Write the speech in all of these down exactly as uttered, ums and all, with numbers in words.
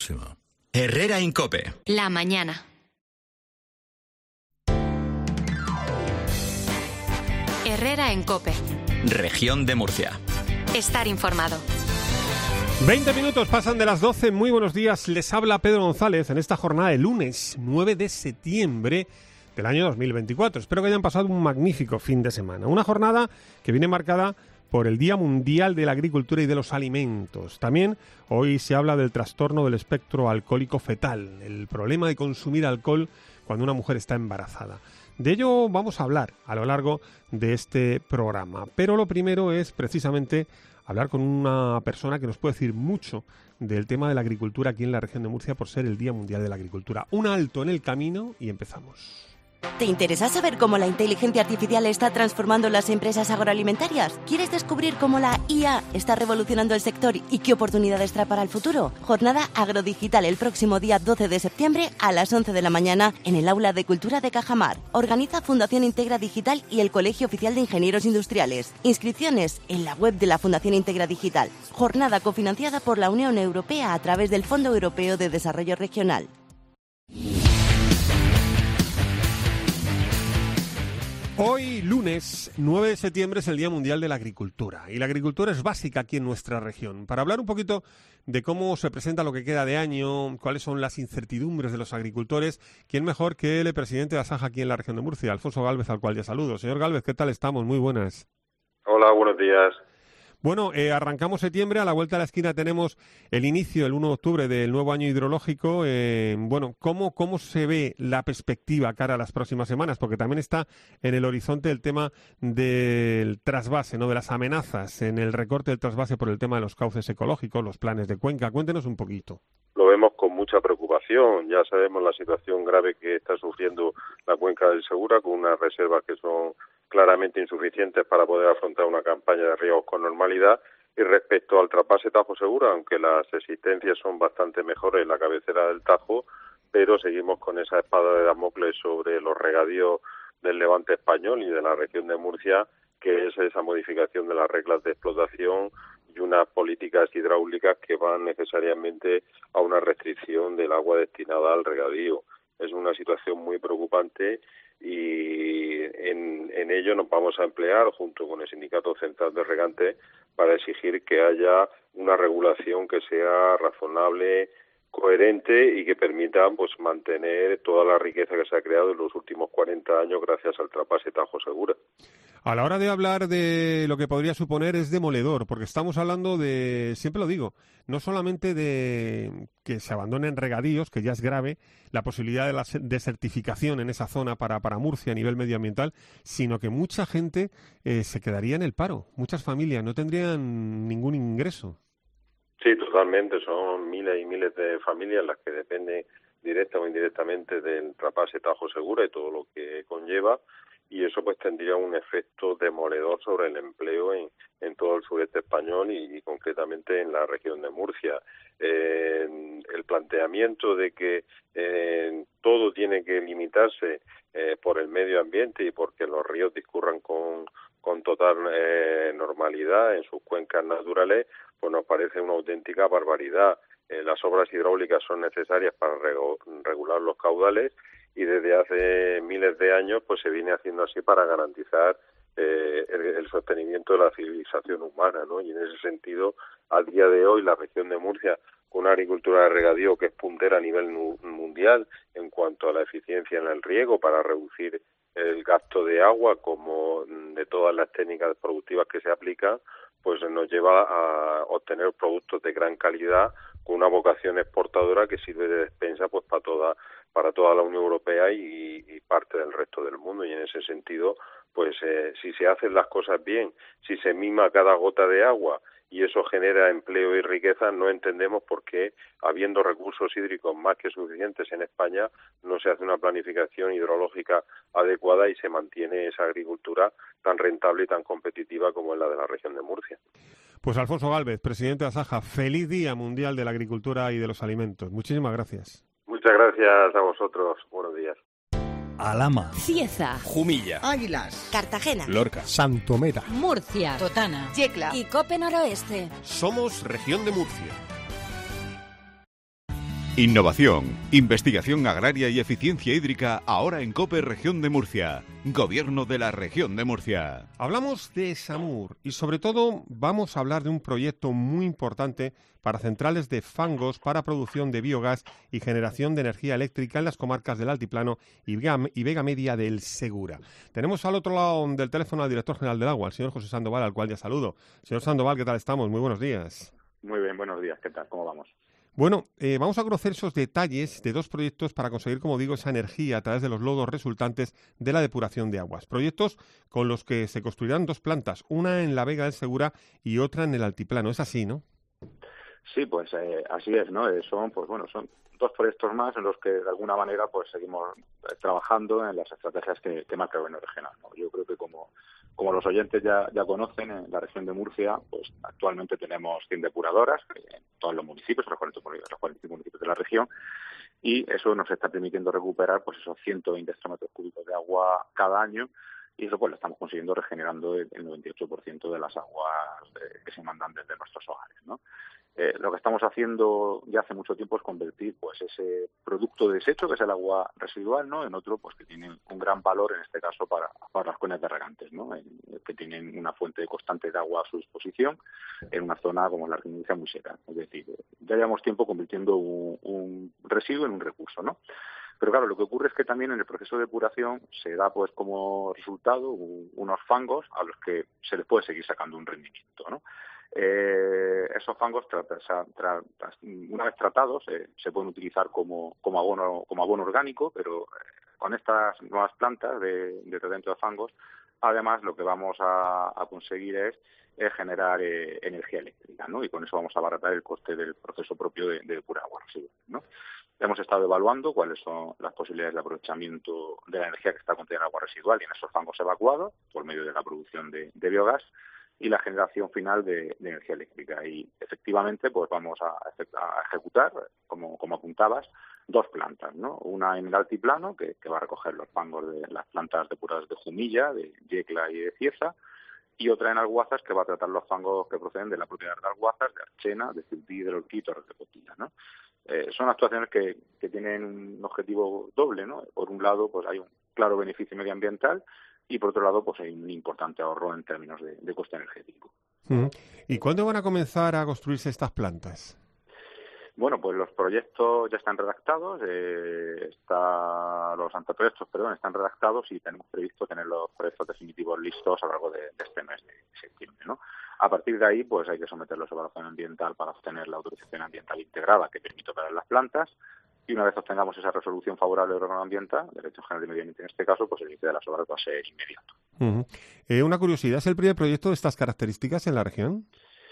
Herrera en COPE. La mañana. Herrera en COPE. Región de Murcia. Estar informado. veinte minutos pasan de las doce. Muy buenos días. Les habla Pedro González en esta jornada de lunes nueve de septiembre del año dos mil veinticuatro. Espero que hayan pasado un magnífico fin de semana. Una jornada que viene marcada por el Día Mundial de la Agricultura y de los Alimentos. También hoy se habla del trastorno del espectro alcohólico fetal, el problema de consumir alcohol cuando una mujer está embarazada. De ello vamos a hablar a lo largo de este programa. Pero lo primero es precisamente hablar con una persona que nos puede decir mucho del tema de la agricultura aquí en la región de Murcia por ser el Día Mundial de la Agricultura. Un alto en el camino y empezamos. ¿Te interesa saber cómo la inteligencia artificial está transformando las empresas agroalimentarias? ¿Quieres descubrir cómo la I A está revolucionando el sector y qué oportunidades trae para el futuro? Jornada Agrodigital el próximo día doce de septiembre a las once de la mañana en el Aula de Cultura de Cajamar. Organiza Fundación Integra Digital y el Colegio Oficial de Ingenieros Industriales. Inscripciones en la web de la Fundación Integra Digital. Jornada cofinanciada por la Unión Europea a través del Fondo Europeo de Desarrollo Regional. Hoy, lunes nueve de septiembre, es el Día Mundial de la Agricultura. Y la agricultura es básica aquí en nuestra región. Para hablar un poquito de cómo se presenta lo que queda de año, cuáles son las incertidumbres de los agricultores, ¿quién mejor que el presidente de Asaja aquí en la región de Murcia, Alfonso Gálvez, al cual ya saludo? Señor Gálvez, ¿qué tal estamos? Muy buenas. Hola, buenos días. Bueno, eh, arrancamos septiembre, a la vuelta de la esquina tenemos el inicio, el uno de octubre, del nuevo año hidrológico. Eh, bueno, ¿cómo, ¿cómo se ve la perspectiva cara a las próximas semanas? Porque también está en el horizonte el tema del trasvase, ¿no? De las amenazas en el recorte del trasvase por el tema de los cauces ecológicos, los planes de cuenca. Cuéntenos un poquito. Lo vemos con mucha preocupación. Ya sabemos la situación grave que está sufriendo la cuenca del Segura, con unas reservas que son claramente insuficientes para poder afrontar una campaña de riegos con normalidad. Y respecto al trasvase Tajo Segura, aunque las existencias son bastante mejores en la cabecera del Tajo, pero seguimos con esa espada de Damocles sobre los regadíos del Levante español y de la región de Murcia, que es esa modificación de las reglas de explotación y unas políticas hidráulicas que van necesariamente a una restricción del agua destinada al regadío. Es una situación muy preocupante y en, en ello nos vamos a emplear junto con el Sindicato Central de Regantes para exigir que haya una regulación que sea razonable, coherente y que permita pues mantener toda la riqueza que se ha creado en los últimos cuarenta años gracias al trasvase Tajo Segura. A la hora de hablar de lo que podría suponer es demoledor, porque estamos hablando de, siempre lo digo, no solamente de que se abandonen regadíos, que ya es grave, la posibilidad de la desertificación en esa zona para, para Murcia a nivel medioambiental, sino que mucha gente eh, se quedaría en el paro, muchas familias no tendrían ningún ingreso. Sí, totalmente, son miles y miles de familias las que dependen directa o indirectamente del trasvase Tajo Segura y todo lo que conlleva, y eso pues tendría un efecto demoledor sobre el empleo en, en todo el sureste español y, y concretamente en la región de Murcia. Eh, el planteamiento de que eh, todo tiene que limitarse eh, por el medio ambiente y porque los ríos discurran con, con total eh, normalidad en sus cuencas naturales, pues nos parece una auténtica barbaridad. Eh, las obras hidráulicas son necesarias para rego- regular los caudales y desde hace miles de años pues se viene haciendo así para garantizar eh, el, el sostenimiento de la civilización humana, ¿no? Y en ese sentido, a día de hoy, la región de Murcia, con una agricultura de regadío que es puntera a nivel nu- mundial en cuanto a la eficiencia en el riego para reducir el gasto de agua, como de todas las técnicas productivas que se aplican, pues nos lleva a obtener productos de gran calidad con una vocación exportadora que sirve de despensa pues para toda para toda la Unión Europea y, y parte del resto del mundo. Y en ese sentido, pues eh, si se hacen las cosas bien, si se mima cada gota de agua y eso genera empleo y riqueza, no entendemos por qué, habiendo recursos hídricos más que suficientes en España, no se hace una planificación hidrológica adecuada y se mantiene esa agricultura tan rentable y tan competitiva como es la de la región de Murcia. Pues Alfonso Gálvez, presidente de Asaja, feliz Día Mundial de la Agricultura y de los Alimentos. Muchísimas gracias. Muchas gracias a vosotros. Buenos días. Alhama, Cieza, Jumilla, Águilas, Cartagena, Lorca, Santomera, Murcia, Totana, Yecla y Cope Noroeste. Somos Región de Murcia. Innovación, investigación agraria y eficiencia hídrica ahora en COPE Región de Murcia. Gobierno de la Región de Murcia. Hablamos de SAMUR y sobre todo vamos a hablar de un proyecto muy importante para centrales de fangos para producción de biogás y generación de energía eléctrica en las comarcas del Altiplano y Vega, y Vega Media del Segura. Tenemos al otro lado del teléfono al director general del agua, el señor José Sandoval, al cual ya saludo. Señor Sandoval, ¿qué tal estamos? Muy buenos días. Muy bien, buenos días. ¿Qué tal? ¿Cómo vamos? Bueno, eh, vamos a conocer esos detalles de dos proyectos para conseguir, como digo, esa energía a través de los lodos resultantes de la depuración de aguas. Proyectos con los que se construirán dos plantas, una en la Vega del Segura y otra en el Altiplano. Es así, ¿no? Sí, pues eh, así es, ¿no? Eh, son, pues bueno, son dos proyectos más en los que de alguna manera pues seguimos eh, trabajando en las estrategias que, que marca el gobierno regional, ¿no? Yo creo que como como los oyentes ya, ya conocen, en la región de Murcia, pues actualmente tenemos cien depuradoras en todos los municipios, los cuarenta y cinco municipios de la región, y eso nos está permitiendo recuperar pues esos ciento veinte hectómetros cúbicos de agua cada año, y eso pues lo estamos consiguiendo regenerando el noventa y ocho por ciento de las aguas eh, que se mandan desde nuestros hogares, ¿no? Eh, lo que estamos haciendo ya hace mucho tiempo es convertir pues ese producto de desecho, que es el agua residual, ¿no?, en otro pues que tiene un gran valor, en este caso para, para las cuencas de regantes, ¿no?, en, que tienen una fuente constante de agua a su disposición en una zona como la región muy seca. Es decir, ya llevamos tiempo convirtiendo un, un residuo en un recurso, ¿no? Pero claro, lo que ocurre es que también en el proceso de depuración se da pues como resultado un, unos fangos a los que se les puede seguir sacando un rendimiento, ¿no? Eh, esos fangos, tra, tra, tra, tra, una vez tratados, eh, se pueden utilizar como, como, abono, como abono orgánico, pero eh, con estas nuevas plantas de, de tratamiento de fangos, además lo que vamos a, a conseguir es, es generar eh, energía eléctrica, ¿no? Y con eso vamos a abaratar el coste del proceso propio de, de depurar agua residual, ¿no? Hemos estado evaluando cuáles son las posibilidades de aprovechamiento de la energía que está contenida en agua residual y en esos fangos evacuados por medio de la producción de, de biogás y la generación final de, de energía eléctrica. Y efectivamente pues vamos a, a ejecutar, como, como apuntabas, dos plantas, ¿no? Una en el altiplano, que, que va a recoger los fangos de las plantas depuradas de Jumilla, de Yecla y de Cieza, y otra en Alguazas, que va a tratar los fangos que proceden de la propiedad de Alguazas, de Archena, de Ceutí, de Lorquito, de Cotilla, ¿no? Eh, son actuaciones que, que tienen un objetivo doble, ¿no? Por un lado, pues hay un claro beneficio medioambiental y por otro lado, pues hay un importante ahorro en términos de, de coste energético. ¿Y cuándo van a comenzar a construirse estas plantas? Bueno, pues los proyectos ya están redactados, eh, está, los anteproyectos, perdón, están redactados y tenemos previsto tener los proyectos definitivos listos a lo largo de, de este mes de septiembre, ¿no? A partir de ahí, pues hay que someterlos a evaluación ambiental para obtener la autorización ambiental integrada que permite operar las plantas. Y una vez obtengamos esa resolución favorable del órgano ambiental, Dirección General de Medio Ambiente en este caso, pues el inicio de las obras va a ser inmediato. Uh-huh. Eh, una curiosidad, ¿es el primer proyecto de estas características en la región?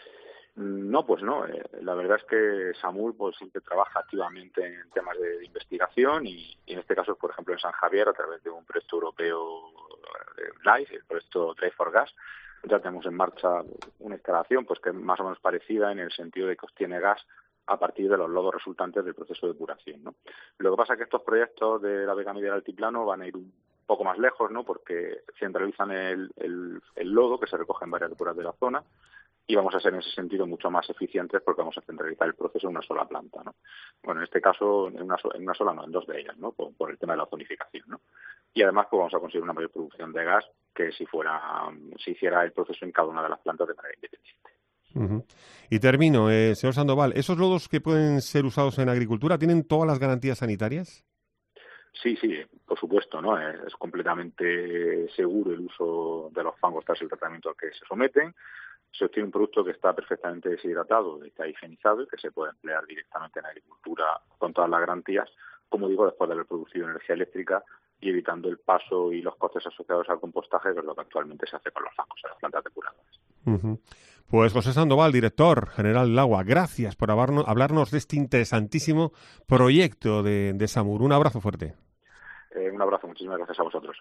No, pues no. Eh, la verdad es que SAMUR pues siempre trabaja activamente en temas de, de investigación y, y en este caso, por ejemplo, en San Javier, a través de un proyecto europeo de LIFE, el proyecto Drive for Gas, ya tenemos en marcha una instalación pues que es más o menos parecida en el sentido de que obtiene gas a partir de los lodos resultantes del proceso de depuración, ¿no? Lo que pasa es que estos proyectos de la Vega Media del Altiplano van a ir un poco más lejos, ¿no? Porque centralizan el, el, el lodo que se recoge en varias depuradoras de la zona y vamos a ser en ese sentido mucho más eficientes porque vamos a centralizar el proceso en una sola planta, ¿no? Bueno, en este caso en una, so, en una sola no, en dos de ellas, ¿no? Por, por el tema de la zonificación, ¿no? Y además pues vamos a conseguir una mayor producción de gas que si fuera si hiciera el proceso en cada una de las plantas de manera independiente. Uh-huh. Y termino, eh, señor Sandoval, ¿esos lodos que pueden ser usados en agricultura tienen todas las garantías sanitarias? Sí, sí, por supuesto, ¿no? Es, es completamente seguro el uso de los fangos tras el tratamiento al que se someten. Se obtiene un producto que está perfectamente deshidratado, que está higienizado y que se puede emplear directamente en agricultura con todas las garantías, como digo, después de haber producido energía eléctrica y evitando el paso y los costes asociados al compostaje, que es lo que actualmente se hace con los fangos en las plantas depuradoras. Uh-huh. Pues José Sandoval, director general del agua, gracias por hablarnos, hablarnos de este interesantísimo proyecto de, de SAMUR. Un abrazo fuerte. Eh, un abrazo, muchísimas gracias a vosotros.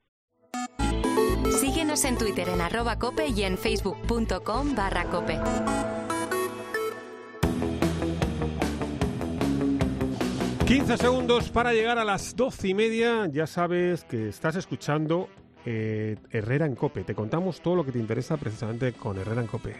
Síguenos en Twitter en arroba cope y en facebook.com barra cope. quince segundos para llegar a las doce y media. Ya sabes que estás escuchando eh, Herrera en Cope. Te contamos todo lo que te interesa precisamente con Herrera en Cope.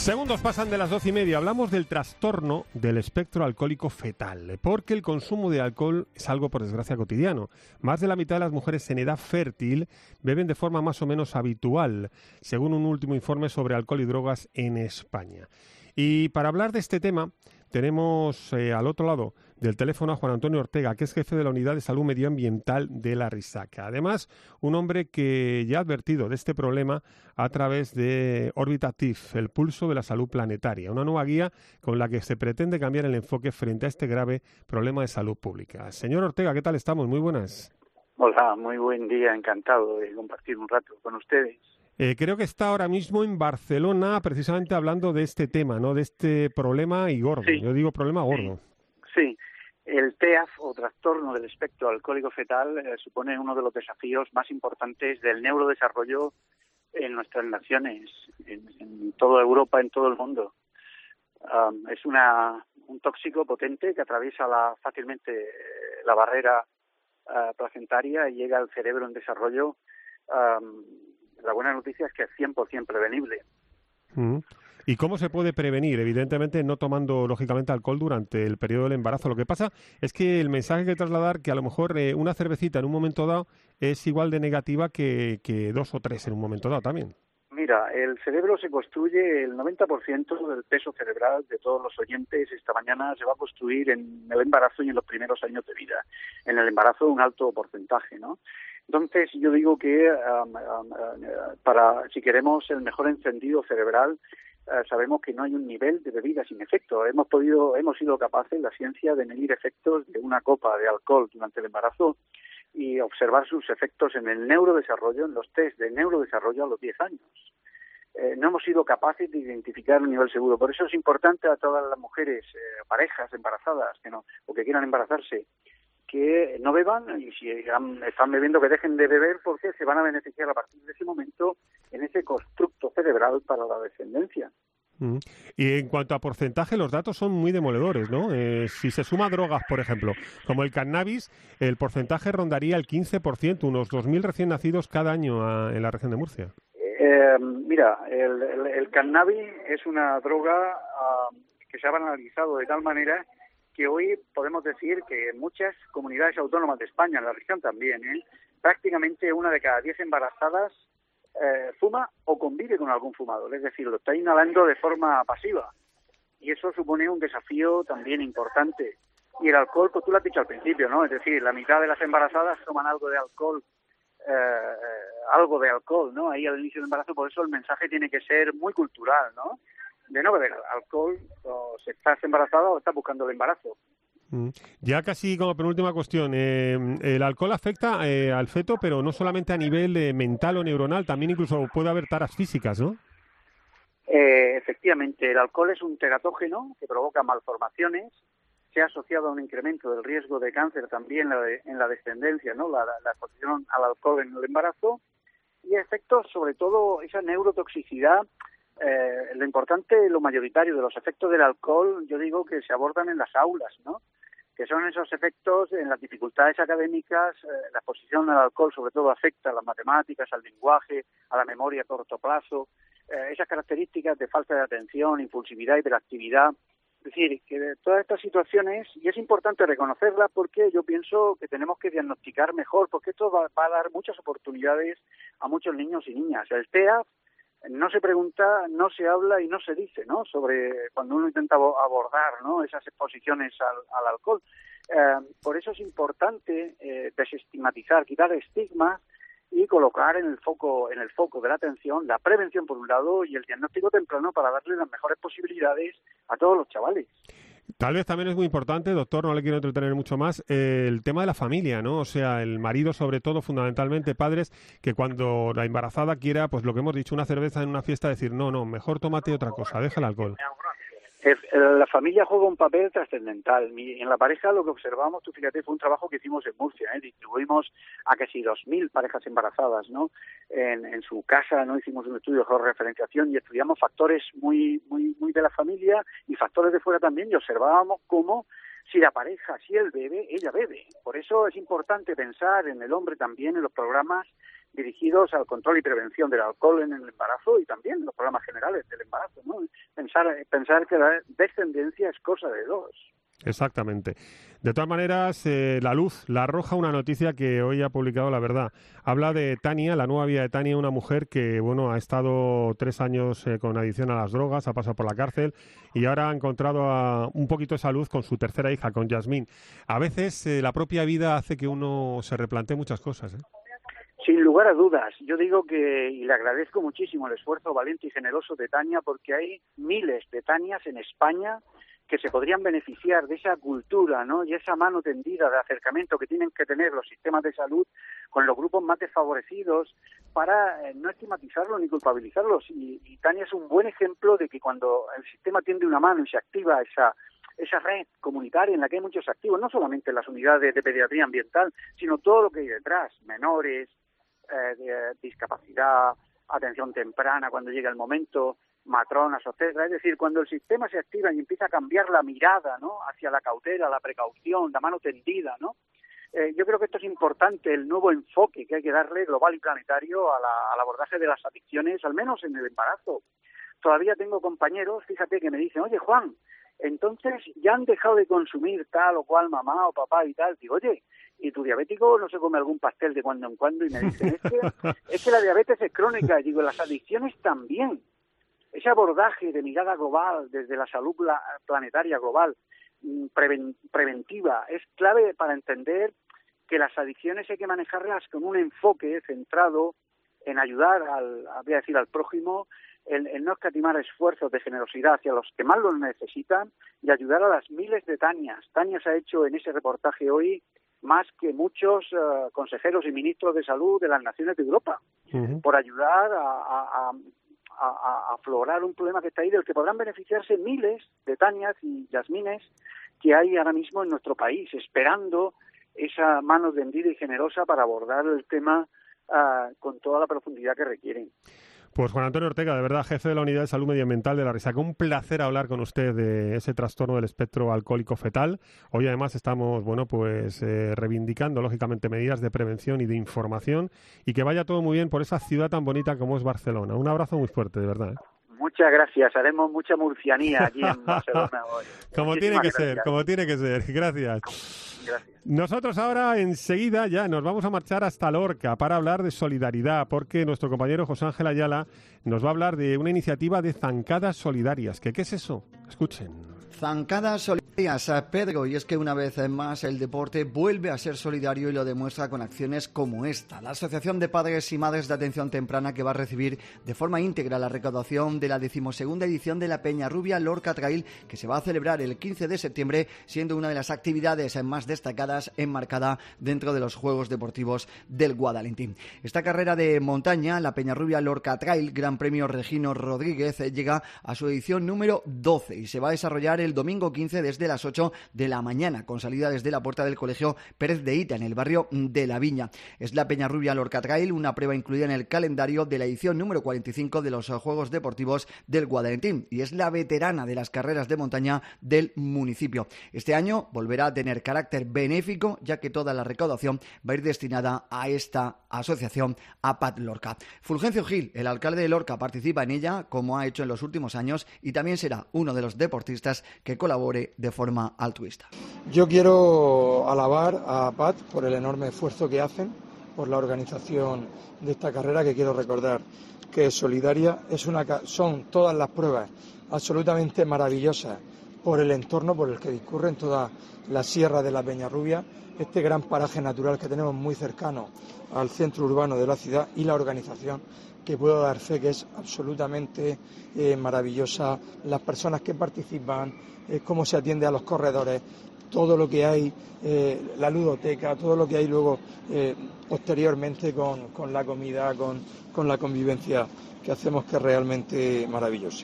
Segundos pasan de las doce y media. Hablamos del trastorno del espectro alcohólico fetal, porque el consumo de alcohol es algo, por desgracia, cotidiano. Más de la mitad de las mujeres en edad fértil beben de forma más o menos habitual, según un último informe sobre alcohol y drogas en España. Y para hablar de este tema, tenemos eh, al otro lado del teléfono a Juan Antonio Ortega, que es jefe de la Unidad de Salud Medioambiental de la Risaca. Además, un hombre que ya ha advertido de este problema a través de Orbitativ, el pulso de la salud planetaria, una nueva guía con la que se pretende cambiar el enfoque frente a este grave problema de salud pública. Señor Ortega, ¿qué tal estamos? Muy buenas. Hola, muy buen día, encantado de compartir un rato con ustedes. Eh, creo que está ahora mismo en Barcelona precisamente hablando de este tema, ¿no? De este problema y gordo. Sí. Yo digo problema gordo. Sí, el T E A F o trastorno del espectro alcohólico fetal eh, supone uno de los desafíos más importantes del neurodesarrollo en nuestras naciones, en, en toda Europa, en todo el mundo. Um, es una, un tóxico potente que atraviesa la, fácilmente la barrera uh, placentaria y llega al cerebro en desarrollo. Um, La buena noticia es que es cien por ciento prevenible. Mm. ¿Y cómo se puede prevenir? Evidentemente no tomando, lógicamente, alcohol durante el periodo del embarazo. Lo que pasa es que el mensaje que trasladar, que a lo mejor eh, una cervecita en un momento dado es igual de negativa que, que dos o tres en un momento dado también. Mira, el cerebro se construye, el noventa por ciento del peso cerebral de todos los oyentes esta mañana se va a construir en el embarazo y en los primeros años de vida. En el embarazo un alto porcentaje, ¿no? Entonces, yo digo que um, um, para si queremos el mejor encendido cerebral, uh, sabemos que no hay un nivel de bebida sin efecto. Hemos podido, hemos sido capaces, la ciencia, de medir efectos de una copa de alcohol durante el embarazo y observar sus efectos en el neurodesarrollo, en los test de neurodesarrollo a los diez años. Eh, no hemos sido capaces de identificar un nivel seguro. Por eso es importante a todas las mujeres, eh, parejas embarazadas que no o que quieran embarazarse, que no beban, y si están bebiendo que dejen de beber, porque se van a beneficiar a partir de ese momento en ese constructo cerebral para la descendencia. Mm. Y en cuanto a porcentaje, los datos son muy demoledores, ¿no? Eh, si se suma drogas, por ejemplo, como el cannabis, el porcentaje rondaría el quince por ciento, unos dos mil recién nacidos cada año a, en la región de Murcia. Eh, mira, el, el, el cannabis es una droga uh, que se ha banalizado de tal manera que hoy podemos decir que en muchas comunidades autónomas de España, en la región también, ¿eh? prácticamente una de cada diez embarazadas eh, fuma o convive con algún fumador, es decir, lo está inhalando de forma pasiva. Y eso supone un desafío también importante. Y el alcohol, pues tú lo has dicho al principio, ¿no? Es decir, la mitad de las embarazadas toman algo de alcohol, eh, algo de alcohol, ¿no? Ahí al inicio del embarazo, por eso el mensaje tiene que ser muy cultural, ¿no? De no beber alcohol, o si estás embarazada o estás buscando el embarazo. Mm. Ya casi como penúltima cuestión, eh, el alcohol afecta eh, al feto, pero no solamente a nivel eh, mental o neuronal, también incluso puede haber taras físicas, ¿no? Eh, efectivamente, el alcohol es un teratógeno que provoca malformaciones, se ha asociado a un incremento del riesgo de cáncer también en la, de, en la descendencia, ¿no? La, la exposición al alcohol en el embarazo, y efectos, sobre todo, esa neurotoxicidad. Eh, lo importante, lo mayoritario de los efectos del alcohol, yo digo que se abordan en las aulas, ¿no? Que son esos efectos en las dificultades académicas. Eh, la exposición al alcohol sobre todo afecta a las matemáticas, al lenguaje, a la memoria a corto plazo, eh, esas características de falta de atención, impulsividad, hiperactividad. Es decir, que todas estas situaciones, y es importante reconocerlas porque yo pienso que tenemos que diagnosticar mejor, porque esto va, va a dar muchas oportunidades a muchos niños y niñas. El T E A F no se pregunta, no se habla y no se dice, ¿no? Sobre cuando uno intenta abordar, ¿no? Esas exposiciones al, al alcohol. Eh, por eso es importante eh, desestigmatizar, quitar estigmas y colocar en el foco, en el foco de la atención la prevención por un lado y el diagnóstico temprano para darle las mejores posibilidades a todos los chavales. Tal vez también es muy importante, doctor, no le quiero entretener mucho más, eh, el tema de la familia, ¿no? O sea, el marido, sobre todo, fundamentalmente, padres, que cuando la embarazada quiera, pues lo que hemos dicho, una cerveza en una fiesta, decir, no, no, mejor tómate otra cosa, deja el alcohol. La familia juega un papel trascendental. En la pareja lo que observamos, tú fíjate, fue un trabajo que hicimos en Murcia, ¿eh? Distribuimos a casi dos mil parejas embarazadas, ¿no? En, en su casa, no hicimos un estudio de referenciación y estudiamos factores muy, muy, muy de la familia y factores de fuera también, y observábamos cómo si la pareja, si él bebe, ella bebe. Por eso es importante pensar en el hombre también, en los programas dirigidos al control y prevención del alcohol en el embarazo y también los programas generales del embarazo, ¿no? Pensar, pensar que la descendencia es cosa de dos. Exactamente. De todas maneras, eh, La Luz la arroja una noticia que hoy ha publicado La Verdad. Habla de Tania, la nueva vida de Tania, una mujer que, bueno, ha estado tres años eh, con adicción a las drogas, ha pasado por la cárcel y ahora ha encontrado a, un poquito esa luz con su tercera hija, con Yasmín. A veces eh, la propia vida hace que uno se replantee muchas cosas, ¿eh? Sin lugar a dudas, yo digo que, y le agradezco muchísimo el esfuerzo valiente y generoso de Tania, porque hay miles de Tanias en España que se podrían beneficiar de esa cultura, ¿no? Y esa mano tendida de acercamiento que tienen que tener los sistemas de salud con los grupos más desfavorecidos para eh, no estigmatizarlos ni culpabilizarlos. Y, y Tania es un buen ejemplo de que cuando el sistema tiende una mano y se activa esa esa red comunitaria en la que hay muchos activos, no solamente las unidades de pediatría ambiental, sino todo lo que hay detrás, menores, eh, de discapacidad, atención temprana cuando llega el momento, matronas, etcétera. Es decir, cuando el sistema se activa y empieza a cambiar la mirada, ¿no?, hacia la cautela, la precaución, la mano tendida, ¿no? Eh, yo creo que esto es importante, el nuevo enfoque que hay que darle global y planetario a la, al abordaje de las adicciones, al menos en el embarazo. Todavía tengo compañeros, fíjate, que me dicen, oye, Juan, entonces ya han dejado de consumir tal o cual mamá o papá y tal. Digo, oye, ¿y tu diabético no se come algún pastel de cuando en cuando? Y me dicen, es que, es que la diabetes es crónica. Y digo, las adicciones también. Ese abordaje de mirada global, desde la salud planetaria global, preven, preventiva, es clave para entender que las adicciones hay que manejarlas con un enfoque centrado en ayudar al, voy a decir, al prójimo, en, en no escatimar esfuerzos de generosidad hacia los que más lo necesitan y ayudar a las miles de Tanias. Tanias ha hecho en ese reportaje hoy más que muchos uh, consejeros y ministros de salud de las naciones de Europa, uh-huh. por ayudar a, a, a A, a aflorar un problema que está ahí, del que podrán beneficiarse miles de Tanias y Yasmines que hay ahora mismo en nuestro país, esperando esa mano tendida y generosa para abordar el tema uh, con toda la profundidad que requieren. Pues Juan Antonio Ortega, de verdad, jefe de la Unidad de Salud Medioambiental de La Risaca, un placer hablar con usted de ese trastorno del espectro alcohólico fetal. Hoy además estamos, bueno, pues eh, reivindicando, lógicamente, medidas de prevención y de información, y que vaya todo muy bien por esa ciudad tan bonita como es Barcelona. Un abrazo muy fuerte, de verdad, ¿eh? Muchas gracias, haremos mucha murcianía aquí en Barcelona hoy. Como tiene que ser, como tiene que ser. Gracias. Gracias. Nosotros ahora enseguida ya nos vamos a marchar hasta Lorca para hablar de solidaridad, porque nuestro compañero José Ángel Ayala nos va a hablar de una iniciativa de zancadas solidarias. ¿Qué, qué es eso? Escuchen. Zancadas solidarias, Pedro, y es que una vez más el deporte vuelve a ser solidario y lo demuestra con acciones como esta. La Asociación de Padres y Madres de Atención Temprana, que va a recibir de forma íntegra la recaudación de la decimosegunda edición de la Peñarrubia Lorca Trail, que se va a celebrar el quince de septiembre, siendo una de las actividades más destacadas enmarcada dentro de los Juegos Deportivos del Guadalentín. Esta carrera de montaña, la Peñarrubia Lorca Trail, Gran Premio Regino Rodríguez, llega a su edición número doce y se va a desarrollar el domingo quince desde las ocho de la mañana, con salida desde la puerta del Colegio Pérez de Hita, en el barrio de La Viña. Es la Peñarrubia Lorca Trail, una prueba incluida en el calendario de la edición número cuarenta y cinco de los Juegos Deportivos del Guadalentín, y es la veterana de las carreras de montaña del municipio. Este año volverá a tener carácter benéfico, ya que toda la recaudación va a ir destinada a esta asociación, A P A T Lorca. Fulgencio Gil, el alcalde de Lorca, participa en ella, como ha hecho en los últimos años, y también será uno de los deportistas que colabore de forma altruista. Yo quiero alabar a P A T por el enorme esfuerzo que hacen, por la organización de esta carrera, que quiero recordar que es solidaria. Es una, son todas las pruebas absolutamente maravillosas por el entorno por el que discurren toda la sierra de la Peñarrubia, este gran paraje natural que tenemos muy cercano al centro urbano de la ciudad, y la organización, que puedo dar fe que es absolutamente eh, maravillosa, las personas que participan, eh, cómo se atiende a los corredores, todo lo que hay, eh, la ludoteca, todo lo que hay luego eh, posteriormente con, con la comida, con, con la convivencia que hacemos, que es realmente maravilloso.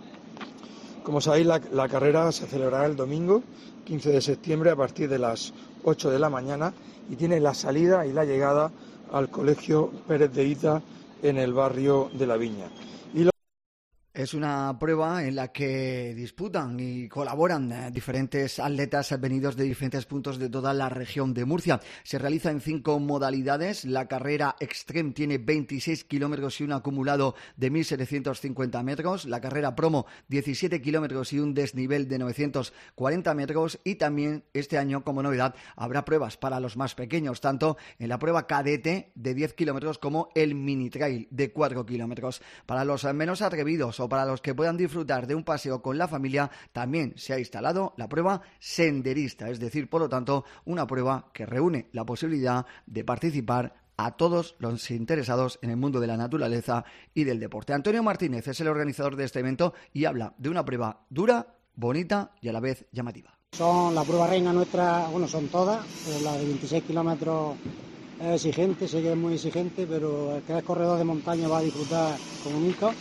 Como sabéis, la, la carrera se celebrará el domingo quince de septiembre a partir de las ocho de la mañana, y tiene la salida y la llegada al Colegio Pérez de Hita en el barrio de La Viña. Y lo... Es una prueba en la que disputan y colaboran eh, diferentes atletas venidos de diferentes puntos de toda la región de Murcia. Se realiza en cinco modalidades. La carrera Extreme tiene veintiséis kilómetros y un acumulado de mil setecientos cincuenta metros. La carrera Promo, diecisiete kilómetros y un desnivel de novecientos cuarenta metros. Y también este año, como novedad, habrá pruebas para los más pequeños, tanto en la prueba Cadete de diez kilómetros como el Mini Trail de cuatro kilómetros. Para los menos atrevidos o para los que puedan disfrutar de un paseo con la familia, también se ha instalado la prueba senderista, es decir, por lo tanto, una prueba que reúne la posibilidad de participar a todos los interesados en el mundo de la naturaleza y del deporte. Antonio Martínez es el organizador de este evento y habla de una prueba dura, bonita y a la vez llamativa. Son la prueba reina nuestra, bueno, son todas, la de veintiséis kilómetros es exigente, sé que es muy exigente, pero el que es corredor de montaña va a disfrutar como nunca.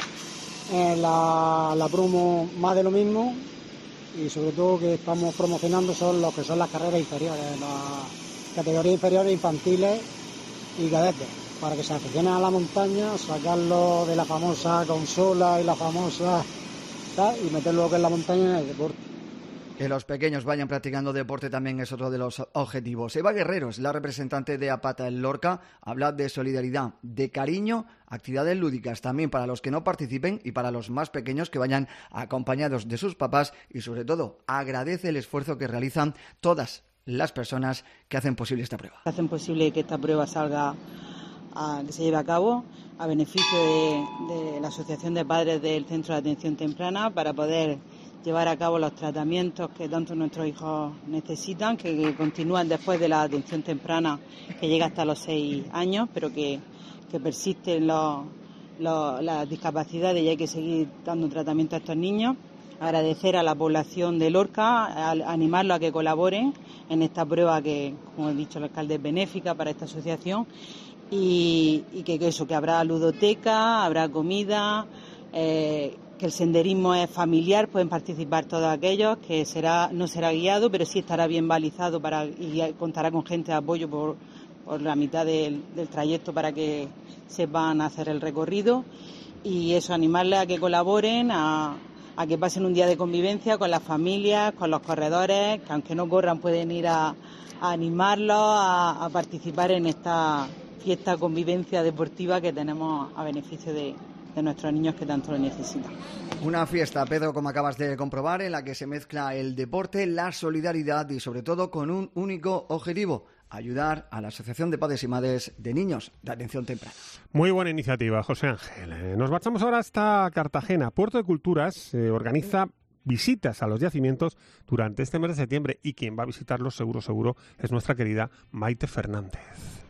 Eh, la, la promo más de lo mismo, y sobre todo que estamos promocionando son lo que son las carreras inferiores, las categorías inferiores infantiles y cadetes, para que se aficionen a la montaña, sacarlo de la famosa consola y la famosa tal, y meterlo lo que es la montaña en el deporte. Que los pequeños vayan practicando deporte también es otro de los objetivos. Eva Guerrero es la representante de Apata en Lorca, habla de solidaridad, de cariño, actividades lúdicas también para los que no participen y para los más pequeños que vayan acompañados de sus papás, y sobre todo agradece el esfuerzo que realizan todas las personas que hacen posible esta prueba. Hacen posible que esta prueba salga, a, que se lleve a cabo a beneficio de, de la Asociación de Padres del Centro de Atención Temprana, para poder llevar a cabo los tratamientos que tanto nuestros hijos necesitan, que, que continúan después de la atención temprana, que llega hasta los seis años, pero que, que persisten los, los, las discapacidades y hay que seguir dando tratamiento a estos niños. Agradecer a la población de Lorca, a, a animarlos a que colaboren en esta prueba que, como he dicho el alcalde, es benéfica para esta asociación, y, y que, que eso, que habrá ludoteca, habrá comida, eh, que el senderismo es familiar, pueden participar todos aquellos, que será no será guiado, pero sí estará bien balizado para, y contará con gente de apoyo por, por la mitad del, del trayecto para que sepan hacer el recorrido. Y eso, animarles a que colaboren, a, a que pasen un día de convivencia con las familias, con los corredores, que aunque no corran pueden ir a, a animarlos a, a participar en esta fiesta convivencia deportiva que tenemos a beneficio de de nuestros niños que tanto lo necesitan. Una fiesta, Pedro, como acabas de comprobar, en la que se mezcla el deporte, la solidaridad y sobre todo con un único objetivo: ayudar a la Asociación de Padres y Madres de Niños de Atención Temprana. Muy buena iniciativa, José Ángel. Eh, nos marchamos ahora hasta Cartagena. Puerto de Culturas eh, organiza visitas a los yacimientos durante este mes de septiembre, y quien va a visitarlos seguro, seguro, es nuestra querida Maite Fernández.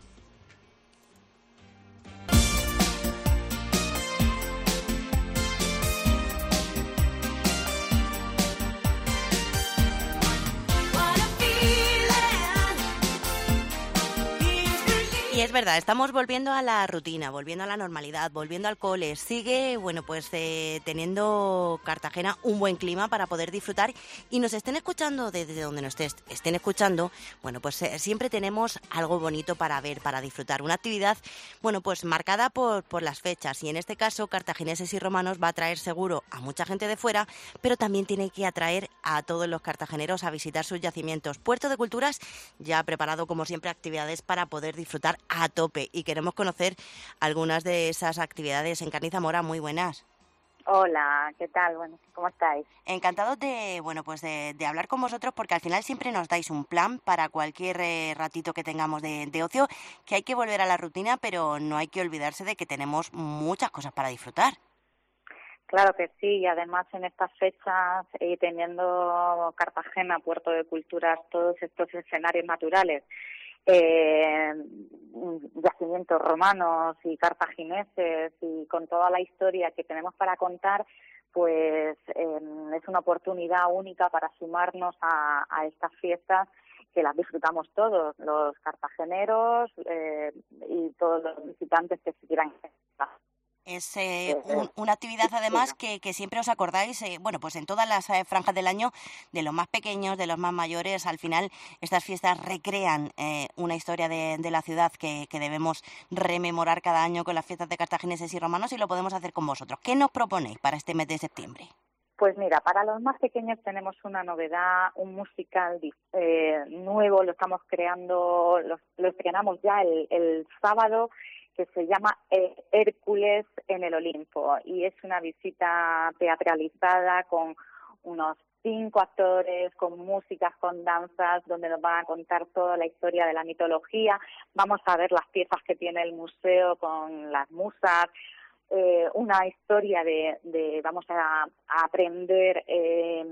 Y es verdad, estamos volviendo a la rutina, volviendo a la normalidad, volviendo al cole. Sigue, bueno, pues eh, teniendo Cartagena un buen clima para poder disfrutar, y nos estén escuchando desde donde nos estés, estén escuchando, bueno, pues eh, siempre tenemos algo bonito para ver, para disfrutar. Una actividad, bueno, pues marcada por, por las fechas, y en este caso cartagineses y romanos va a atraer seguro a mucha gente de fuera, pero también tiene que atraer a todos los cartageneros a visitar sus yacimientos. Puerto de Culturas ya ha preparado, como siempre, actividades para poder disfrutar a tope, y queremos conocer algunas de esas actividades. Encarni Zamora, muy buenas. Hola, ¿qué tal? Bueno, ¿cómo estáis? Encantados de, bueno, pues de, de hablar con vosotros, porque al final siempre nos dais un plan para cualquier eh, ratito que tengamos de, de ocio, que hay que volver a la rutina, pero no hay que olvidarse de que tenemos muchas cosas para disfrutar. Claro que sí, y además en estas fechas, y eh, teniendo Cartagena, Puerto de Culturas, todos estos escenarios naturales, eh, yacimientos romanos y cartagineses, y con toda la historia que tenemos para contar, pues eh, es una oportunidad única para sumarnos a, a estas fiestas, que las disfrutamos todos, los cartageneros eh, y todos los visitantes que se quieran. Es eh, un, una actividad además que, que siempre os acordáis, eh, bueno, pues en todas las eh, franjas del año, de los más pequeños, de los más mayores. Al final estas fiestas recrean eh, una historia de, de la ciudad que, que debemos rememorar cada año con las fiestas de cartagineses y romanos, y lo podemos hacer con vosotros. ¿Qué nos proponéis para este mes de septiembre? Pues mira, para los más pequeños tenemos una novedad, un musical eh, nuevo, lo estamos creando, lo, lo estrenamos ya el, el sábado, que se llama Hércules en el Olimpo, y es una visita teatralizada con unos cinco actores, con músicas, con danzas, donde nos van a contar toda la historia de la mitología. Vamos a ver las piezas que tiene el museo con las musas, eh, una historia de, de vamos a, a aprender eh,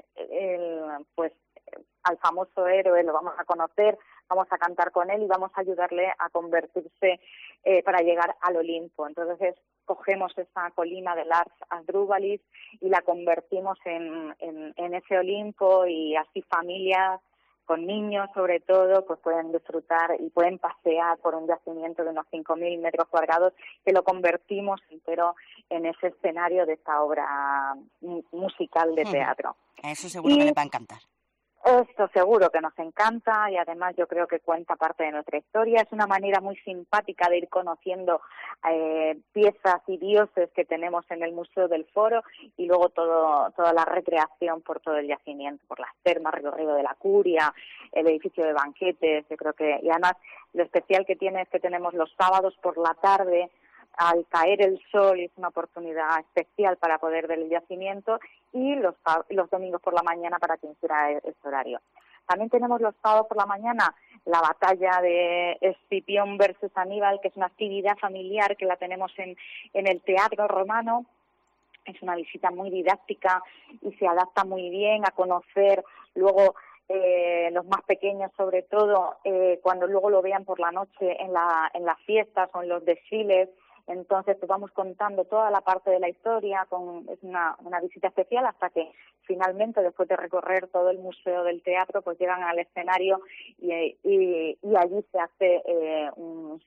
el, pues al famoso héroe, lo vamos a conocer, vamos a cantar con él y vamos a ayudarle a convertirse eh, para llegar al Olimpo. Entonces cogemos esa colina de Lars Asdrúbalis y la convertimos en, en, en ese Olimpo, y así familias con niños sobre todo pues pueden disfrutar y pueden pasear por un yacimiento de unos cinco mil metros cuadrados, que lo convertimos entero en ese escenario de esta obra musical de teatro. Eso seguro y, que les va a encantar. Esto seguro que nos encanta, y además yo creo que cuenta parte de nuestra historia. Es una manera muy simpática de ir conociendo eh, piezas y dioses que tenemos en el Museo del Foro, y luego todo toda la recreación por todo el yacimiento, por las termas, recorrido de la Curia, el edificio de banquetes. Yo creo que, y además lo especial que tiene es que tenemos los sábados por la tarde, al caer el sol, y es una oportunidad especial para poder ver el yacimiento, y los, los domingos por la mañana para quien quiera este horario. También tenemos los sábados por la mañana la batalla de Escipión versus Aníbal, que es una actividad familiar que la tenemos en, en el Teatro Romano. Es una visita muy didáctica y se adapta muy bien a conocer luego Eh, los más pequeños sobre todo, eh, cuando luego lo vean por la noche en, la, en las fiestas o en los desfiles. Entonces pues vamos contando toda la parte de la historia, con es una, una visita especial, hasta que finalmente, después de recorrer todo el museo del teatro, pues llegan al escenario y, y, y allí se hace eh, un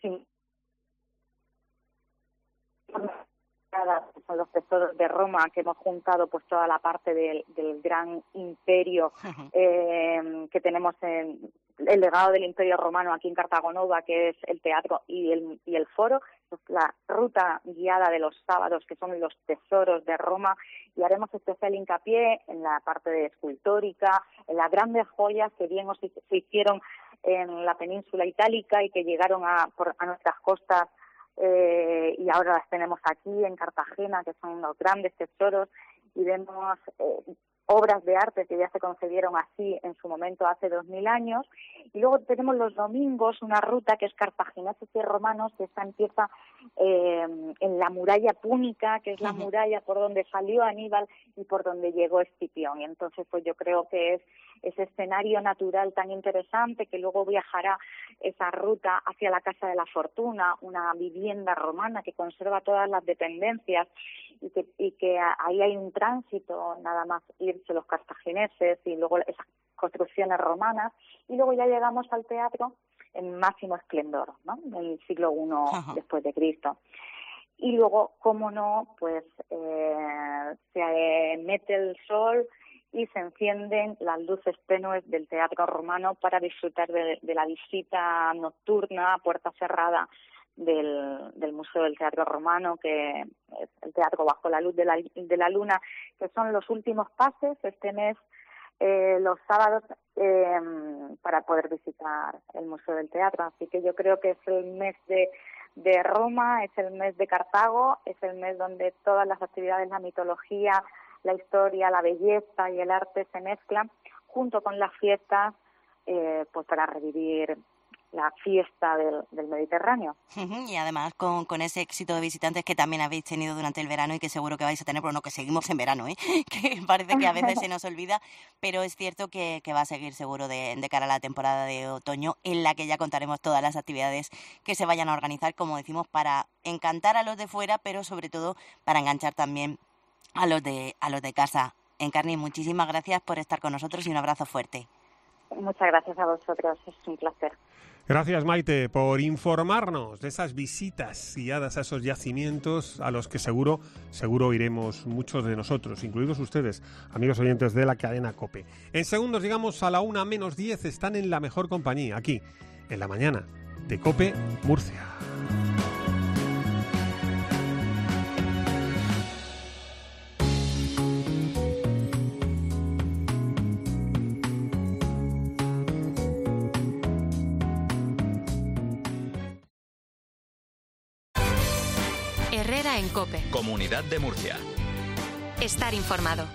son los tesoros de Roma, que hemos juntado pues toda la parte del, del gran imperio eh, que tenemos en el legado del Imperio Romano aquí en Cartagonova, que es el teatro y el, y el foro. Pues la ruta guiada de los sábados, que son los tesoros de Roma, y haremos especial hincapié en la parte de escultórica, en las grandes joyas que bien se hicieron en la península itálica y que llegaron a, por, a nuestras costas. Eh, y ahora las tenemos aquí en Cartagena, que son los grandes tesoros, y vemos eh, obras de arte que ya se concebieron así en su momento hace dos mil años. Y luego tenemos los domingos una ruta que es cartagineses y romanos, que esta empieza eh, en la muralla púnica, que es la muralla por donde salió Aníbal y por donde llegó Escipión. Y entonces pues yo creo que es ese escenario natural tan interesante, que luego viajará esa ruta hacia la Casa de la Fortuna, una vivienda romana que conserva todas las dependencias, y que, y que ahí hay un tránsito, nada más irse los cartagineses y luego esas construcciones romanas, y luego ya llegamos al teatro en máximo esplendor, ¿no? En el siglo primero después de Cristo. Y luego, cómo no, pues eh, se mete el sol y se encienden las luces tenues del Teatro Romano para disfrutar de, de la visita nocturna, puerta cerrada, del, del Museo del Teatro Romano, que es el teatro bajo la luz de la, de la luna, que son los últimos pases este mes, eh, los sábados, eh, para poder visitar el Museo del Teatro. Así que yo creo que es el mes de, de Roma, es el mes de Cartago, es el mes donde todas las actividades, la mitología, la historia, la belleza y el arte se mezclan junto con las fiestas, eh, pues para revivir la fiesta del, del Mediterráneo. Y además con, con ese éxito de visitantes que también habéis tenido durante el verano y que seguro que vais a tener, bueno, que seguimos en verano, ¿eh? Que parece que a veces se nos olvida, pero es cierto que, que va a seguir seguro de, de cara a la temporada de otoño, en la que ya contaremos todas las actividades que se vayan a organizar, como decimos, para encantar a los de fuera, pero sobre todo para enganchar también a los de, a los de casa. Encarni, muchísimas gracias por estar con nosotros y un abrazo fuerte. Muchas gracias a vosotros, es un placer. Gracias, Maite, por informarnos de esas visitas guiadas a esos yacimientos a los que seguro, seguro iremos muchos de nosotros, incluidos ustedes, amigos oyentes de la cadena COPE. En segundos llegamos a la una menos diez, están en la mejor compañía, aquí, en la mañana, de COPE Murcia. Herrera en COPE. Comunidad de Murcia. Estar informado.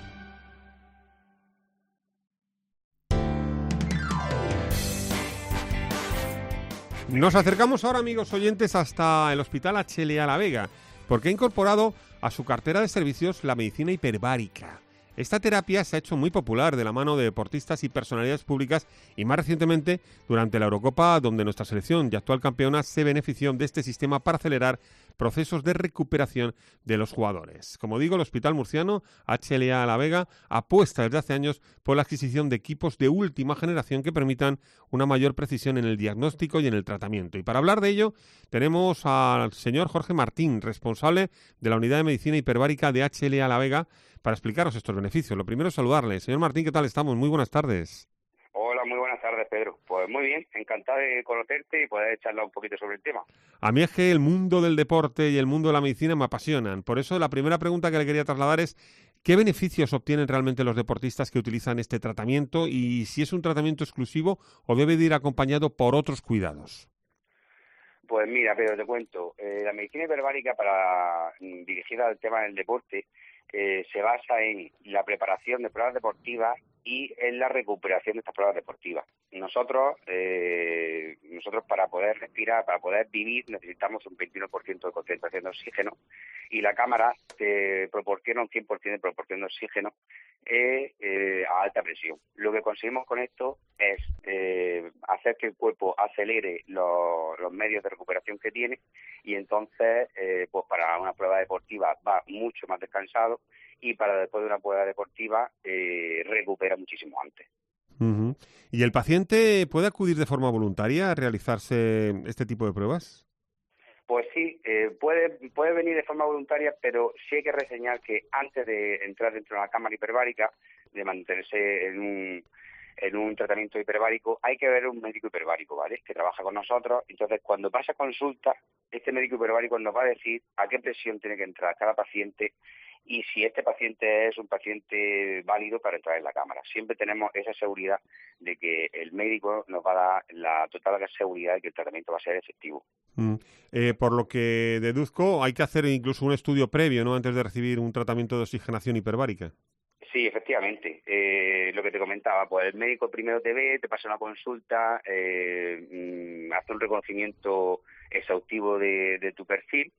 Nos acercamos ahora, amigos oyentes, hasta el Hospital H L A La Vega, porque ha incorporado a su cartera de servicios la medicina hiperbárica. Esta terapia se ha hecho muy popular de la mano de deportistas y personalidades públicas y más recientemente durante la Eurocopa, donde nuestra selección y actual campeona se benefició de este sistema para acelerar procesos de recuperación de los jugadores. Como digo, el Hospital Murciano H L A La Vega apuesta desde hace años por la adquisición de equipos de última generación que permitan una mayor precisión en el diagnóstico y en el tratamiento. Y para hablar de ello tenemos al señor Jorge Martín, responsable de la Unidad de Medicina Hiperbárica de H L A La Vega, para explicaros estos beneficios. Lo primero es saludarle. Señor Martín, ¿qué tal estamos? Muy buenas tardes. Hola, muy buenas tardes, Pedro. Pues muy bien, encantado de conocerte y poder charlar un poquito sobre el tema. A mí es que el mundo del deporte y el mundo de la medicina me apasionan. Por eso la primera pregunta que le quería trasladar es ¿qué beneficios obtienen realmente los deportistas que utilizan este tratamiento y si es un tratamiento exclusivo o debe de ir acompañado por otros cuidados? Pues mira, Pedro, te cuento. Eh, la medicina hiperbárica para dirigida al tema del deporte eh, se basa en la preparación de pruebas deportivas y en la recuperación de estas pruebas deportivas. Nosotros, eh, nosotros para poder respirar, para poder vivir, necesitamos un veintiuno por ciento de concentración de oxígeno y la cámara te proporciona un cien por ciento de proporción de oxígeno eh, eh, a alta presión. Lo que conseguimos con esto es eh, hacer que el cuerpo acelere los, los medios de recuperación que tiene y entonces, eh, pues para una prueba deportiva va mucho más descansado y para después de una prueba deportiva eh, recupera muchísimo antes. Uh-huh. ¿Y el paciente puede acudir de forma voluntaria a realizarse este tipo de pruebas? Pues sí, eh, puede puede venir de forma voluntaria, pero sí hay que reseñar que antes de entrar dentro de una cámara hiperbárica, de mantenerse en un en un tratamiento hiperbárico, hay que ver un médico hiperbárico, ¿vale?, que trabaja con nosotros. Entonces, cuando pasa consulta, este médico hiperbárico nos va a decir a qué presión tiene que entrar cada paciente y si este paciente es un paciente válido para entrar en la cámara. Siempre tenemos esa seguridad de que el médico nos va a dar la total seguridad de que el tratamiento va a ser efectivo. Mm. Eh, por lo que deduzco, hay que hacer incluso un estudio previo, ¿no?, antes de recibir un tratamiento de oxigenación hiperbárica. Sí, efectivamente. Eh, lo que te comentaba, pues el médico primero te ve, te pasa una consulta, eh, hace un reconocimiento exhaustivo de, de tu perfil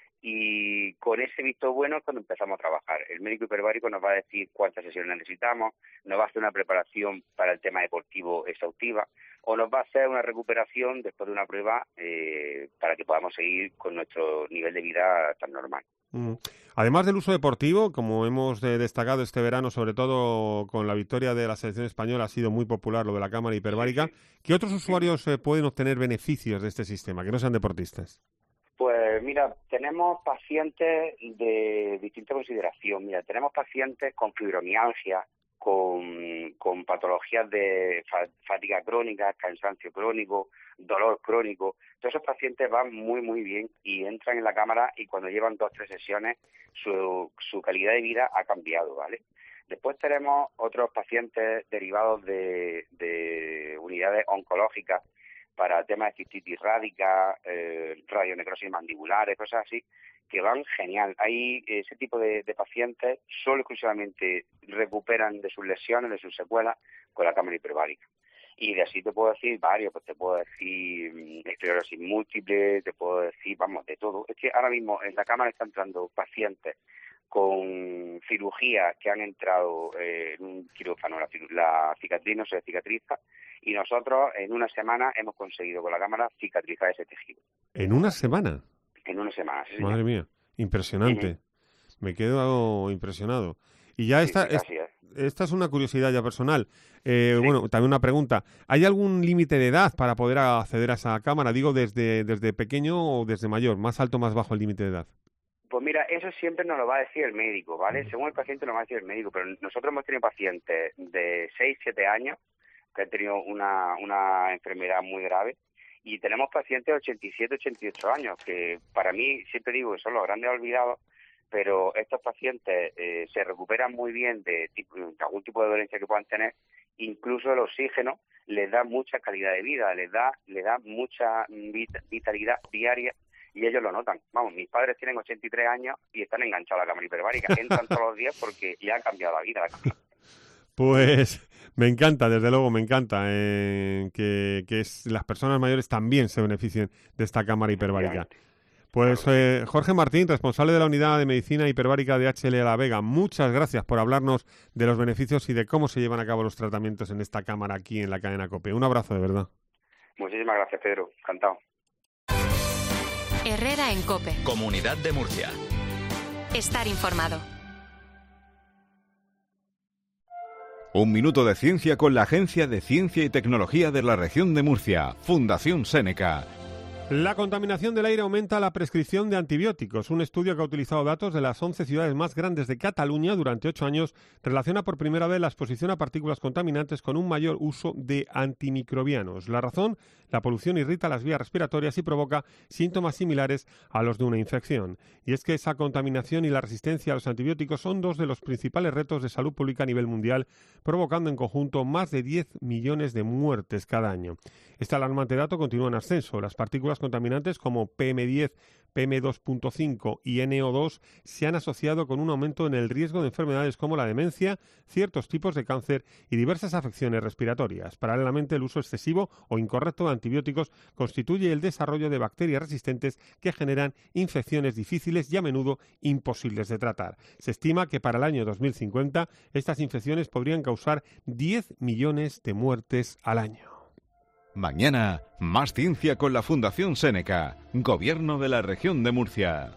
y con ese visto bueno es cuando empezamos a trabajar. El médico hiperbárico nos va a decir cuántas sesiones necesitamos, nos va a hacer una preparación para el tema deportivo exhaustiva o nos va a hacer una recuperación después de una prueba eh, para que podamos seguir con nuestro nivel de vida tan normal. Mm. Además del uso deportivo, como hemos eh, destacado este verano, sobre todo con la victoria de la selección española, ha sido muy popular lo de la cámara hiperbárica. ¿Qué otros usuarios eh, pueden obtener beneficios de este sistema, que no sean deportistas? Pues mira, tenemos pacientes de distinta consideración. Mira, tenemos pacientes con fibromialgia, con, con patologías de fa- fatiga crónica, cansancio crónico, dolor crónico. Todos esos pacientes van muy, muy bien y entran en la cámara y cuando llevan dos o tres sesiones su, su calidad de vida ha cambiado, ¿vale? Después tenemos otros pacientes derivados de, de unidades oncológicas para temas de cistitis rádica, eh, radionecrosis mandibulares, cosas así, que van genial. Hay ese tipo de, de pacientes solo exclusivamente recuperan de sus lesiones, de sus secuelas con la cámara hiperbárica. Y de así te puedo decir varios, pues te puedo decir esclerosis múltiple, te puedo decir, vamos, de todo. Es que ahora mismo en la cámara están entrando pacientes con cirugías que han entrado eh, en un quirófano, la, la cicatriz no se cicatriza, y nosotros en una semana hemos conseguido con la cámara cicatrizar ese tejido. ¿En una semana? En una semana, sí. Madre señor. mía, impresionante. Uh-huh. Me quedo impresionado. Y ya Sí, esta, sí, casi, ¿eh? esta es una curiosidad ya personal. Eh, sí. Bueno, también una pregunta. ¿Hay algún límite de edad para poder acceder a esa cámara? Digo, desde, desde pequeño o desde mayor, más alto, más bajo el límite de edad. Pues mira, eso siempre nos lo va a decir el médico, ¿vale? Según el paciente nos va a decir el médico, pero nosotros hemos tenido pacientes de seis, siete años que han tenido una, una enfermedad muy grave y tenemos pacientes de ochenta y siete, ochenta y ocho años, que para mí siempre digo que son los grandes olvidados, pero estos pacientes eh, se recuperan muy bien de, tipo, de algún tipo de dolencia que puedan tener, incluso el oxígeno les da mucha calidad de vida, les da, les da mucha vit- vitalidad diaria. Y ellos lo notan. Vamos, mis padres tienen ochenta y tres años y están enganchados a la cámara hiperbárica. Entran todos los días porque ya ha cambiado la vida. Pues me encanta, desde luego, me encanta eh, que, que es, las personas mayores también se beneficien de esta cámara hiperbárica. Pues eh, Jorge Martín, responsable de la Unidad de Medicina Hiperbárica de H L La Vega, muchas gracias por hablarnos de los beneficios y de cómo se llevan a cabo los tratamientos en esta cámara aquí en la cadena COPE. Un abrazo, de verdad. Muchísimas gracias, Pedro. Encantado. Herrera en COPE. Comunidad de Murcia. Estar informado. Un minuto de ciencia con la Agencia de Ciencia y Tecnología de la Región de Murcia, Fundación Seneca. La contaminación del aire aumenta la prescripción de antibióticos. Un estudio que ha utilizado datos de las once ciudades más grandes de Cataluña durante ocho años relaciona por primera vez la exposición a partículas contaminantes con un mayor uso de antimicrobianos. La razón, la polución irrita las vías respiratorias y provoca síntomas similares a los de una infección. Y es que esa contaminación y la resistencia a los antibióticos son dos de los principales retos de salud pública a nivel mundial, provocando en conjunto más de diez millones de muertes cada año. Este alarmante dato continúa en ascenso. Las partículas contaminantes como P M diez, P M dos punto cinco y N O dos se han asociado con un aumento en el riesgo de enfermedades como la demencia, ciertos tipos de cáncer y diversas afecciones respiratorias. Paralelamente, el uso excesivo o incorrecto de antibióticos constituye el desarrollo de bacterias resistentes que generan infecciones difíciles y a menudo imposibles de tratar. Se estima que para el año dos mil cincuenta estas infecciones podrían causar diez millones de muertes al año. Mañana, más ciencia con la Fundación Seneca, Gobierno de la Región de Murcia.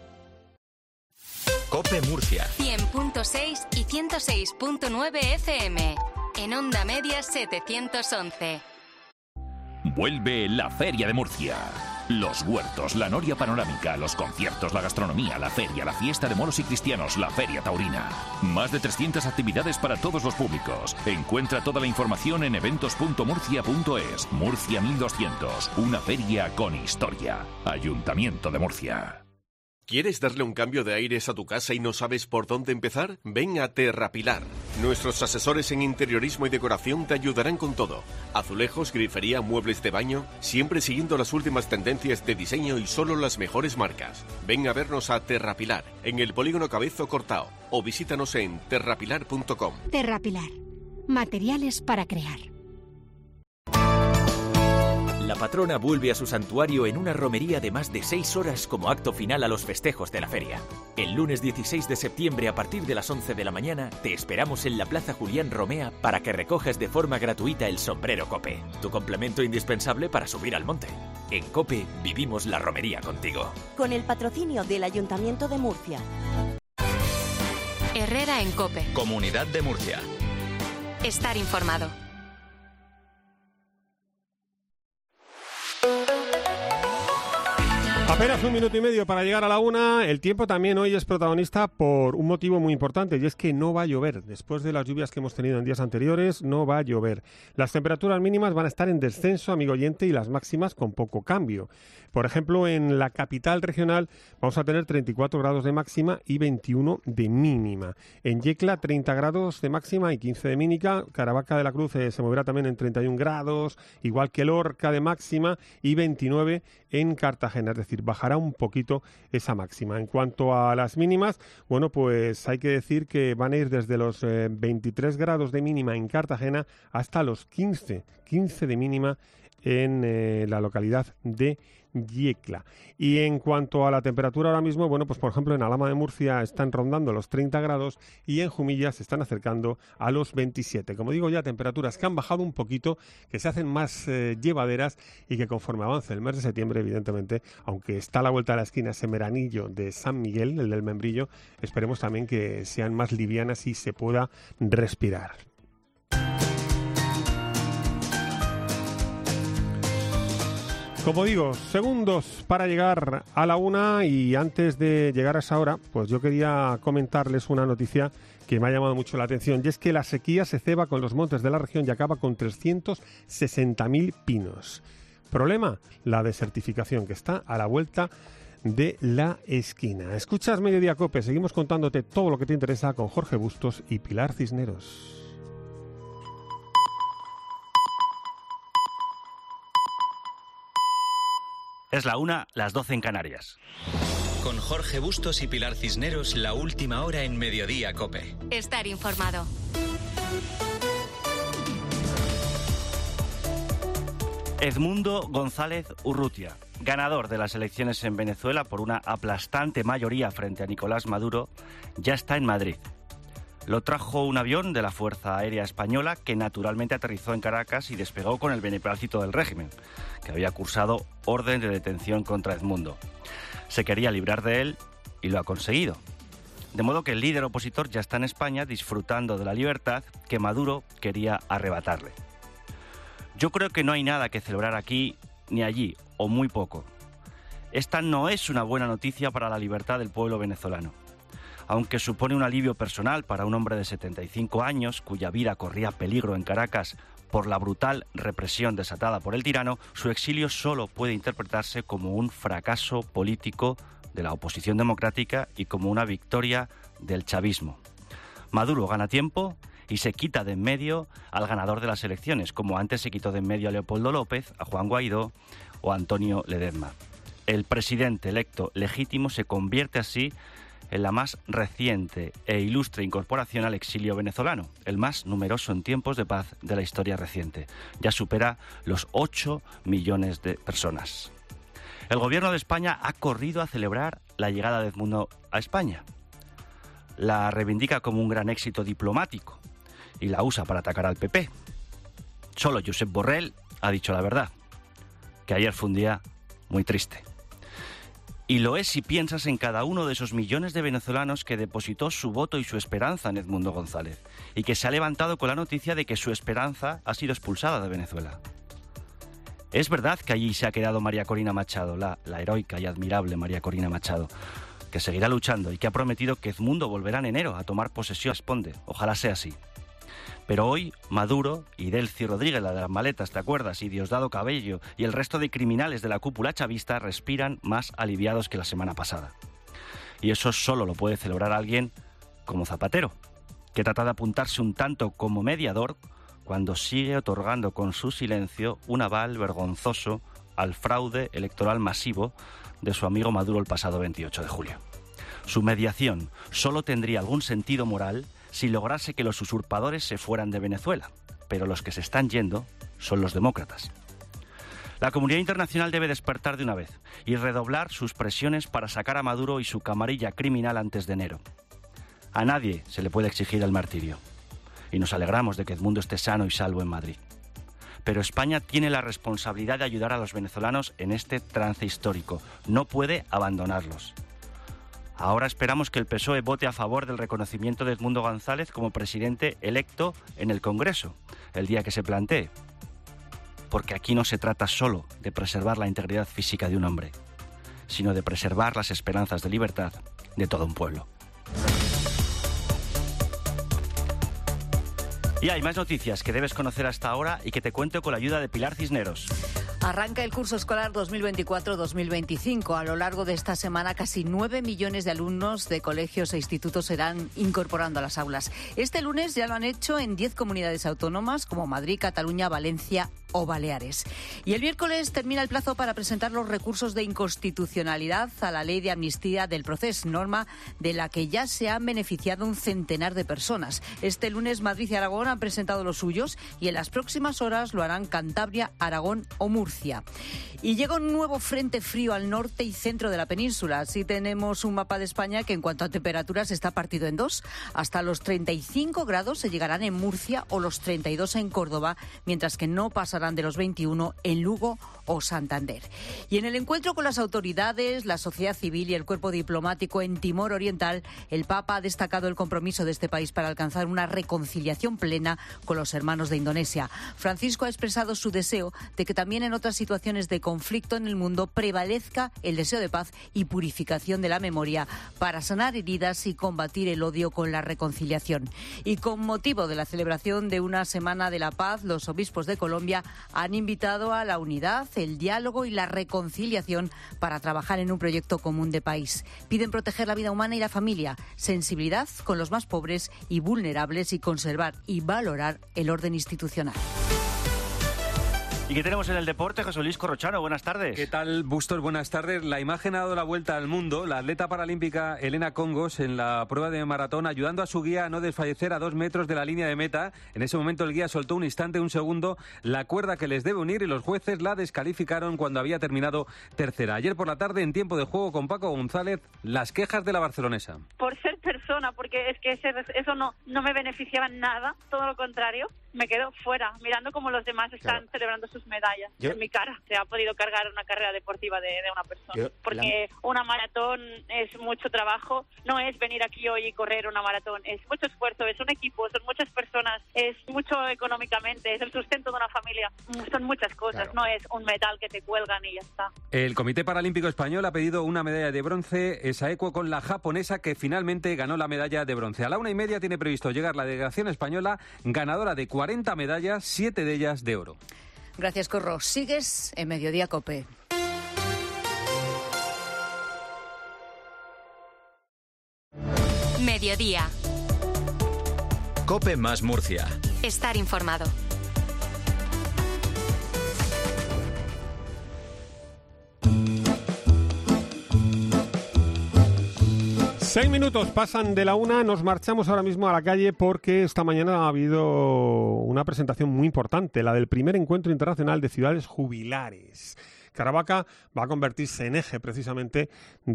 COPE Murcia. cien punto seis y ciento seis punto nueve F M. En onda media setecientos once. Vuelve la Feria de Murcia. Los huertos, la noria panorámica, los conciertos, la gastronomía, la feria, la fiesta de moros y cristianos, la feria taurina. Más de trescientas actividades para todos los públicos. Encuentra toda la información en eventos punto murcia punto es. Murcia mil doscientos, una feria con historia. Ayuntamiento de Murcia. ¿Quieres darle un cambio de aires a tu casa y no sabes por dónde empezar? Ven a Terrapilar. Nuestros asesores en interiorismo y decoración te ayudarán con todo. Azulejos, grifería, muebles de baño, siempre siguiendo las últimas tendencias de diseño y solo las mejores marcas. Ven a vernos a Terrapilar, en el Polígono Cabezo Cortao, o visítanos en terrapilar punto com. Terrapilar. Materiales para crear. La patrona vuelve a su santuario en una romería de más de seis horas como acto final a los festejos de la feria. El lunes dieciséis de septiembre a partir de las once de la mañana te esperamos en la Plaza Julián Romea para que recojas de forma gratuita el sombrero COPE, tu complemento indispensable para subir al monte. En COPE vivimos la romería contigo. Con el patrocinio del Ayuntamiento de Murcia. Herrera en COPE. Comunidad de Murcia. Estar informado. Apenas un minuto y medio para llegar a la una. El tiempo también hoy es protagonista por un motivo muy importante, y es que no va a llover. Después de las lluvias que hemos tenido en días anteriores, no va a llover. Las temperaturas mínimas van a estar en descenso, amigo oyente, y las máximas con poco cambio. Por ejemplo, en la capital regional vamos a tener treinta y cuatro grados de máxima y veintiuno de mínima. En Yecla, treinta grados de máxima y quince de mínima. Caravaca de la Cruz eh, se moverá también en treinta y un grados, igual que Lorca de máxima, y veintinueve en Cartagena, es decir, bajará un poquito esa máxima. En cuanto a las mínimas, bueno, pues hay que decir que van a ir desde los eh, veintitrés grados de mínima en Cartagena hasta los quince, quince de mínima en eh, la localidad de Yecla. Y en cuanto a la temperatura ahora mismo, bueno, pues por ejemplo en Alhama de Murcia están rondando los treinta grados y en Jumilla se están acercando a los veintisiete. Como digo ya, temperaturas que han bajado un poquito, que se hacen más eh, llevaderas y que conforme avance el mes de septiembre, evidentemente, aunque está a la vuelta de la esquina ese veranillo de San Miguel, el del Membrillo, esperemos también que sean más livianas y se pueda respirar. Como digo, segundos para llegar a la una, y antes de llegar a esa hora, pues yo quería comentarles una noticia que me ha llamado mucho la atención, y es que la sequía se ceba con los montes de la región y acaba con trescientos sesenta mil pinos. ¿Problema? La desertificación, que está a la vuelta de la esquina. Escuchas Mediodía Cope, seguimos contándote todo lo que te interesa con Jorge Bustos y Pilar Cisneros. Es la una, las doce en Canarias. Con Jorge Bustos y Pilar Cisneros, la última hora en Mediodía Cope. Estar informado. Edmundo González Urrutia, ganador de las elecciones en Venezuela por una aplastante mayoría frente a Nicolás Maduro, ya está en Madrid. Lo trajo un avión de la Fuerza Aérea Española que naturalmente aterrizó en Caracas y despegó con el beneplácito del régimen, que había cursado orden de detención contra Edmundo. Se quería librar de él y lo ha conseguido. De modo que el líder opositor ya está en España disfrutando de la libertad que Maduro quería arrebatarle. Yo creo que no hay nada que celebrar aquí ni allí, o muy poco. Esta no es una buena noticia para la libertad del pueblo venezolano. Aunque supone un alivio personal para un hombre de setenta y cinco años, cuya vida corría peligro en Caracas por la brutal represión desatada por el tirano, su exilio solo puede interpretarse como un fracaso político de la oposición democrática y como una victoria del chavismo. Maduro gana tiempo y se quita de en medio al ganador de las elecciones, como antes se quitó de en medio a Leopoldo López, a Juan Guaidó o a Antonio Ledezma. El presidente electo legítimo se convierte así en la más reciente e ilustre incorporación al exilio venezolano, el más numeroso en tiempos de paz de la historia reciente. Ya supera los ocho millones de personas. El gobierno de España ha corrido a celebrar la llegada de Edmundo a España. La reivindica como un gran éxito diplomático y la usa para atacar al P P. Solo Josep Borrell ha dicho la verdad, que ayer fue un día muy triste. Y lo es si piensas en cada uno de esos millones de venezolanos que depositó su voto y su esperanza en Edmundo González y que se ha levantado con la noticia de que su esperanza ha sido expulsada de Venezuela. Es verdad que allí se ha quedado María Corina Machado, la, la heroica y admirable María Corina Machado, que seguirá luchando y que ha prometido que Edmundo volverá en enero a tomar posesión. Responde, ojalá sea así. Pero hoy Maduro y Delcy Rodríguez, la de las maletas, ¿te acuerdas? Y Diosdado Cabello y el resto de criminales de la cúpula chavista respiran más aliviados que la semana pasada. Y eso solo lo puede celebrar alguien como Zapatero, que trata de apuntarse un tanto como mediador cuando sigue otorgando con su silencio un aval vergonzoso al fraude electoral masivo de su amigo Maduro el pasado veintiocho de julio. Su mediación solo tendría algún sentido moral si lograse que los usurpadores se fueran de Venezuela, pero los que se están yendo son los demócratas. La comunidad internacional debe despertar de una vez y redoblar sus presiones para sacar a Maduro y su camarilla criminal antes de enero. A nadie se le puede exigir el martirio, y nos alegramos de que Edmundo esté sano y salvo en Madrid. Pero España tiene la responsabilidad de ayudar a los venezolanos en este trance histórico. No puede abandonarlos. Ahora esperamos que el P S O E vote a favor del reconocimiento de Edmundo González como presidente electo en el Congreso, el día que se plantee. Porque aquí no se trata solo de preservar la integridad física de un hombre, sino de preservar las esperanzas de libertad de todo un pueblo. Y hay más noticias que debes conocer hasta ahora y que te cuento con la ayuda de Pilar Cisneros. Arranca el curso escolar dos mil veinticuatro dos mil veinticinco. A lo largo de esta semana, casi nueve millones de alumnos de colegios e institutos se irán incorporando a las aulas. Este lunes ya lo han hecho en diez comunidades autónomas como Madrid, Cataluña, Valencia o Baleares. Y el miércoles termina el plazo para presentar los recursos de inconstitucionalidad a la ley de amnistía del Procés, norma de la que ya se han beneficiado un centenar de personas. Este lunes Madrid y Aragón han presentado los suyos y en las próximas horas lo harán Cantabria, Aragón o Murcia. Y llega un nuevo frente frío al norte y centro de la península. Así tenemos un mapa de España que en cuanto a temperaturas está partido en dos. Hasta los treinta y cinco grados se llegarán en Murcia o los treinta y dos en Córdoba, mientras que no pasarán de los veintiuno en Lugo o Santander. Y en el encuentro con las autoridades, la sociedad civil y el cuerpo diplomático en Timor Oriental, el Papa ha destacado el compromiso de este país para alcanzar una reconciliación plena con los hermanos de Indonesia. Francisco ha expresado su deseo de que también en otras situaciones de conflicto en el mundo prevalezca el deseo de paz y purificación de la memoria para sanar heridas y combatir el odio con la reconciliación. Y con motivo de la celebración de una Semana de la Paz, los obispos de Colombia han invitado a la unidad, el diálogo y la reconciliación para trabajar en un proyecto común de país. Piden proteger la vida humana y la familia, sensibilidad con los más pobres y vulnerables y conservar y valorar el orden institucional. ¿Y qué tenemos en el deporte? José Luis Corrochano, buenas tardes. ¿Qué tal, Bustos? Buenas tardes. La imagen ha dado la vuelta al mundo. La atleta paralímpica Elena Congos en la prueba de maratón, ayudando a su guía a no desfallecer a dos metros de la línea de meta. En ese momento el guía soltó un instante, un segundo, la cuerda que les debe unir y los jueces la descalificaron cuando había terminado tercera. Ayer por la tarde, en tiempo de juego con Paco González, las quejas de la barcelonesa. Por ser persona, porque es que ese, eso no, no me beneficiaba en nada, todo lo contrario. Me quedo fuera, mirando cómo los demás están claro. celebrando sus medallas. Yo, en mi cara se ha podido cargar una carrera deportiva de, de una persona. Yo, porque la... una maratón es mucho trabajo, no es venir aquí hoy y correr una maratón, es mucho esfuerzo, es un equipo, son muchas personas, es mucho económicamente, es el sustento de una familia, son muchas cosas, claro. No es un medal que te cuelgan y ya está. El Comité Paralímpico Español ha pedido una medalla de bronce, esa equo con la japonesa que finalmente ganó la medalla de bronce. A la una y media tiene previsto llegar la delegación española, ganadora de cuarenta medallas, siete de ellas de oro. Gracias, Corro. Sigues en Mediodía COPE. Mediodía. COPE más Murcia. Estar informado. Seis minutos pasan de la una, nos marchamos ahora mismo a la calle porque esta mañana ha habido una presentación muy importante, la del primer encuentro internacional de ciudades jubilares. Caravaca va a convertirse en eje precisamente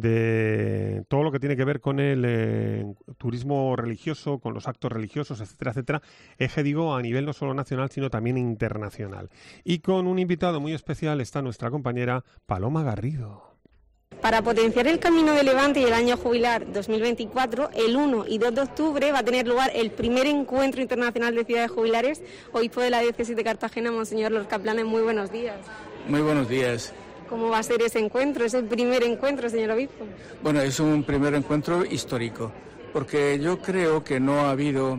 de todo lo que tiene que ver con el eh, turismo religioso, con los actos religiosos, etcétera, etcétera. Eje, digo, a nivel no solo nacional, sino también internacional. Y con un invitado muy especial está nuestra compañera Paloma Garrido. Para potenciar el Camino de Levante y el año jubilar dos mil veinticuatro, el uno y dos de octubre va a tener lugar el primer encuentro internacional de ciudades jubilares. Obispo de la diócesis de Cartagena, Monseñor Lorca Planes, muy buenos días. Muy buenos días. ¿Cómo va a ser ese encuentro, ese primer encuentro, señor obispo? Bueno, es un primer encuentro histórico, porque yo creo que no ha habido,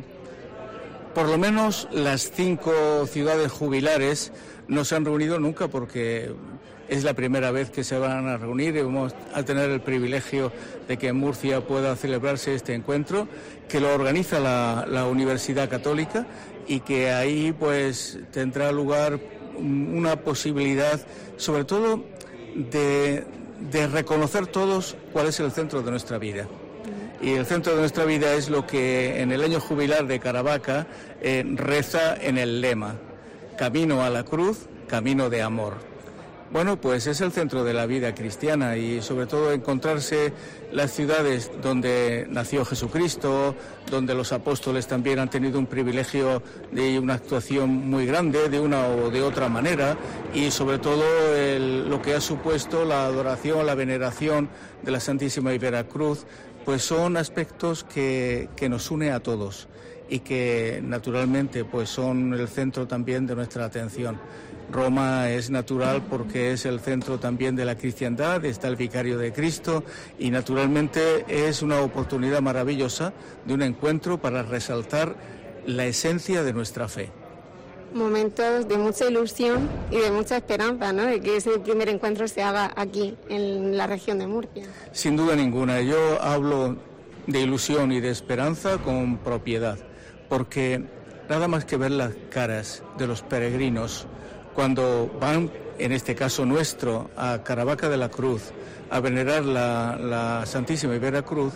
por lo menos las cinco ciudades jubilares no se han reunido nunca, porque es la primera vez que se van a reunir y vamos a tener el privilegio de que en Murcia pueda celebrarse este encuentro, que lo organiza la, la Universidad Católica y que ahí pues tendrá lugar una posibilidad, sobre todo, de, de reconocer todos cuál es el centro de nuestra vida. Y el centro de nuestra vida es lo que en el año jubilar de Caravaca eh, reza en el lema: camino a la cruz, camino de amor. Bueno, pues es el centro de la vida cristiana y sobre todo encontrarse las ciudades donde nació Jesucristo, donde los apóstoles también han tenido un privilegio de una actuación muy grande de una o de otra manera, y sobre todo el, lo que ha supuesto la adoración, la veneración de la Santísima y Veracruz, pues son aspectos que, que nos une a todos y que naturalmente pues son el centro también de nuestra atención. Roma es natural porque es el centro también de la cristiandad, está el Vicario de Cristo y naturalmente es una oportunidad maravillosa de un encuentro para resaltar la esencia de nuestra fe. Momentos de mucha ilusión y de mucha esperanza, ¿no?, de que ese primer encuentro se haga aquí, en la región de Murcia. Sin duda ninguna, yo hablo de ilusión y de esperanza con propiedad, porque nada más que ver las caras de los peregrinos cuando van, en este caso nuestro, a Caravaca de la Cruz, a venerar la, la Santísima Vera Cruz,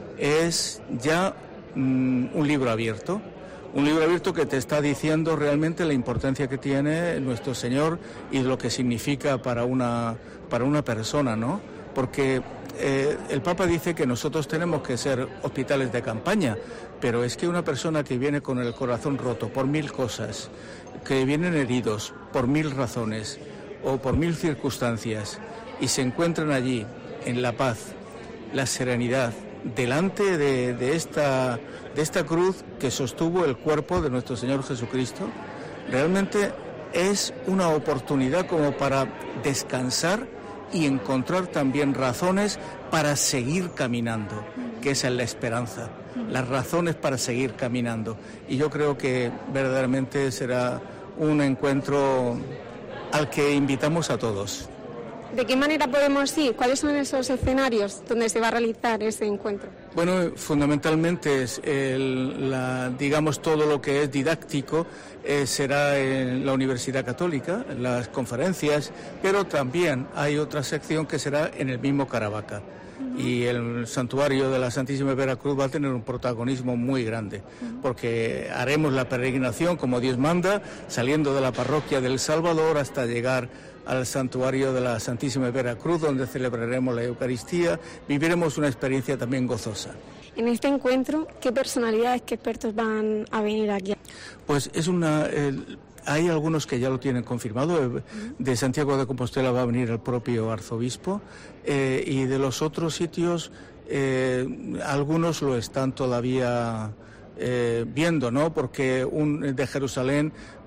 es ya mm, un libro abierto. Un libro abierto que te está diciendo realmente la importancia que tiene nuestro Señor y lo que significa para una, para una persona, ¿no? Porque eh, el Papa dice que nosotros tenemos que ser hospitales de campaña, pero es que una persona que viene con el corazón roto por mil cosas, que vienen heridos por mil razones o por mil circunstancias y se encuentran allí en la paz, la serenidad, delante de, de, esta, de esta cruz que sostuvo el cuerpo de nuestro Señor Jesucristo, realmente es una oportunidad como para descansar y encontrar también razones para seguir caminando, que esa es la esperanza, las razones para seguir caminando. Y yo creo que verdaderamente será un encuentro al que invitamos a todos. ¿De qué manera podemos ir? ¿Cuáles son esos escenarios donde se va a realizar ese encuentro? Bueno, fundamentalmente es el, la, digamos todo lo que es didáctico eh, será en la Universidad Católica, en las conferencias, pero también hay otra sección que será en el mismo Caravaca. Y el santuario de la Santísima Vera Cruz va a tener un protagonismo muy grande, porque haremos la peregrinación como Dios manda, saliendo de la parroquia del Salvador hasta llegar al santuario de la Santísima Vera Cruz, donde celebraremos la Eucaristía, viviremos una experiencia también gozosa. En este encuentro, ¿qué personalidades, qué expertos van a venir aquí? Pues es una... El, Hay algunos que ya lo tienen confirmado. De Santiago de Compostela va a venir el propio arzobispo eh, y de los otros sitios eh, algunos lo están todavía eh, viendo, ¿no? Porque un, de Jerusalén,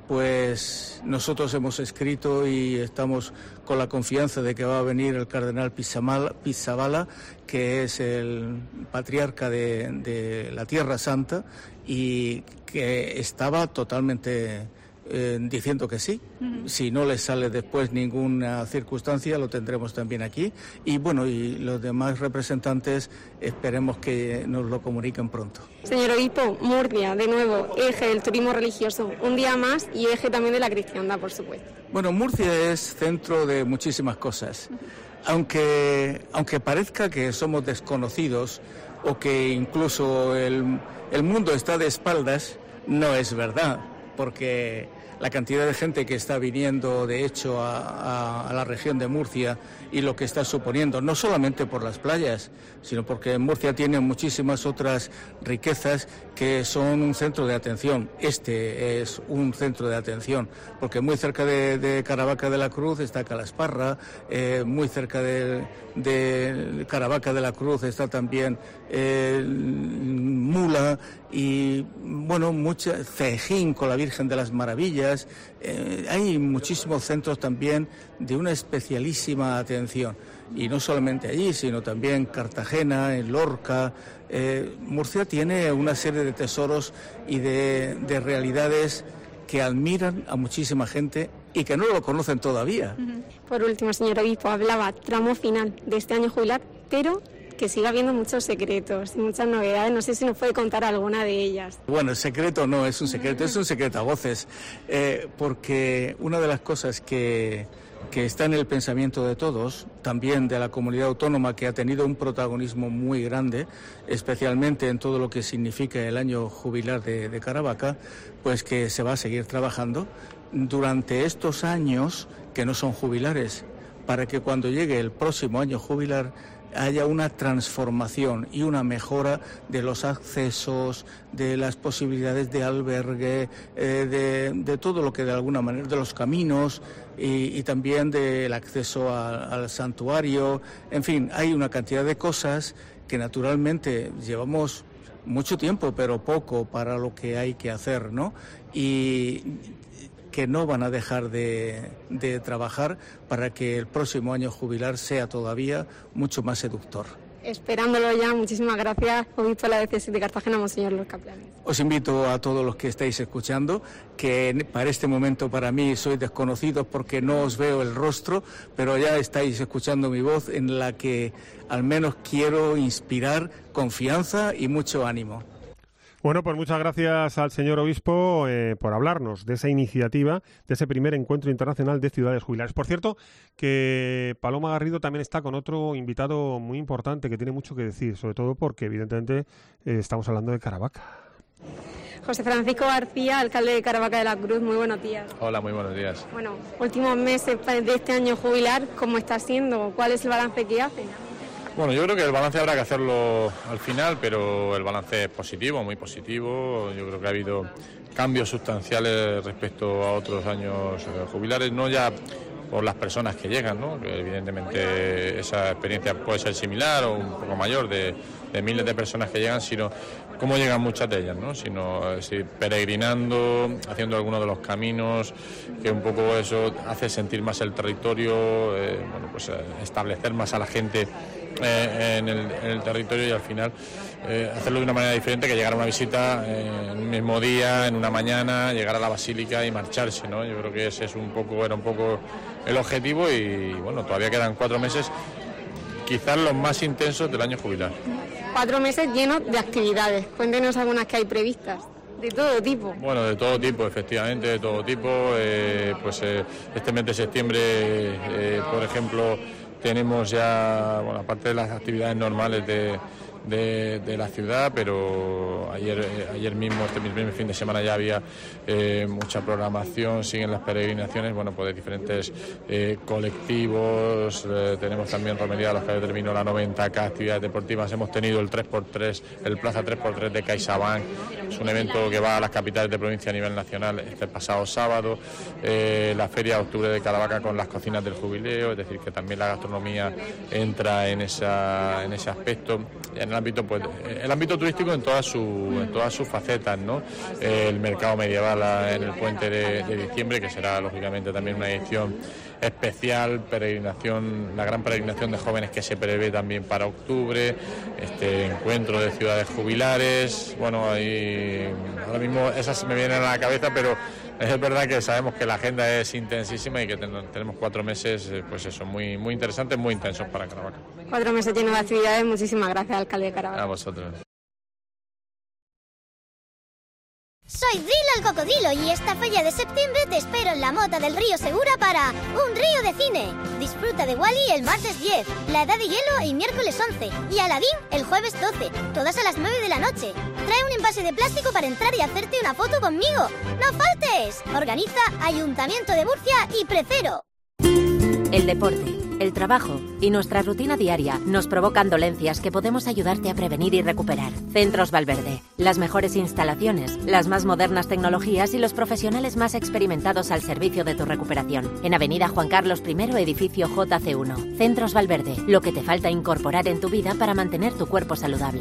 pues nosotros hemos escrito y estamos con la confianza de que va a venir el cardenal Pizzaballa, que es el patriarca de, de la Tierra Santa y que estaba totalmente... Eh, diciendo que sí. Uh-huh. Si no le sale después ninguna circunstancia, lo tendremos también aquí. Y bueno, y los demás representantes esperemos que nos lo comuniquen pronto. Señor Obispo, Murcia, de nuevo, eje del turismo religioso, un día más, y eje también de la cristiandad, por supuesto. Bueno, Murcia es centro de muchísimas cosas. Uh-huh. Aunque, aunque parezca que somos desconocidos o que incluso el, el mundo está de espaldas, no es verdad, porque la cantidad de gente que está viniendo, de hecho, a, a, a la región de Murcia y lo que está suponiendo, no solamente por las playas, sino porque Murcia tiene muchísimas otras riquezas que son un centro de atención. Este es un centro de atención, porque muy cerca de, de Caravaca de la Cruz está Calasparra, eh, muy cerca de, de Caravaca de la Cruz está también eh, Mula y, bueno, mucha, Cejín con la Virgen de las Maravillas. Eh, hay muchísimos centros también de una especialísima atención. Y no solamente allí, sino también Cartagena, en Lorca. Eh, Murcia tiene una serie de tesoros y de, de realidades que admiran a muchísima gente y que no lo conocen todavía. Uh-huh. Por último, señor Obispo, hablaba tramo final de este año jubilar, pero que siga habiendo muchos secretos y muchas novedades. No sé si nos puede contar alguna de ellas. Bueno, el secreto no es un secreto, es un secreto a voces, eh, porque una de las cosas que... que está en el pensamiento de todos, también de la comunidad autónoma, que ha tenido un protagonismo muy grande, especialmente en todo lo que significa el año jubilar de, de Caravaca, pues que se va a seguir trabajando durante estos años que no son jubilares, para que cuando llegue el próximo año jubilar haya una transformación y una mejora de los accesos, de las posibilidades de albergue, eh, de, de todo lo que de alguna manera, de los caminos y, y también del acceso a, al santuario. En fin, hay una cantidad de cosas que naturalmente llevamos mucho tiempo, pero poco para lo que hay que hacer, ¿no? Y que no van a dejar de, de trabajar para que el próximo año jubilar sea todavía mucho más seductor. Esperándolo ya, muchísimas gracias, Obispo de la Diócesis de Cartagena, Monseñor Lorca Planes. Os invito a todos los que estáis escuchando, que para este momento para mí sois desconocidos porque no os veo el rostro, pero ya estáis escuchando mi voz en la que al menos quiero inspirar confianza y mucho ánimo. Bueno, pues muchas gracias al señor obispo eh, por hablarnos de esa iniciativa, de ese primer encuentro internacional de ciudades jubilares. Por cierto, que Paloma Garrido también está con otro invitado muy importante que tiene mucho que decir, sobre todo porque evidentemente eh, estamos hablando de Caravaca. José Francisco García, alcalde de Caravaca de la Cruz, muy buenos días. Hola, muy buenos días. Bueno, últimos meses de este año jubilar, ¿cómo está siendo? ¿Cuál es el balance que hace? Bueno, yo creo que el balance habrá que hacerlo al final, pero el balance es positivo, muy positivo. Yo creo que ha habido cambios sustanciales respecto a otros años jubilares, no ya por las personas que llegan, ¿no? Que evidentemente esa experiencia puede ser similar o un poco mayor de, de miles de personas que llegan, sino cómo llegan muchas de ellas, ¿no? Sino es decir, peregrinando, haciendo algunos de los caminos, que un poco eso hace sentir más el territorio, eh, bueno, pues eh, establecer más a la gente eh, en, el, en el territorio y al final eh, hacerlo de una manera diferente que llegar a una visita eh, en un mismo día, en una mañana, llegar a la basílica y marcharse, ¿no? Yo creo que ese es un poco, era un poco el objetivo y bueno, todavía quedan cuatro meses, quizás los más intensos del año jubilar. Cuatro meses llenos de actividades. Cuéntenos algunas que hay previstas. De todo tipo. Bueno, de todo tipo, efectivamente, de todo tipo. Eh, pues eh, este mes de septiembre, eh, por ejemplo, tenemos ya, bueno, aparte de las actividades normales de, de, de la ciudad, pero ayer, eh, ayer mismo, este mismo fin de semana ya había eh, mucha programación, siguen las peregrinaciones, bueno, pues de diferentes eh, colectivos, eh, tenemos también romería a los que terminó la noventa K, actividades deportivas, hemos tenido el tres por tres, el Plaza tres por tres de CaixaBank, es un evento que va a las capitales de provincia a nivel nacional este pasado sábado, eh, la Feria de Octubre de Caravaca con las cocinas del jubileo, es decir, que también la gastronomía entra en, esa, en ese aspecto, en el ámbito, pues, el ámbito turístico en todas sus, en todas sus facetas, ¿no? Eh, el mercado medieval en el puente de, de diciembre, que será lógicamente también una edición especial, peregrinación, la gran peregrinación de jóvenes que se prevé también para octubre, este encuentro de ciudades jubilares, bueno, ahí ahora mismo esas me vienen a la cabeza, pero es verdad que sabemos que la agenda es intensísima y que ten, tenemos cuatro meses, pues eso, muy, muy interesantes, muy intensos para Caravaca. Cuatro meses llenos de actividades, muchísimas gracias, alcalde de Caravaca. A vosotros. Soy Dila el Cocodilo y esta feria de septiembre te espero en la Mota del Río Segura para Un Río de Cine. Disfruta de Wall-E el martes diez, La Edad de Hielo el miércoles once y Aladdin el jueves doce, todas a las nueve de la noche. Trae un envase de plástico para entrar y hacerte una foto conmigo. ¡No faltes! Organiza Ayuntamiento de Murcia y Precero. El deporte, el trabajo y nuestra rutina diaria nos provocan dolencias que podemos ayudarte a prevenir y recuperar. Centros Valverde, las mejores instalaciones, las más modernas tecnologías y los profesionales más experimentados al servicio de tu recuperación. En Avenida Juan Carlos primero, edificio J C uno. Centros Valverde, lo que te falta incorporar en tu vida para mantener tu cuerpo saludable.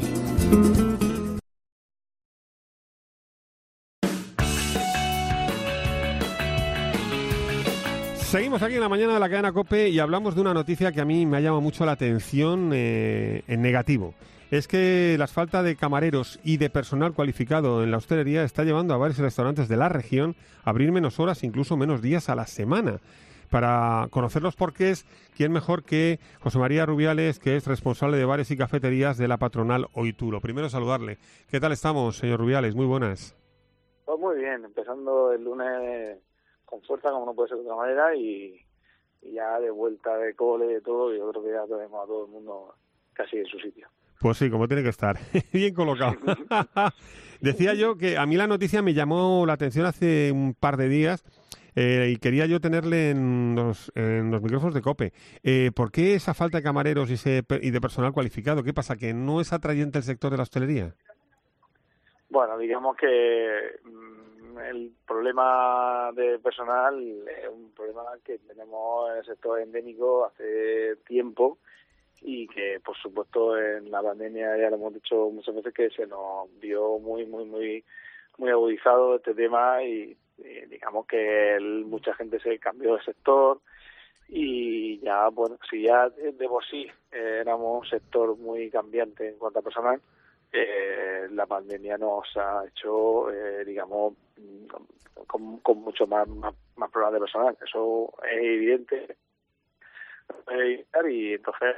Seguimos aquí en la mañana de la cadena COPE y hablamos de una noticia que a mí me ha llamado mucho la atención eh, en negativo. Es que la falta de camareros y de personal cualificado en la hostelería está llevando a varios restaurantes de la región a abrir menos horas, incluso menos días a la semana. Para conocer los porqués, ¿quién mejor que José María Rubiales, que es responsable de bares y cafeterías de la patronal Oitulo? Primero saludarle. ¿Qué tal estamos, señor Rubiales? Muy buenas. Pues muy bien, empezando el lunes con fuerza, como no puede ser de otra manera, y, y ya de vuelta de cole, de todo, yo creo que ya tenemos a todo el mundo casi en su sitio. Pues sí, como tiene que estar. Bien colocado. Decía yo que a mí la noticia me llamó la atención hace un par de días eh, y quería yo tenerle en los, en los micrófonos de COPE. Eh, ¿Por qué esa falta de camareros y, ese, y de personal cualificado? ¿Qué pasa? ¿Que no es atrayente el sector de la hostelería? Bueno, digamos que el problema de personal es un problema que tenemos en el sector endémico hace tiempo y que, por supuesto, en la pandemia ya lo hemos dicho muchas veces que se nos vio muy, muy, muy, muy agudizado este tema y, y digamos que el, mucha gente se cambió de sector y ya, bueno, si ya de por sí eh, éramos un sector muy cambiante en cuanto a personal, Eh, la pandemia nos ha hecho, eh, digamos, con, con mucho más, más, más problemas de personal. Eso es evidente. Y entonces,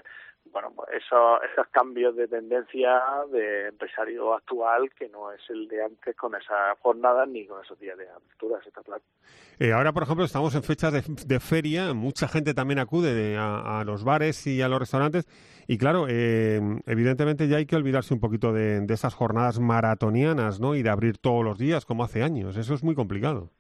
bueno, pues esos, esos cambios de tendencia de empresario actual que no es el de antes con esas jornadas ni con esos días de aperturas, está claro. Eh, ahora, por ejemplo, estamos en fechas de, de feria, mucha gente también acude de, a, a los bares y a los restaurantes y claro, eh, evidentemente ya hay que olvidarse un poquito de, de esas jornadas maratonianas, ¿no? Y de abrir todos los días como hace años, eso es muy complicado.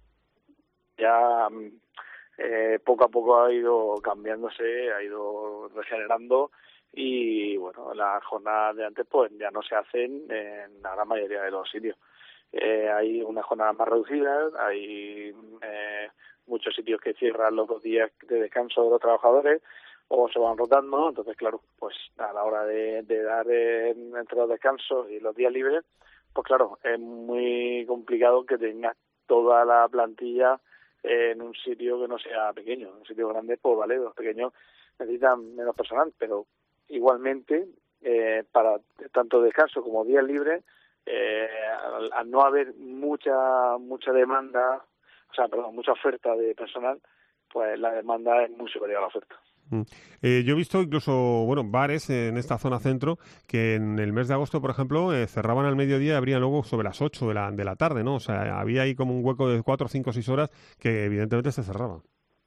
Ya eh, poco a poco ha ido cambiándose, ha ido regenerando y bueno, las jornadas de antes pues ya no se hacen en la gran mayoría de los sitios. Eh, hay unas jornadas más reducidas, hay eh, muchos sitios que cierran los dos días de descanso de los trabajadores o se van rotando, entonces claro, pues a la hora de, de dar eh, entre los descansos y los días libres, pues claro, es muy complicado que tengas toda la plantilla en un sitio que no sea pequeño. En un sitio grande, pues vale, los pequeños necesitan menos personal, pero igualmente, eh, para tanto descanso como días libres, eh, al, al no haber mucha mucha demanda, o sea, perdón, mucha oferta de personal, pues la demanda es muy superior a la oferta. Mm. Eh, yo he visto incluso, bueno, bares en esta zona centro que en el mes de agosto, por ejemplo, eh, cerraban al mediodía y abrían luego sobre las ocho de la, de la tarde, ¿no? O sea, había ahí como un hueco de cuatro, cinco, seis horas que evidentemente se cerraba.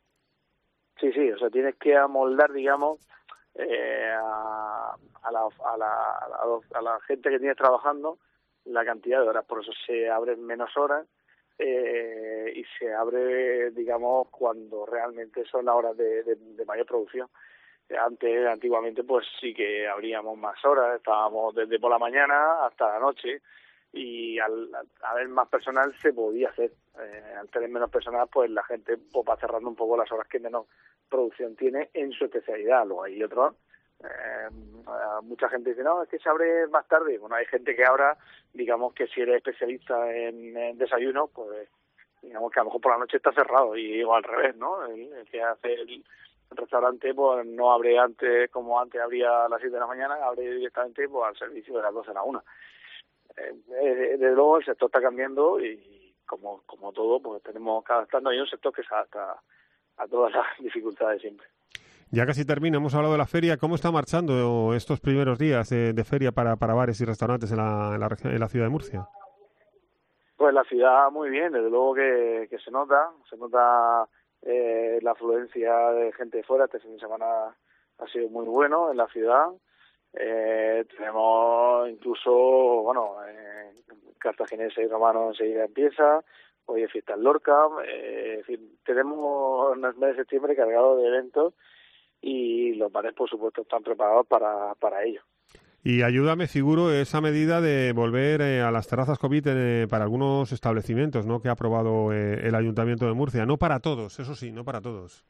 Sí, sí, o sea, tienes que amoldar, digamos, eh, a, a, la, a, la, a, la, a la gente que tienes trabajando la cantidad de horas, por eso se abren menos horas eh, y se abre, digamos, cuando realmente son las horas de, de, de mayor producción. Antes, antiguamente, pues sí que abríamos más horas, estábamos desde por la mañana hasta la noche y al, al haber más personal se podía hacer. Eh, al tener menos personal, pues la gente pues, va cerrando un poco las horas que menos producción tiene en su especialidad. Luego hay otros, eh, mucha gente dice, no, es que se abre más tarde. Bueno, hay gente que ahora, digamos que si eres especialista en, en desayuno, pues digamos que a lo mejor por la noche está cerrado y o al revés, ¿no? El, el que hace el, el restaurante pues no abre antes como antes abría a las siete de la mañana, abre directamente pues al servicio de las doce a la una. Eh, desde luego el sector está cambiando y como como todo pues tenemos que adaptarnos. Hay un sector que se adapta a todas las dificultades siempre. Ya casi termina, hemos hablado de la feria. ¿Cómo está marchando estos primeros días de, de feria para, para bares y restaurantes en la, en, la, en la ciudad de Murcia? Pues la ciudad muy bien, desde luego que, que se nota, se nota eh, la afluencia de gente de fuera. Este fin de semana ha sido muy bueno en la ciudad. Eh, tenemos incluso, bueno, eh, cartaginense y romano enseguida empieza. Hoy es fiesta en Lorca, eh, en fin, tenemos un mes de septiembre cargado de eventos y los bares, por supuesto, están preparados para, para ello. Y ayúdame, figuro, esa medida de volver eh, a las terrazas COVID eh, para algunos establecimientos, ¿no?, que ha aprobado eh, el Ayuntamiento de Murcia. No para todos, eso sí, no para todos.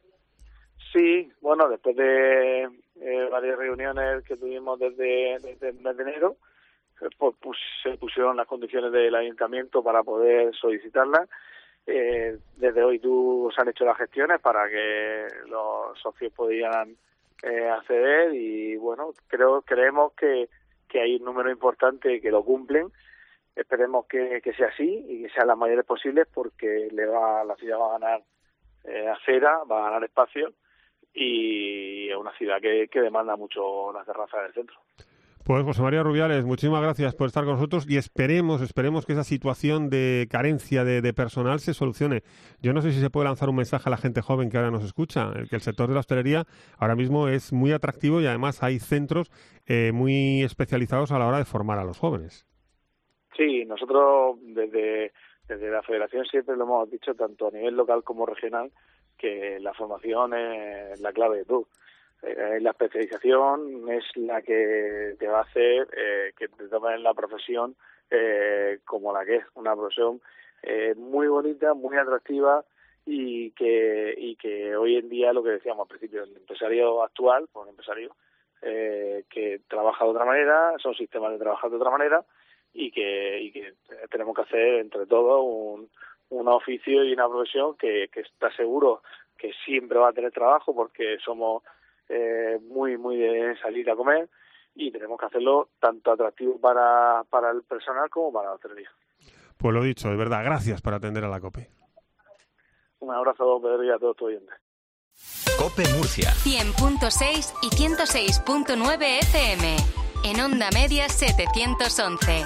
Sí, bueno, después de eh, varias reuniones que tuvimos desde, desde el mes de enero, pues, pues se pusieron las condiciones del ayuntamiento para poder solicitarlas. Eh, desde hoy tú se han hecho las gestiones para que los socios pudieran eh, acceder y bueno, creo creemos que, que hay un número importante que lo cumplen. Esperemos que, que sea así y que sean las mayores posibles porque le va la ciudad va a ganar eh, acera, va a ganar espacio y es una ciudad que, que demanda mucho las terrazas del centro. Pues José María Rubiales, muchísimas gracias por estar con nosotros y esperemos, esperemos que esa situación de carencia de, de personal se solucione. Yo no sé si se puede lanzar un mensaje a la gente joven que ahora nos escucha, el que el sector de la hostelería ahora mismo es muy atractivo y además hay centros eh, muy especializados a la hora de formar a los jóvenes. Sí, nosotros desde, desde la Federación siempre lo hemos dicho, tanto a nivel local como regional, que la formación es la clave de todo. Eh, la especialización es la que te va a hacer eh, que te tomes la profesión eh, como la que es, una profesión eh, muy bonita, muy atractiva y que y que hoy en día, lo que decíamos al principio, el empresario actual, pues un empresario eh, que trabaja de otra manera, son sistemas de trabajar de otra manera y que y que tenemos que hacer entre todos un, un oficio y una profesión que, que está seguro que siempre va a tener trabajo porque somos Eh, muy muy de salir a comer y tenemos que hacerlo tanto atractivo para, para el personal como para la hostelería. Pues lo dicho, de verdad, gracias por atender a la COPE. Un abrazo, Pedro, y a todos tus oyentes. COPE Murcia. cien punto seis y ciento seis punto nueve F M. En Onda Media setecientos once.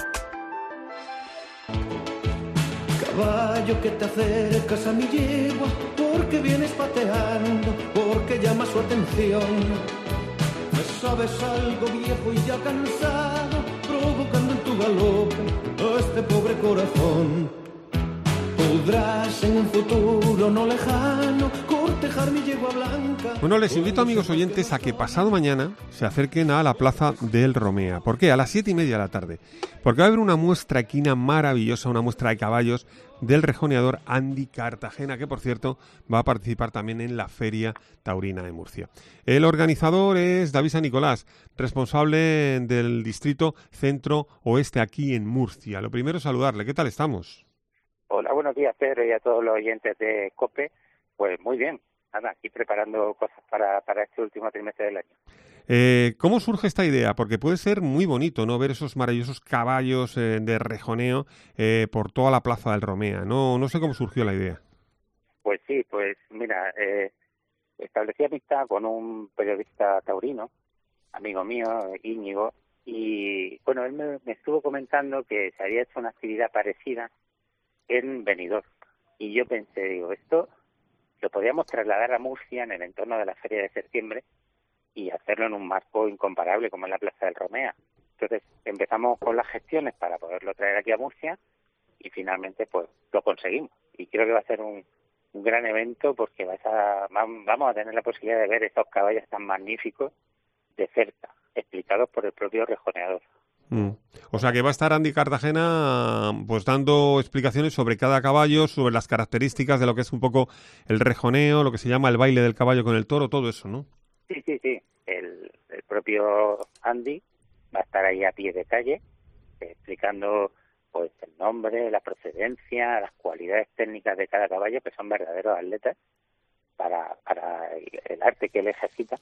Caballo que te acercas a mi yegua, porque vienes pateando, porque llama su atención. Me sabes algo viejo y ya cansado, provocando en tu galope a este pobre corazón. Podrás en un futuro no lejano cortejar mi yegua blanca. Bueno, les invito, amigos oyentes, a que pasado mañana se acerquen a la Plaza del Romea. ¿Por qué? A las siete y media de la tarde. Porque va a haber una muestra equina maravillosa, una muestra de caballos del rejoneador Andy Cartagena, que por cierto va a participar también en la Feria Taurina de Murcia. El organizador es David San Nicolás, responsable del distrito Centro Oeste aquí en Murcia. Lo primero es saludarle. ¿Qué tal estamos? Hola, buenos días, Pedro, y a todos los oyentes de COPE. Pues muy bien, nada, aquí preparando cosas para, para este último trimestre del año. Eh, ¿Cómo surge esta idea? Porque puede ser muy bonito, ¿no? Ver esos maravillosos caballos eh, de rejoneo eh, por toda la Plaza del Romea. No, no sé cómo surgió la idea. Pues sí, pues mira, eh, establecí amistad con un periodista taurino, amigo mío, Íñigo, y bueno, él me, me estuvo comentando que se había hecho una actividad parecida en Benidorm. Y yo pensé, digo, esto lo podíamos trasladar a Murcia en el entorno de la Feria de Septiembre y hacerlo en un marco incomparable como es la Plaza del Romea. Entonces empezamos con las gestiones para poderlo traer aquí a Murcia y finalmente pues lo conseguimos. Y creo que va a ser un, un gran evento porque vas a, vamos a tener la posibilidad de ver estos caballos tan magníficos de cerca, explicados por el propio rejoneador. Mm. O sea que va a estar Andy Cartagena pues dando explicaciones sobre cada caballo, sobre las características de lo que es un poco el rejoneo, lo que se llama el baile del caballo con el toro, todo eso, ¿no? Sí, sí, sí. El, el propio Andy va a estar ahí a pie de calle eh, explicando pues el nombre, la procedencia, las cualidades técnicas de cada caballo, que son verdaderos atletas para, para el, el arte que él ejercita.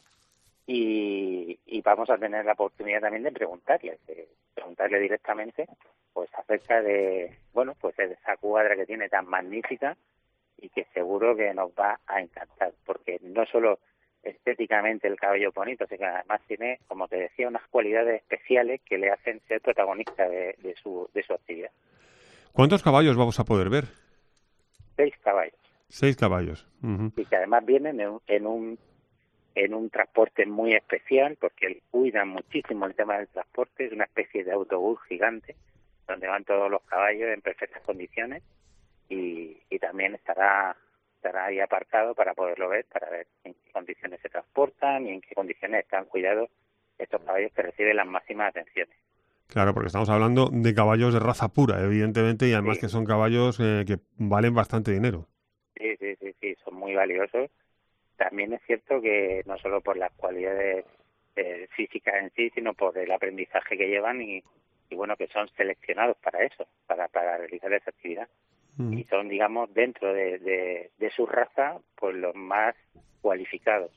Y, y vamos a tener la oportunidad también de preguntarle, de preguntarle directamente pues acerca de, bueno, pues de esa cuadra que tiene tan magnífica y que seguro que nos va a encantar, porque no solo estéticamente el caballo bonito, sino que además tiene, como te decía, unas cualidades especiales que le hacen ser protagonista de, de su de su actividad. ¿Cuántos caballos vamos a poder ver? Seis caballos. Seis caballos. Uh-huh. Y que además vienen en un, en un en un transporte muy especial, porque cuidan muchísimo el tema del transporte. Es una especie de autobús gigante donde van todos los caballos en perfectas condiciones y, y también estará estará ahí aparcado para poderlo ver, para ver en qué condiciones se transportan y en qué condiciones están cuidados estos caballos que reciben las máximas atenciones. Claro, porque estamos hablando de caballos de raza pura, evidentemente, y además sí. que son caballos eh, que valen bastante dinero. Sí, sí, sí, sí, son muy valiosos. También es cierto que no solo por las cualidades eh, físicas en sí, sino por el aprendizaje que llevan y, y bueno, que son seleccionados para eso, para, para realizar esa actividad. Mm. Y son, digamos, dentro de, de, de su raza, pues los más cualificados.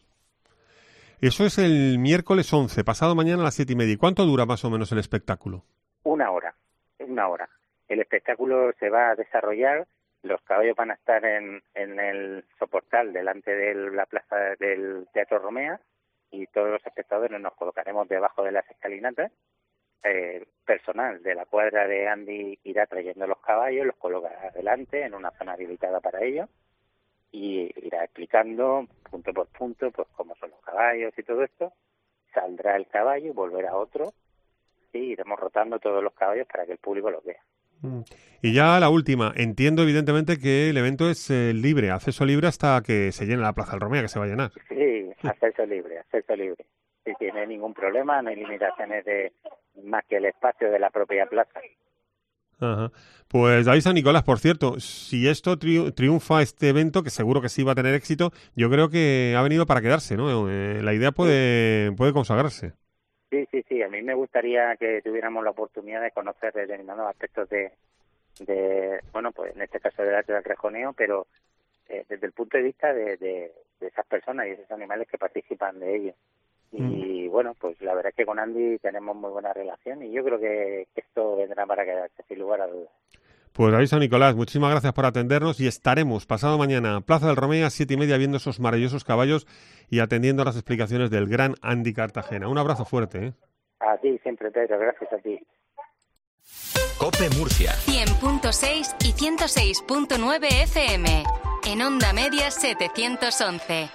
Eso es el miércoles once, pasado mañana a las siete y media. ¿Y cuánto dura más o menos el espectáculo? Una hora, una hora. El espectáculo se va a desarrollar. Los caballos van a estar en, en el soportal delante de la plaza del Teatro Romea y todos los espectadores nos colocaremos debajo de las escalinatas. Eh, personal de la cuadra de Andy irá trayendo los caballos, los colocará delante en una zona habilitada para ello y irá explicando punto por punto pues cómo son los caballos y todo esto. Saldrá el caballo y volverá otro y iremos rotando todos los caballos para que el público los vea. Y ya la última, entiendo evidentemente que el evento es eh, libre, acceso libre hasta que se llene la Plaza del Romea, que se va a llenar. Sí, acceso libre, acceso libre. Sí, sí, no hay ningún problema, no hay limitaciones de más que el espacio de la propia plaza. Ajá. Pues David San Nicolás, por cierto, si esto tri- triunfa este evento, que seguro que sí va a tener éxito, yo creo que ha venido para quedarse, ¿no? Eh, la idea puede, puede consagrarse. Sí, sí, sí. A mí me gustaría que tuviéramos la oportunidad de conocer determinados aspectos de, de bueno, pues en este caso del arte del rejoneo, pero eh, desde el punto de vista de, de, de esas personas y esos animales que participan de ello. Y mm. bueno, pues la verdad es que con Andy tenemos muy buena relación y yo creo que, que esto vendrá para quedarse, sin lugar a dudas. Pues David San Nicolás, muchísimas gracias por atendernos y estaremos pasado mañana Plaza del Romea a siete y media viendo esos maravillosos caballos y atendiendo a las explicaciones del gran Andy Cartagena. Un abrazo fuerte, ¿eh? A ti siempre, Pedro, gracias a ti. COPE Murcia. cien punto seis y ciento seis punto nueve F M. En Onda Media setecientos once.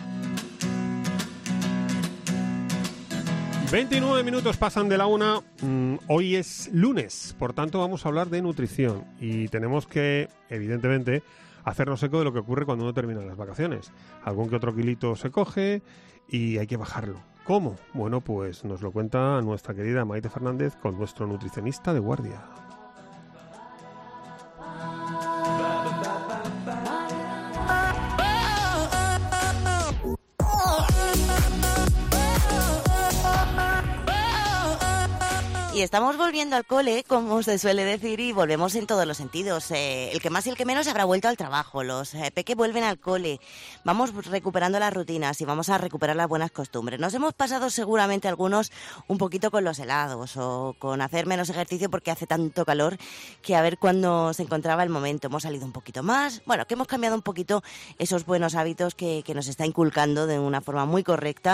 veintinueve minutos pasan de la una. Mm, hoy es lunes, por tanto vamos a hablar de nutrición y tenemos que, evidentemente, hacernos eco de lo que ocurre cuando uno termina las vacaciones. Algún que otro kilito se coge y hay que bajarlo. ¿Cómo? Bueno, pues nos lo cuenta nuestra querida Maite Fernández con nuestro nutricionista de guardia. Y estamos volviendo al cole, como se suele decir, y volvemos en todos los sentidos. Eh, el que más y el que menos habrá vuelto al trabajo. Los eh, peques vuelven al cole. Vamos recuperando las rutinas y vamos a recuperar las buenas costumbres. Nos hemos pasado seguramente algunos un poquito con los helados o con hacer menos ejercicio porque hace tanto calor que a ver cuándo se encontraba el momento. Hemos salido un poquito más. Bueno, que hemos cambiado un poquito esos buenos hábitos que, que nos está inculcando de una forma muy correcta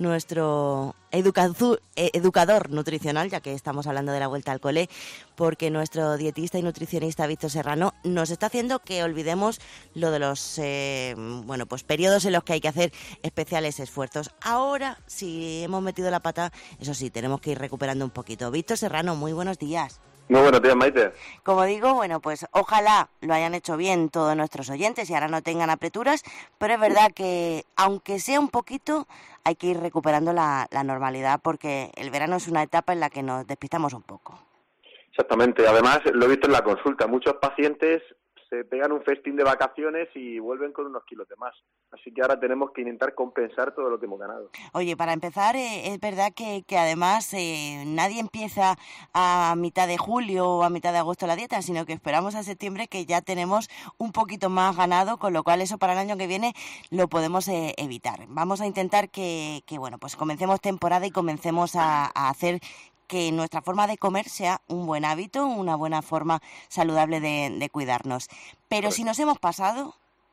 nuestro educazu- eh, educador nutricional, ya que estamos hablando de la vuelta al cole, porque nuestro dietista y nutricionista Víctor Serrano nos está haciendo que olvidemos lo de los eh, bueno pues periodos en los que hay que hacer especiales esfuerzos. Ahora, si hemos metido la pata, eso sí, tenemos que ir recuperando un poquito. Víctor Serrano, muy buenos días. Muy buenos días, Maite. Como digo, bueno, pues ojalá lo hayan hecho bien todos nuestros oyentes y ahora no tengan apreturas, pero es verdad que, aunque sea un poquito, hay que ir recuperando la, la normalidad porque el verano es una etapa en la que nos despistamos un poco. Exactamente. Además, lo he visto en la consulta. Muchos pacientes se pegan un festín de vacaciones y vuelven con unos kilos de más. Así que ahora tenemos que intentar compensar todo lo que hemos ganado. Oye, para empezar, eh, es verdad que, que además eh, nadie empieza a mitad de julio o a mitad de agosto la dieta, sino que esperamos a septiembre que ya tenemos un poquito más ganado, con lo cual eso para el año que viene lo podemos eh, evitar. Vamos a intentar que, que, bueno, pues comencemos temporada y comencemos a, a hacer que nuestra forma de comer sea un buen hábito, una buena forma saludable de, de cuidarnos. Pero si nos hemos pasado,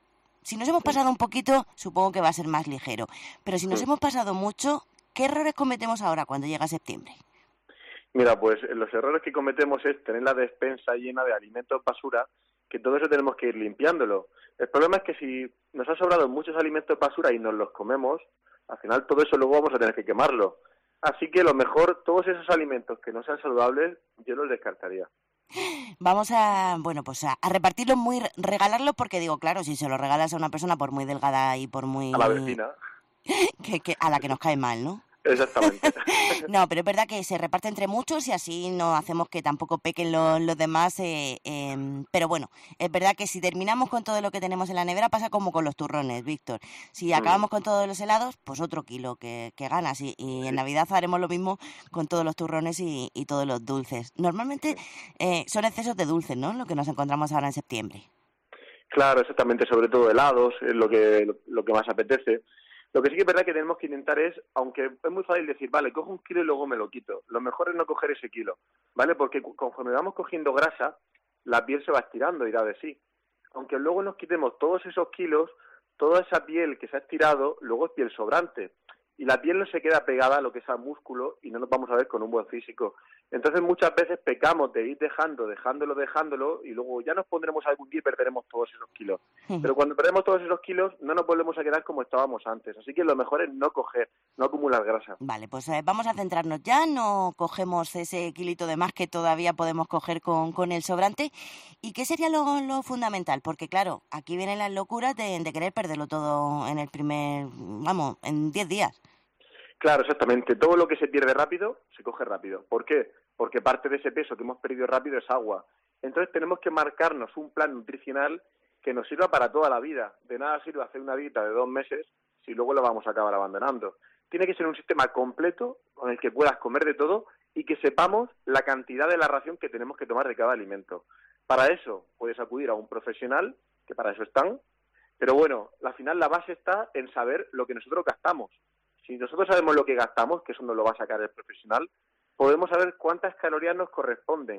si nos hemos pasado un poquito, supongo que va a ser más ligero. Pero si nos hemos pasado mucho, ¿qué errores cometemos ahora cuando llega septiembre? Mira, pues los errores que cometemos es tener la despensa llena de alimentos basura, que todo eso tenemos que ir limpiándolo. El problema es que si nos ha sobrado muchos alimentos basura y nos los comemos, al final todo eso luego vamos a tener que quemarlo. Así que lo mejor, todos esos alimentos que no sean saludables, yo los descartaría. Vamos a, bueno, pues a, a repartirlos muy, regalarlos, porque digo, claro, si se lo regalas a una persona por muy delgada y por muy... A la vecina. que, que, a la que nos cae mal, ¿no? Exactamente. No, pero es verdad que se reparte entre muchos y así no hacemos que tampoco pequen los, los demás. Eh, eh, pero bueno, es verdad que si terminamos con todo lo que tenemos en la nevera pasa como con los turrones, Víctor. Si acabamos con todos los helados, pues otro kilo que, que ganas. Y, y en Navidad haremos lo mismo con todos los turrones y, y todos los dulces. Normalmente eh, son excesos de dulces, ¿no? Lo que nos encontramos ahora en septiembre. Claro, exactamente. Sobre todo helados, es lo que, lo, lo que más apetece. Lo que sí que es verdad que tenemos que intentar es, aunque es muy fácil decir, vale, cojo un kilo y luego me lo quito. Lo mejor es no coger ese kilo, ¿vale? Porque conforme vamos cogiendo grasa, la piel se va estirando, irá de sí. Aunque luego nos quitemos todos esos kilos, toda esa piel que se ha estirado, luego es piel sobrante. Y la piel no se queda pegada a lo que es al músculo y no nos vamos a ver con un buen físico. Entonces muchas veces pecamos de ir dejando, dejándolo, dejándolo y luego ya nos pondremos algún día y perderemos todos esos kilos. Pero cuando perdemos todos esos kilos no nos volvemos a quedar como estábamos antes. Así que lo mejor es no coger, no acumular grasa. Vale, pues eh, vamos a centrarnos ya, no cogemos ese kilito de más que todavía podemos coger con, con el sobrante. ¿Y qué sería lo, lo fundamental? Porque claro, aquí vienen las locuras de, de querer perderlo todo en el primer, vamos, en diez días. Claro, exactamente. Todo lo que se pierde rápido, se coge rápido. ¿Por qué? Porque parte de ese peso que hemos perdido rápido es agua. Entonces tenemos que marcarnos un plan nutricional que nos sirva para toda la vida. De nada sirve hacer una dieta de dos meses si luego la vamos a acabar abandonando. Tiene que ser un sistema completo con el que puedas comer de todo y que sepamos la cantidad de la ración que tenemos que tomar de cada alimento. Para eso puedes acudir a un profesional, que para eso están, pero bueno, al final la base está en saber lo que nosotros gastamos. Si nosotros sabemos lo que gastamos, que eso nos lo va a sacar el profesional, podemos saber cuántas calorías nos corresponden.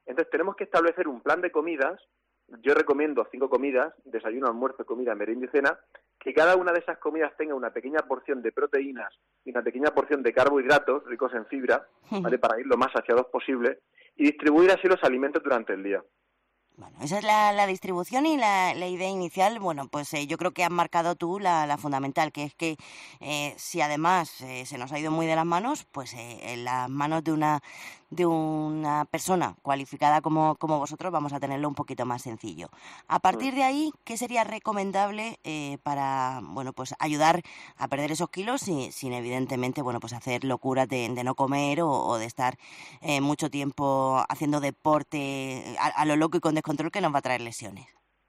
Entonces tenemos que establecer un plan de comidas. Yo recomiendo cinco comidas, desayuno, almuerzo, comida, merienda y cena, que cada una de esas comidas tenga una pequeña porción de proteínas y una pequeña porción de carbohidratos ricos en fibra, ¿vale? Para ir lo más saciados posible y distribuir así los alimentos durante el día. Bueno, esa es la, la distribución y la, la idea inicial. Bueno, pues eh, yo creo que has marcado tú la, la fundamental, que es que eh, si además eh, se nos ha ido muy de las manos, pues eh, en las manos de una de una persona cualificada como, como vosotros vamos a tenerlo un poquito más sencillo. A partir de ahí, ¿qué sería recomendable eh, para, bueno, pues ayudar a perder esos kilos y, sin evidentemente, bueno, pues hacer locuras de, de no comer o, o de estar eh, mucho tiempo haciendo deporte a, a lo loco y con descontrol que nos va a traer lesiones?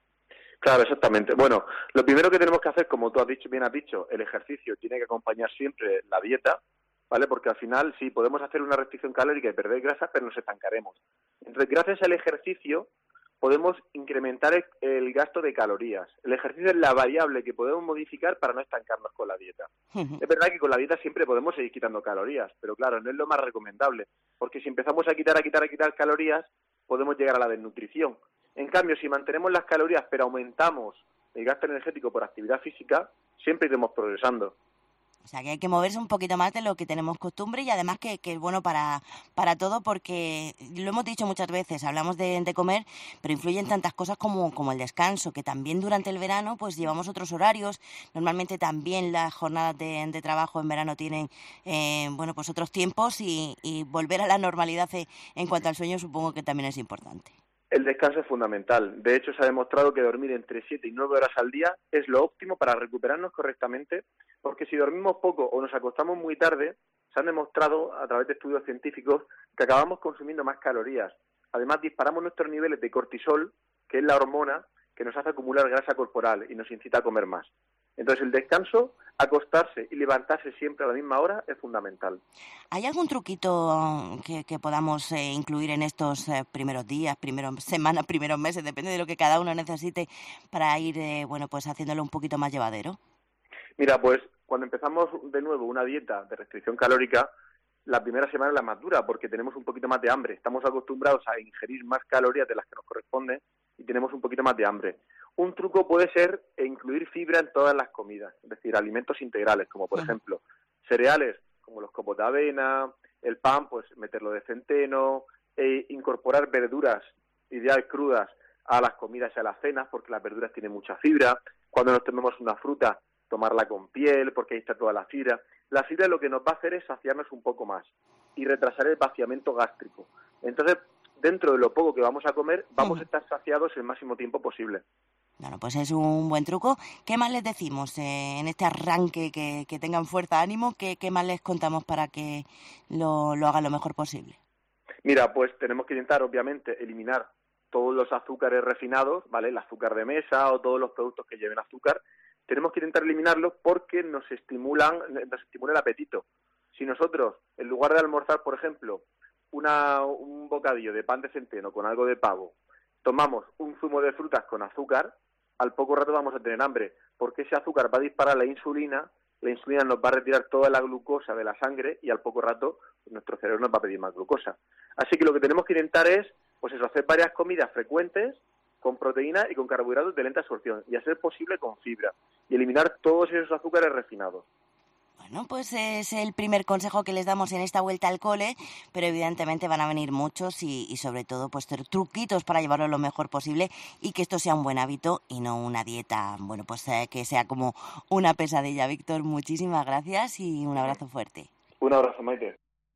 Claro, exactamente. Bueno, lo primero que tenemos que hacer, como tú has dicho, bien has dicho, el ejercicio tiene que acompañar siempre la dieta, ¿vale? Porque al final sí podemos hacer una restricción calórica y perder grasa, pero nos estancaremos. Entonces, gracias al ejercicio podemos incrementar el, el gasto de calorías. El ejercicio es la variable que podemos modificar para no estancarnos con la dieta. Uh-huh. Es verdad que con la dieta siempre podemos seguir quitando calorías, pero claro, no es lo más recomendable, porque si empezamos a quitar, a quitar, a quitar calorías, podemos llegar a la desnutrición. En cambio, si mantenemos las calorías pero aumentamos el gasto energético por actividad física, siempre iremos progresando. O sea, que hay que moverse un poquito más de lo que tenemos costumbre y además que, que es bueno para, para todo porque, lo hemos dicho muchas veces, hablamos de, de comer, pero influyen tantas cosas como, como el descanso, que también durante el verano pues llevamos otros horarios. Normalmente también las jornadas de, de trabajo en verano tienen eh, bueno pues otros tiempos y, y volver a la normalidad en cuanto al sueño supongo que también es importante. El descanso es fundamental. De hecho, se ha demostrado que dormir entre siete y nueve horas al día es lo óptimo para recuperarnos correctamente, porque si dormimos poco o nos acostamos muy tarde, se han demostrado a través de estudios científicos que acabamos consumiendo más calorías. Además, disparamos nuestros niveles de cortisol, que es la hormona que nos hace acumular grasa corporal y nos incita a comer más. Entonces, el descanso, acostarse y levantarse siempre a la misma hora es fundamental. ¿Hay algún truquito que, que podamos eh, incluir en estos eh, primeros días, primeras semanas, primeros meses, depende de lo que cada uno necesite, para ir eh, bueno pues haciéndolo un poquito más llevadero? Mira, pues cuando empezamos de nuevo una dieta de restricción calórica, la primera semana es la más dura porque tenemos un poquito más de hambre. Estamos acostumbrados a ingerir más calorías de las que nos corresponden y tenemos un poquito más de hambre. Un truco puede ser incluir fibra en todas las comidas, es decir, alimentos integrales, como por ejemplo cereales, como los copos de avena, el pan, pues meterlo de centeno, e incorporar verduras, ideal crudas, a las comidas y a las cenas, porque las verduras tienen mucha fibra. Cuando nos tomemos una fruta, tomarla con piel, porque ahí está toda la fibra. La fibra lo que nos va a hacer es saciarnos un poco más y retrasar el vaciamiento gástrico. Entonces, dentro de lo poco que vamos a comer, vamos a estar saciados el máximo tiempo posible. Bueno, pues es un buen truco. ¿Qué más les decimos eh, en este arranque? Que, que tengan fuerza, ánimo. ¿Qué, qué más les contamos para que lo, lo hagan lo mejor posible? Mira, pues tenemos que intentar, obviamente, eliminar todos los azúcares refinados, ¿vale? El azúcar de mesa o todos los productos que lleven azúcar. Tenemos que intentar eliminarlos porque nos estimulan, nos estimula el apetito. Si nosotros, en lugar de almorzar, por ejemplo, una, un bocadillo de pan de centeno con algo de pavo, tomamos un zumo de frutas con azúcar, al poco rato vamos a tener hambre, porque ese azúcar va a disparar la insulina, la insulina nos va a retirar toda la glucosa de la sangre y al poco rato nuestro cerebro nos va a pedir más glucosa. Así que lo que tenemos que intentar es, pues eso, hacer varias comidas frecuentes, con proteína y con carbohidratos de lenta absorción, y a ser posible con fibra, y eliminar todos esos azúcares refinados. Bueno, pues es el primer consejo que les damos en esta vuelta al cole, pero evidentemente van a venir muchos y, y sobre todo pues truquitos para llevarlo lo mejor posible y que esto sea un buen hábito y no una dieta, bueno, pues eh, que sea como una pesadilla. Víctor, muchísimas gracias y un abrazo fuerte. Un abrazo, Maite.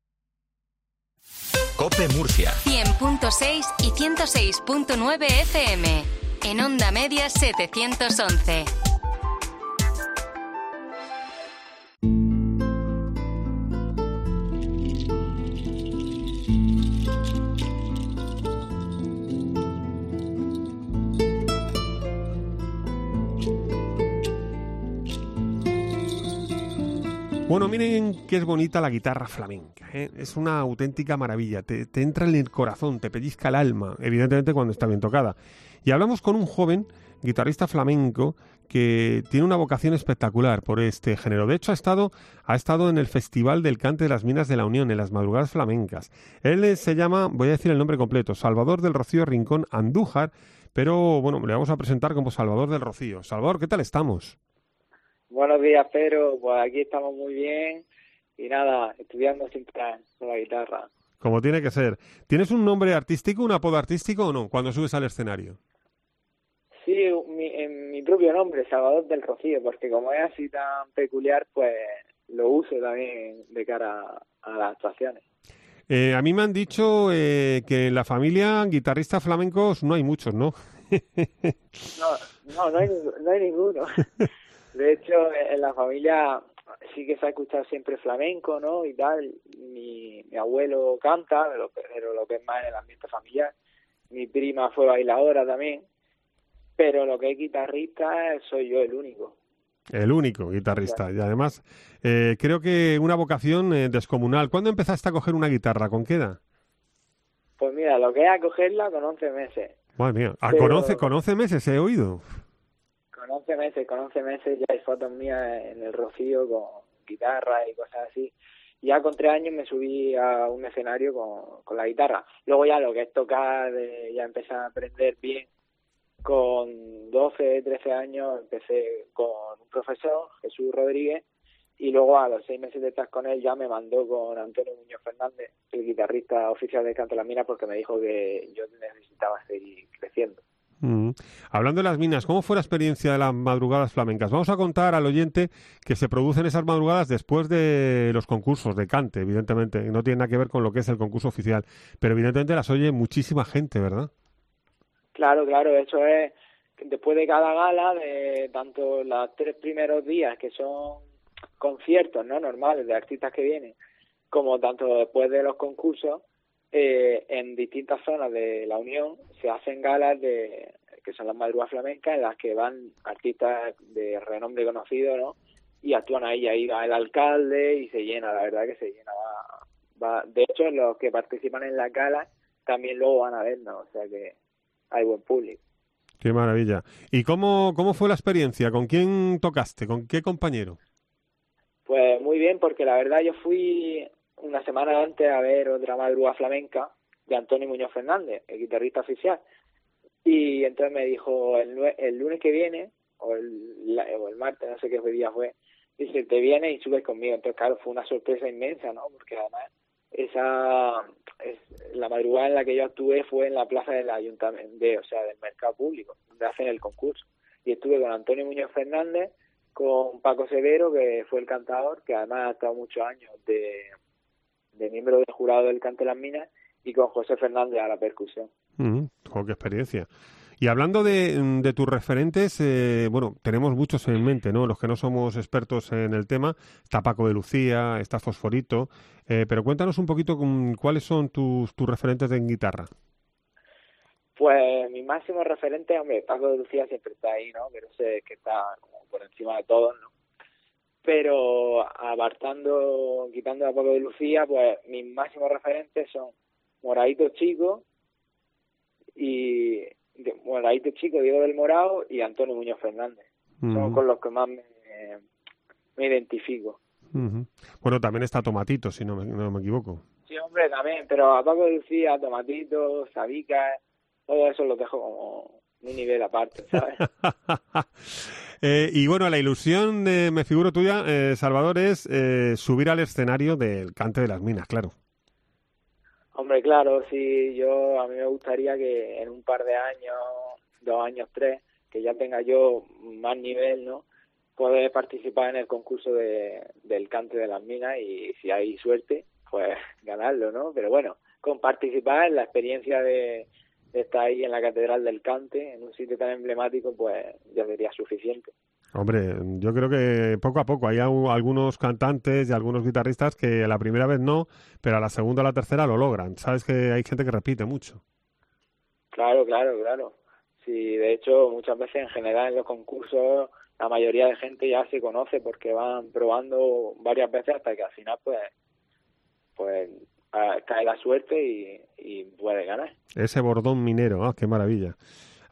COPE Murcia. cien punto seis y ciento seis punto nueve F M. En onda media setecientos once. Bueno, miren qué es bonita la guitarra flamenca, ¿eh? Es una auténtica maravilla, te, te entra en el corazón, te pellizca el alma, evidentemente cuando está bien tocada. Y hablamos con un joven guitarrista flamenco que tiene una vocación espectacular por este género. De hecho, ha estado, ha estado en el Festival del Cante de las Minas de la Unión, en las Madrugadas Flamencas. Él se llama, voy a decir el nombre completo, Salvador del Rocío Rincón Andújar, pero bueno, le vamos a presentar como Salvador del Rocío. Salvador, ¿qué tal estamos? Buenos días, Pedro. Pues aquí estamos muy bien y nada, estudiando sin parar con la guitarra. Como tiene que ser. ¿Tienes un nombre artístico, un apodo artístico o no, cuando subes al escenario? Sí, mi, en mi propio nombre, Salvador del Rocío, porque como es así tan peculiar, pues lo uso también de cara a, a las actuaciones. Eh, a mí me han dicho eh, que en la familia guitarristas flamencos no hay muchos, ¿no? no, no, no hay, no hay ninguno. De hecho, en la familia sí que se ha escuchado siempre flamenco, ¿no? Y tal. Mi, mi abuelo canta, pero, pero lo que es más en el ambiente familiar. Mi prima fue bailadora también. Pero lo que es guitarrista soy yo el único. El único guitarrista. Y además, eh, creo que una vocación eh, descomunal. ¿Cuándo empezaste a coger una guitarra? ¿Con qué edad? Pues mira, lo que es a cogerla con once meses. Madre mía. Ah, Pero... con, once, con once meses he oído. Con once meses, con once meses ya hay fotos mías en el Rocío con guitarra y cosas así. Ya con tres años me subí a un escenario con, con la guitarra. Luego ya lo que es tocar, eh, ya empecé a aprender bien. Con doce, trece años empecé con un profesor, Jesús Rodríguez, y luego a los seis meses de estar con él ya me mandó con Antonio Muñoz Fernández, el guitarrista oficial de Cante las Minas, porque me dijo que yo necesitaba seguir creciendo. Mm. Hablando de las minas, ¿cómo fue la experiencia de las madrugadas flamencas? Vamos a contar al oyente que se producen esas madrugadas después de los concursos de cante, evidentemente, no tiene nada que ver con lo que es el concurso oficial, pero evidentemente las oye muchísima gente, ¿verdad? Claro, claro, eso es después de cada gala, de tanto los tres primeros días, que son conciertos no normales de artistas que vienen, como tanto después de los concursos, eh, en distintas zonas de la Unión se hacen galas de que son las madrugadas flamencas, en las que van artistas de renombre conocido, ¿no? Y actúan ahí, ahí va el alcalde y se llena, la verdad que se llena. Va, va. De hecho, los que participan en la gala también luego van a vernos, o sea que hay buen público. Qué maravilla. ¿Y cómo, cómo fue la experiencia? ¿Con quién tocaste? ¿Con qué compañero? Pues muy bien, porque la verdad yo fui una semana antes a ver otra madrugada flamenca de Antonio Muñoz Fernández, el guitarrista oficial. Y entonces me dijo, el, el lunes que viene, o el, o el martes, no sé qué día fue, dice, te vienes y subes conmigo. Entonces, claro, fue una sorpresa inmensa, ¿no? Porque además esa es, la madrugada en la que yo actué fue en la plaza del ayuntamiento, de, o sea, del mercado público, donde hacen el concurso. Y estuve con Antonio Muñoz Fernández, con Paco Severo, que fue el cantador, que además ha estado muchos años de, de miembro del jurado del Cante de las Minas, y con José Fernández a la percusión. Mm, oh, qué experiencia. Y hablando de, de tus referentes, eh, bueno, tenemos muchos en mente, ¿no? Los que no somos expertos en el tema, está Paco de Lucía, está Fosforito, eh, pero cuéntanos un poquito con, cuáles son tus, tus referentes en guitarra. Pues mi máximo referente, hombre, Paco de Lucía siempre está ahí, ¿no? Pero sé que está como por encima de todos, ¿no? Pero apartando, quitando a Paco de Lucía, pues mis máximos referentes son Moradito Chico y Moradito Chico, Diego del Morao y Antonio Muñoz Fernández. Uh-huh. Son con los que más me, me identifico. Uh-huh. Bueno, también está Tomatito, si no me, no me equivoco. Sí, hombre, también, pero a Paco de Lucía, Tomatito, Sabica, todo eso lo dejo como un nivel aparte, ¿sabes? eh, y bueno, la ilusión, de, me figuro tuya, eh, Salvador, es eh, subir al escenario del Cante de las Minas, claro. Hombre, claro, sí, yo a mí me gustaría que en un par de años, dos años, tres, que ya tenga yo más nivel, ¿no? Poder participar en el concurso de, del Cante de las Minas y si hay suerte, pues ganarlo, ¿no? Pero bueno, con participar en la experiencia de, de estar ahí en la Catedral del Cante, en un sitio tan emblemático, pues ya sería suficiente. Hombre, yo creo que poco a poco hay algunos cantantes y algunos guitarristas que a la primera vez no, pero a la segunda o la tercera lo logran. Sabes que hay gente que repite mucho. Claro, claro, claro. Sí, de hecho, muchas veces en general en los concursos la mayoría de gente ya se conoce porque van probando varias veces hasta que al final pues pues cae la suerte y, y puede ganar. Ese bordón minero, ah, qué maravilla.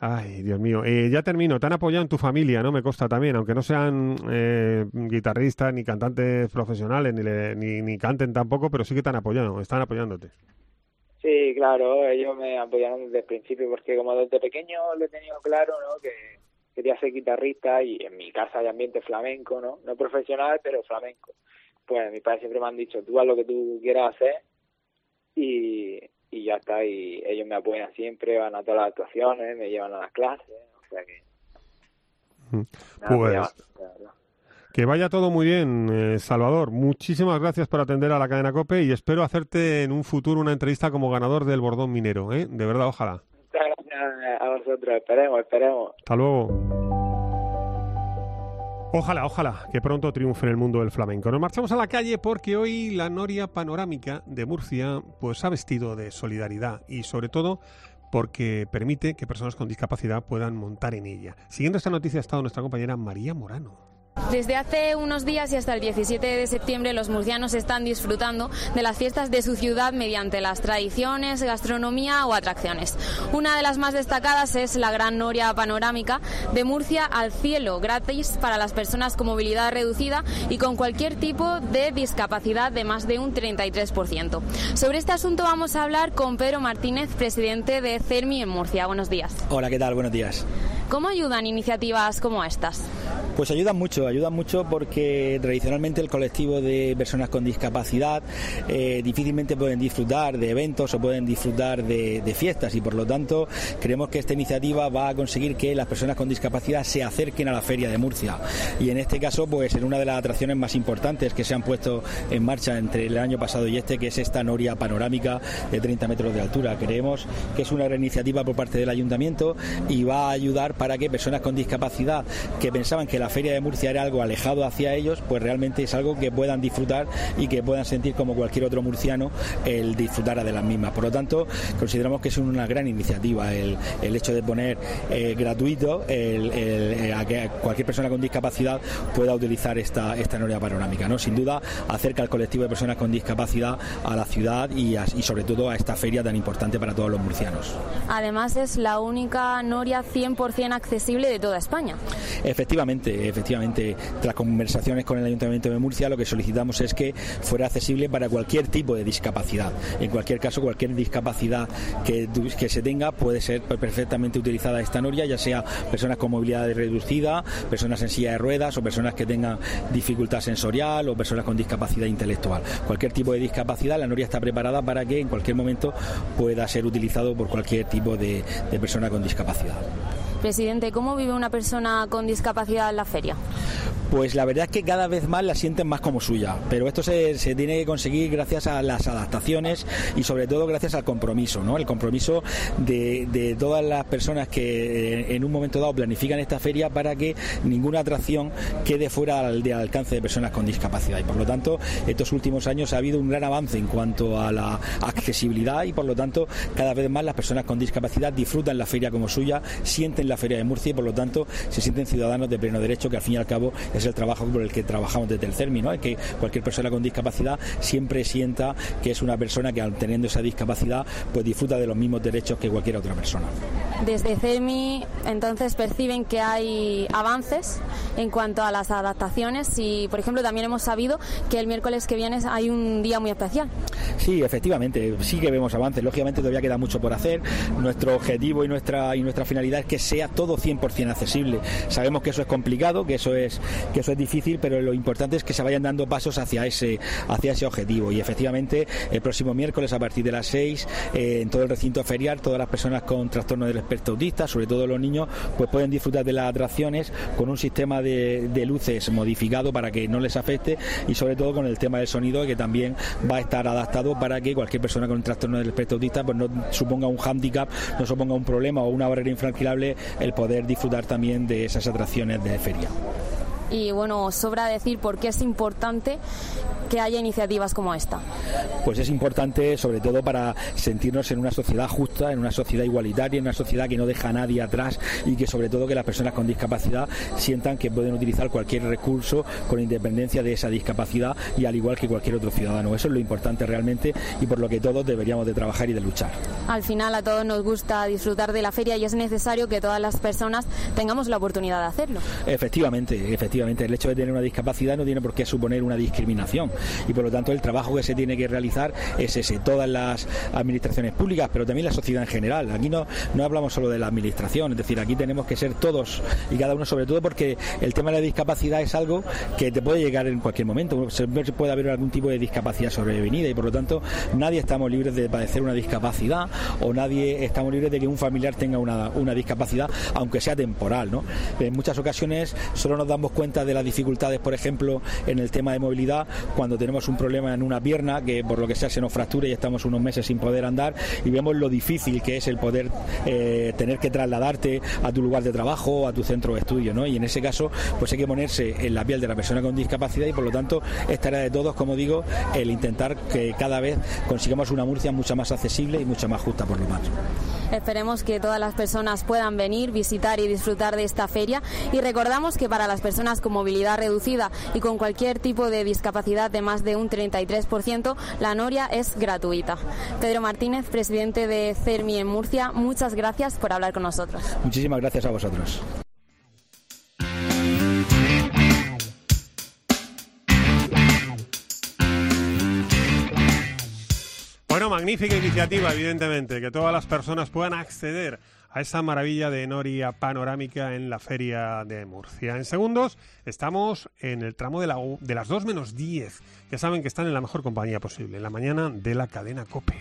Ay, Dios mío. Eh, ya termino. Te han apoyado en tu familia, ¿no? Me consta también, aunque no sean eh, guitarristas ni cantantes profesionales, ni, le, ni, ni canten tampoco, pero sí que te han apoyado, están apoyándote. Sí, claro, ellos me apoyaron desde el principio, porque como desde pequeño lo he tenido claro, ¿no? Que quería ser guitarrista y en mi casa hay ambiente flamenco, ¿no? No profesional, pero flamenco. Pues mis padres siempre me han dicho, tú haz lo que tú quieras hacer y... y ya está, y ellos me apoyan siempre, van a todas las actuaciones, me llevan a las clases, o sea que... Pues nada, que vaya todo muy bien, eh, Salvador. Muchísimas gracias por atender a la cadena COPE y espero hacerte en un futuro una entrevista como ganador del Bordón Minero, ¿eh? De verdad, ojalá. Muchas gracias a vosotros, esperemos, esperemos. Hasta luego. Ojalá, ojalá, que pronto triunfe en el mundo del flamenco. Nos marchamos a la calle porque hoy la Noria Panorámica de Murcia pues ha vestido de solidaridad y sobre todo porque permite que personas con discapacidad puedan montar en ella. Siguiendo esta noticia ha estado nuestra compañera María Morano. Desde hace unos días y hasta el diecisiete de septiembre los murcianos están disfrutando de las fiestas de su ciudad mediante las tradiciones, gastronomía o atracciones. Una de las más destacadas es la Gran Noria Panorámica de Murcia al cielo, gratis para las personas con movilidad reducida y con cualquier tipo de discapacidad de más de un treinta y tres por ciento. Sobre este asunto vamos a hablar con Pedro Martínez, presidente de CERMI en Murcia. Buenos días. Hola, ¿qué tal? Buenos días. ¿Cómo ayudan iniciativas como estas? Pues ayudan mucho, ayudan mucho porque tradicionalmente el colectivo de personas con discapacidad eh, difícilmente pueden disfrutar de eventos o pueden disfrutar de, de fiestas y por lo tanto creemos que esta iniciativa va a conseguir que las personas con discapacidad se acerquen a la Feria de Murcia y en este caso pues en una de las atracciones más importantes que se han puesto en marcha entre el año pasado y este, que es esta Noria Panorámica de treinta metros de altura. Creemos que es una gran iniciativa por parte del Ayuntamiento y va a ayudar para que personas con discapacidad que pensaban que la Feria de Murcia era algo alejado hacia ellos, pues realmente es algo que puedan disfrutar y que puedan sentir como cualquier otro murciano el disfrutar de las mismas. Por lo tanto, consideramos que es una gran iniciativa el, el hecho de poner eh, gratuito el, el, a que cualquier persona con discapacidad pueda utilizar esta, esta Noria Panorámica, ¿no? Sin duda acerca al colectivo de personas con discapacidad a la ciudad y, a, y sobre todo a esta feria tan importante para todos los murcianos. Además es la única Noria cien por ciento accesible de toda España. Efectivamente, efectivamente, tras conversaciones con el Ayuntamiento de Murcia, lo que solicitamos es que fuera accesible para cualquier tipo de discapacidad. En cualquier caso, cualquier discapacidad que, que se tenga puede ser perfectamente utilizada esta Noria, ya sea personas con movilidad reducida, personas en silla de ruedas o personas que tengan dificultad sensorial o personas con discapacidad intelectual. Cualquier tipo de discapacidad, la Noria está preparada para que en cualquier momento pueda ser utilizado por cualquier tipo de, de persona con discapacidad. Presidente, ¿cómo vive una persona con discapacidad en la feria? Pues la verdad es que cada vez más la sienten más como suya, pero esto se, se tiene que conseguir gracias a las adaptaciones y sobre todo gracias al compromiso, ¿no? El compromiso de, de todas las personas que en un momento dado planifican esta feria para que ninguna atracción quede fuera del alcance de personas con discapacidad y por lo tanto estos últimos años ha habido un gran avance en cuanto a la accesibilidad y por lo tanto cada vez más las personas con discapacidad disfrutan la feria como suya, sienten la Feria de Murcia y por lo tanto se sienten ciudadanos de pleno derecho, que al fin y al cabo es el trabajo por el que trabajamos desde el CERMI, ¿no? Es que cualquier persona con discapacidad siempre sienta que es una persona que al teniendo esa discapacidad pues disfruta de los mismos derechos que cualquier otra persona. Desde CERMI entonces perciben que hay avances en cuanto a las adaptaciones y por ejemplo también hemos sabido que el miércoles que viene hay un día muy especial. Sí, efectivamente, sí que vemos avances, lógicamente todavía queda mucho por hacer. Nuestro objetivo y nuestra y nuestra finalidad es que sea todo cien por ciento accesible. Sabemos que eso es complicado, que eso es que eso es difícil, pero lo importante es que se vayan dando pasos hacia ese hacia ese objetivo y efectivamente el próximo miércoles a partir de las seis eh, en todo el recinto ferial todas las personas con trastorno del espectro autista, sobre todo los niños, pues pueden disfrutar de las atracciones con un sistema de, de luces modificado para que no les afecte y sobre todo con el tema del sonido que también va a estar adaptado para que cualquier persona con trastorno del espectro autista pues no suponga un hándicap, no suponga un problema o una barrera infranqueable el poder disfrutar también de esas atracciones de feria. y bueno, sobra decir por qué es importante que haya iniciativas como esta. Pues es importante sobre todo para sentirnos en una sociedad justa, en una sociedad igualitaria, en una sociedad que no deja a nadie atrás y que sobre todo que las personas con discapacidad sientan que pueden utilizar cualquier recurso con independencia de esa discapacidad y al igual que cualquier otro ciudadano. Eso es lo importante realmente y por lo que todos deberíamos de trabajar y de luchar. Al final a todos nos gusta disfrutar de la feria y es necesario que todas las personas tengamos la oportunidad de hacerlo. Efectivamente, efectivamente. El hecho de tener una discapacidad no tiene por qué suponer una discriminación y por lo tanto el trabajo que se tiene que realizar es ese. Todas las administraciones públicas, pero también la sociedad en general. Aquí no, no hablamos solo de la administración, es decir, aquí tenemos que ser todos y cada uno, sobre todo porque el tema de la discapacidad es algo que te puede llegar en cualquier momento. Siempre puede haber algún tipo de discapacidad sobrevenida y por lo tanto nadie estamos libres de padecer una discapacidad o nadie estamos libres de que un familiar tenga una, una discapacidad, aunque sea temporal, ¿no? En muchas ocasiones solo nos damos cuenta de las dificultades, por ejemplo, en el tema de movilidad, cuando tenemos un problema en una pierna que por lo que sea se nos fractura y estamos unos meses sin poder andar y vemos lo difícil que es el poder eh, tener que trasladarte a tu lugar de trabajo o a tu centro de estudio, ¿no? Y en ese caso pues hay que ponerse en la piel de la persona con discapacidad y por lo tanto es tarea de todos, como digo, el intentar que cada vez consigamos una Murcia mucho más accesible y mucho más justa por lo más. Esperemos que todas las personas puedan venir, visitar y disfrutar de esta feria y recordamos que para las personas con movilidad reducida y con cualquier tipo de discapacidad de más de un treinta y tres por ciento, la noria es gratuita. Pedro Martínez, presidente de CERMI en Murcia, muchas gracias por hablar con nosotros. Muchísimas gracias a vosotros. Bueno, magnífica iniciativa, evidentemente, que todas las personas puedan acceder a esa maravilla de noria panorámica en la Feria de Murcia. En segundos estamos en el tramo de, la, de las dos menos diez. Ya saben que están en la mejor compañía posible, en la mañana de la cadena COPE.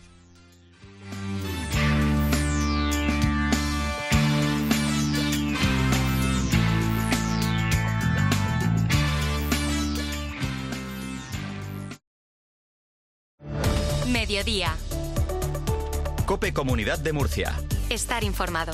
Mediodía. COPE Comunidad de Murcia. Estar informado.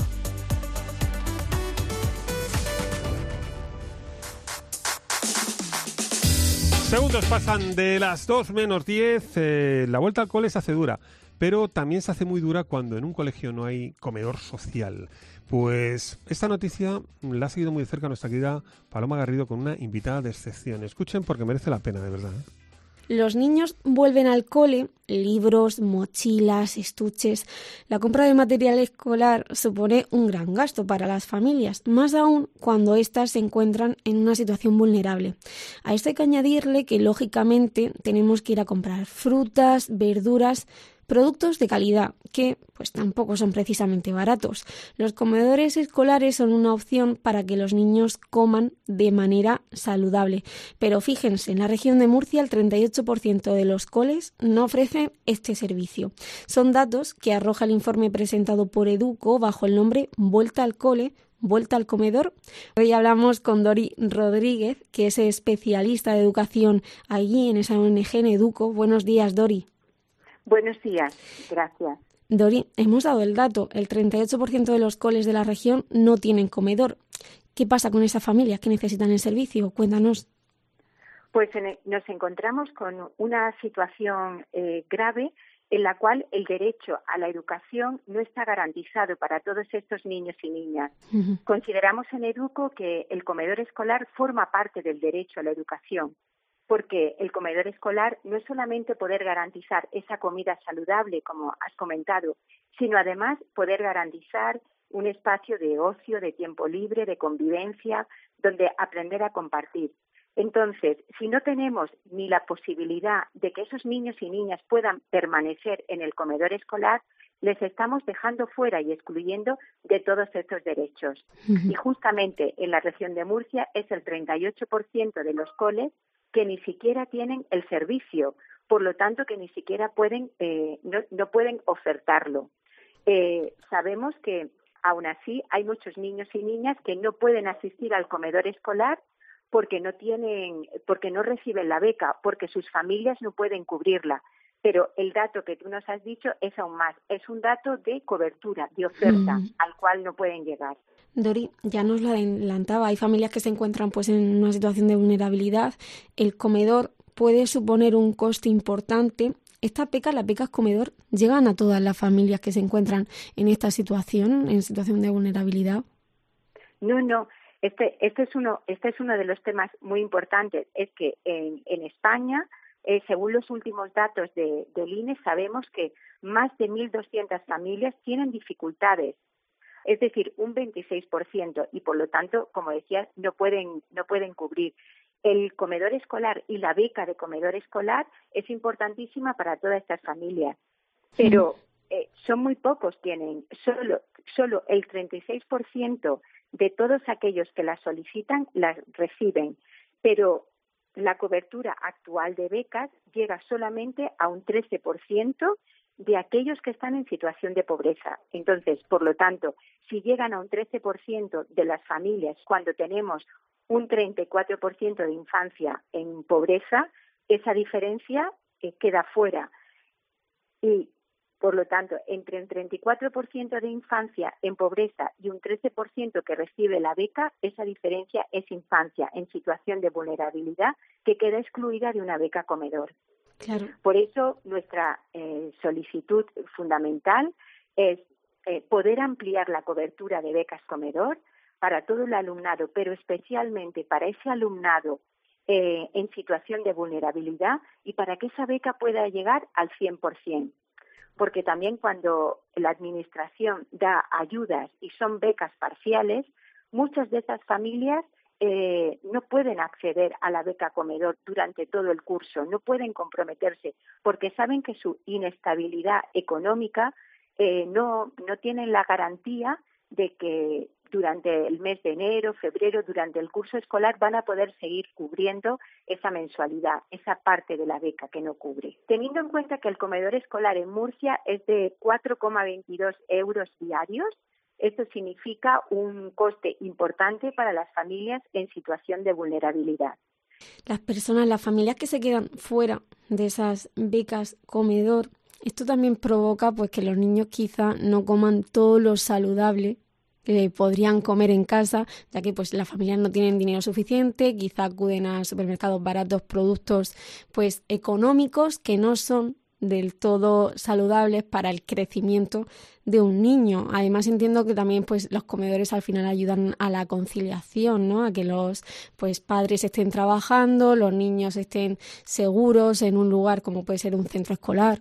Segundos pasan de las dos menos diez. Eh, la vuelta al cole se hace dura, pero también se hace muy dura cuando en un colegio no hay comedor social. Pues esta noticia la ha seguido muy de cerca nuestra querida Paloma Garrido con una invitada de excepción. Escuchen porque merece la pena, de verdad, ¿eh? Los niños vuelven al cole, libros, mochilas, estuches. La compra de material escolar supone un gran gasto para las familias, más aún cuando éstas se encuentran en una situación vulnerable. A esto hay que añadirle que, lógicamente, tenemos que ir a comprar frutas, verduras, productos de calidad, que pues tampoco son precisamente baratos. Los comedores escolares son una opción para que los niños coman de manera saludable. Pero fíjense, en la región de Murcia el treinta y ocho por ciento de los coles no ofrecen este servicio. Son datos que arroja el informe presentado por Educo bajo el nombre Vuelta al cole, Vuelta al comedor. Hoy hablamos con Dori Rodríguez, que es especialista de educación allí en esa O N G en Educo. Buenos días, Dori. Buenos días, gracias. Dori, hemos dado el dato, el treinta y ocho por ciento de los coles de la región no tienen comedor. ¿Qué pasa con esas familias que necesitan el servicio? Cuéntanos. Pues en, nos encontramos con una situación eh, grave en la cual el derecho a la educación no está garantizado para todos estos niños y niñas. Uh-huh. Consideramos en Educo que el comedor escolar forma parte del derecho a la educación, porque el comedor escolar no es solamente poder garantizar esa comida saludable, como has comentado, sino además poder garantizar un espacio de ocio, de tiempo libre, de convivencia, donde aprender a compartir. Entonces, si no tenemos ni la posibilidad de que esos niños y niñas puedan permanecer en el comedor escolar, les estamos dejando fuera y excluyendo de todos estos derechos. Uh-huh. Y justamente en la región de Murcia es el treinta y ocho por ciento de los coles que ni siquiera tienen el servicio, por lo tanto que ni siquiera pueden, eh, no, no pueden ofertarlo. Eh, sabemos que aún así hay muchos niños y niñas que no pueden asistir al comedor escolar porque no tienen, porque no reciben la beca, porque sus familias no pueden cubrirla. Pero el dato que tú nos has dicho es aún más, es un dato de cobertura, de oferta, mm. al cual no pueden llegar. Dori, ya nos lo adelantaba, hay familias que se encuentran pues en una situación de vulnerabilidad. El comedor puede suponer un coste importante. ¿Estas becas, las becas comedor, llegan a todas las familias que se encuentran en esta situación, en situación de vulnerabilidad? No, no. Este, este es uno, este es uno de los temas muy importantes. Es que en, en España, eh, según los últimos datos de, del I N E, sabemos que más de mil doscientas familias tienen dificultades. Es decir, un veintiséis por ciento, y por lo tanto, como decía, no pueden, no pueden cubrir. El comedor escolar y la beca de comedor escolar es importantísima para todas estas familias, pero eh, son muy pocos, tienen solo, solo el treinta y seis por ciento de todos aquellos que las solicitan las reciben, pero la cobertura actual de becas llega solamente a un trece por ciento de aquellos que están en situación de pobreza. Entonces, por lo tanto, si llegan a un trece por ciento de las familias cuando tenemos un treinta y cuatro por ciento de infancia en pobreza, esa diferencia eh, queda fuera. Y, por lo tanto, entre un treinta y cuatro por ciento de infancia en pobreza y un trece por ciento que recibe la beca, esa diferencia es infancia en situación de vulnerabilidad que queda excluida de una beca comedor. Claro. Por eso, nuestra eh, solicitud fundamental es eh, poder ampliar la cobertura de becas comedor para todo el alumnado, pero especialmente para ese alumnado eh, en situación de vulnerabilidad y para que esa beca pueda llegar al cien por ciento. Porque también cuando la Administración da ayudas y son becas parciales, muchas de esas familias eh, no pueden acceder a la beca comedor durante todo el curso, no pueden comprometerse porque saben que su inestabilidad económica eh, no, no tienen la garantía de que durante el mes de enero, febrero, durante el curso escolar van a poder seguir cubriendo esa mensualidad, esa parte de la beca que no cubre. Teniendo en cuenta que el comedor escolar en Murcia es de cuatro coma veintidós euros diarios, esto significa un coste importante para las familias en situación de vulnerabilidad. Las personas, las familias que se quedan fuera de esas becas comedor, esto también provoca pues que los niños quizá no coman todo lo saludable que podrían comer en casa, ya que pues las familias no tienen dinero suficiente, quizá acuden a supermercados baratos, productos pues económicos que no son del todo saludables para el crecimiento de un niño. Además entiendo que también pues los comedores al final ayudan a la conciliación, ¿no? A que los pues padres estén trabajando, los niños estén seguros en un lugar como puede ser un centro escolar.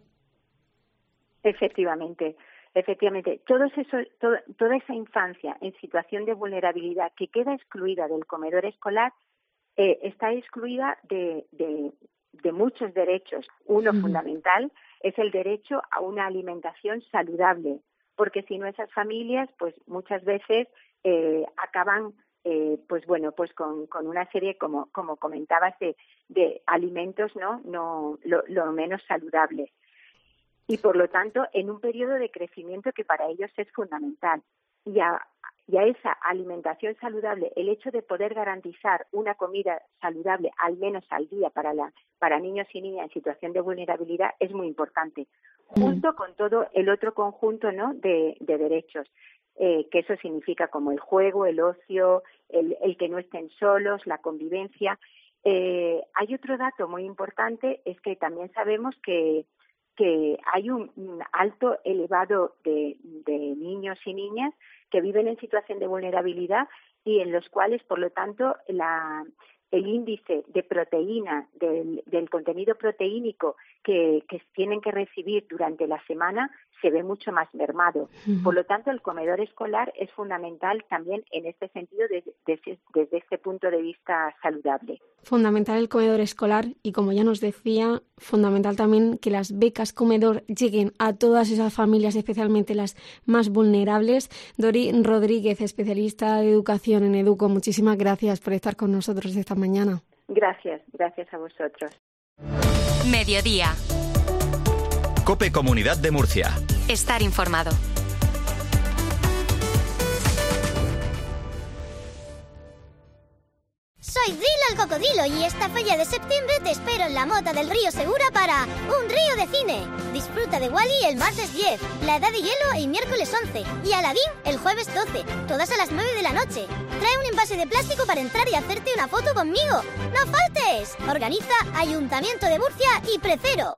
Efectivamente. Efectivamente, todos esos, todo, toda esa infancia en situación de vulnerabilidad que queda excluida del comedor escolar eh, está excluida de, de, de muchos derechos. Uno mm. fundamental es el derecho a una alimentación saludable, porque si no esas familias, pues muchas veces eh, acaban, eh, pues bueno, pues con, con una serie, como como comentabas, de, de alimentos, no, no lo, lo menos saludables. Y, por lo tanto, en un periodo de crecimiento que para ellos es fundamental. Y a, y a esa alimentación saludable, el hecho de poder garantizar una comida saludable al menos al día para, la, para niños y niñas en situación de vulnerabilidad es muy importante, junto con todo el otro conjunto, ¿no?, de, de derechos, eh, que eso significa como el juego, el ocio, el, el que no estén solos, la convivencia. Eh, hay otro dato muy importante, es que también sabemos que que hay un, un alto elevado de, de niños y niñas que viven en situación de vulnerabilidad y en los cuales, por lo tanto, la, el índice de proteína, del, del contenido proteínico que, que tienen que recibir durante la semana se ve mucho más mermado. Uh-huh. Por lo tanto, el comedor escolar es fundamental también en este sentido desde, desde, desde este punto de vista saludable. Fundamental el comedor escolar y, como ya nos decía, fundamental también que las becas comedor lleguen a todas esas familias, especialmente las más vulnerables. Dori Rodríguez, especialista de educación en Educo, muchísimas gracias por estar con nosotros esta mañana. Gracias, gracias a vosotros. Mediodía. COPE Comunidad de Murcia. Estar informado. Soy Dila al Cocodilo y esta feria de septiembre te espero en la Mota del Río Segura para Un Río de Cine. Disfruta de Wall-E el martes diez, La Edad de Hielo el miércoles once y Aladdin el jueves doce, todas a las nueve de la noche. Trae un envase de plástico para entrar y hacerte una foto conmigo. ¡No faltes! Organiza Ayuntamiento de Murcia y Precero.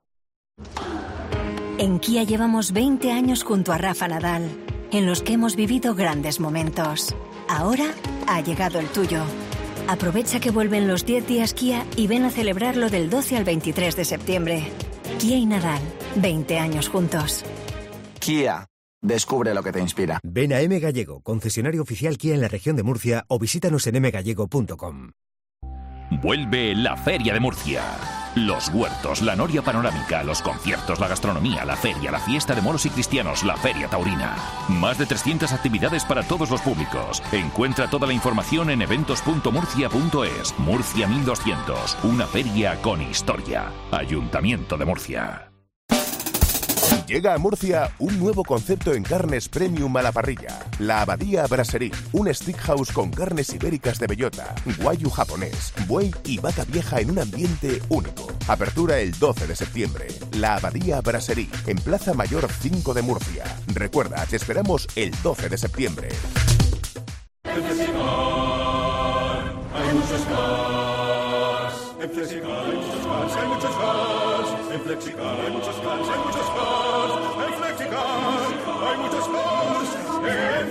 En Kia llevamos veinte años junto a Rafa Nadal, en los que hemos vivido grandes momentos. Ahora ha llegado el tuyo. Aprovecha que vuelven los diez días Kia y ven a celebrarlo del doce al veintitrés de septiembre. Kia y Nadal, veinte años juntos. Kia, descubre lo que te inspira. Ven a M Gallego, concesionario oficial Kia en la región de Murcia, o visítanos en m gallego punto com. Vuelve la Feria de Murcia. Los huertos, la noria panorámica, los conciertos, la gastronomía, la feria, la fiesta de moros y cristianos, la Feria Taurina. Más de trescientas actividades para todos los públicos. Encuentra toda la información en eventos punto murcia punto es. Murcia mil doscientos, una feria con historia. Ayuntamiento de Murcia. Llega a Murcia un nuevo concepto en carnes premium a la parrilla. La Abadía Brasserie, un steakhouse con carnes ibéricas de bellota, guayu japonés, buey y vaca vieja en un ambiente único. Apertura el doce de septiembre. La Abadía Brasserie, en Plaza Mayor cinco de Murcia. Recuerda, te esperamos el doce de septiembre. En Flexicar hay muchos cars. En Flexicar hay muchos cars, hay muchos cars. En Flexicar hay muchos cars, hay muchos cars. En Flexicar hay muchos cars. En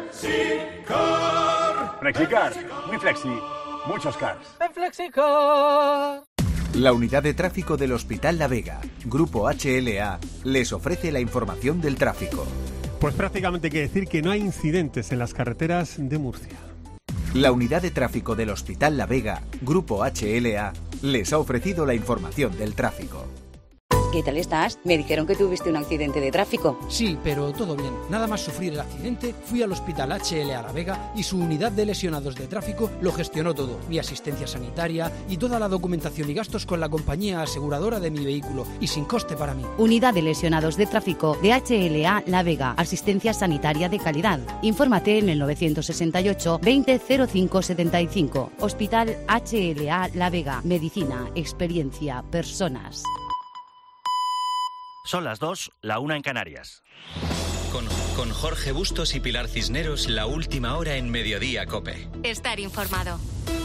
Flexicar. Flexicar, muy flexi, muchos cars. En Flexicar. La unidad de tráfico del Hospital La Vega, Grupo H L A, les ofrece la información del tráfico. Pues prácticamente hay que decir que no hay incidentes en las carreteras de Murcia. La unidad de tráfico del Hospital La Vega, Grupo H L A, les ha ofrecido la información del tráfico. ¿Qué tal estás? Me dijeron que tuviste un accidente de tráfico. Sí, pero todo bien. Nada más sufrir el accidente, fui al Hospital H L A La Vega y su unidad de lesionados de tráfico lo gestionó todo. Mi asistencia sanitaria y toda la documentación y gastos con la compañía aseguradora de mi vehículo y sin coste para mí. Unidad de lesionados de tráfico de H L A La Vega. Asistencia sanitaria de calidad. Infórmate en el nueve seis ocho, veinte cero cinco setenta y cinco. Hospital H L A La Vega. Medicina, experiencia, personas. Son las dos, la una en Canarias. Con, con Jorge Bustos y Pilar Cisneros, la última hora en Mediodía COPE. Estar informado.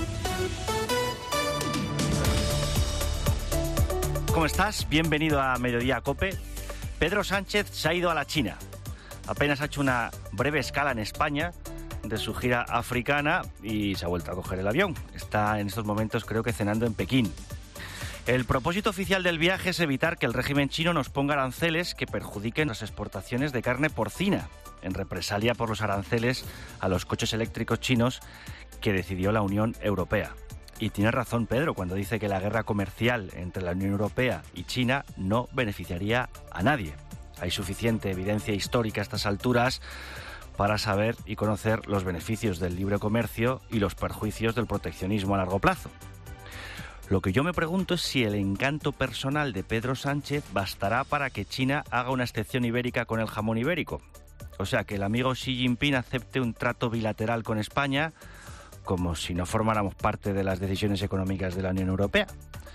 ¿Cómo estás? Bienvenido a Mediodía COPE. Pedro Sánchez se ha ido a la China. Apenas ha hecho una breve escala en España de su gira africana y se ha vuelto a coger el avión. Está en estos momentos, creo que cenando en Pekín. El propósito oficial del viaje es evitar que el régimen chino nos ponga aranceles que perjudiquen las exportaciones de carne porcina, en represalia por los aranceles a los coches eléctricos chinos que decidió la Unión Europea. Y tiene razón Pedro cuando dice que la guerra comercial entre la Unión Europea y China no beneficiaría a nadie. Hay suficiente evidencia histórica a estas alturas para saber y conocer los beneficios del libre comercio y los perjuicios del proteccionismo a largo plazo. Lo que yo me pregunto es si el encanto personal de Pedro Sánchez bastará para que China haga una excepción ibérica con el jamón ibérico. O sea, que el amigo Xi Jinping acepte un trato bilateral con España como si no formáramos parte de las decisiones económicas de la Unión Europea.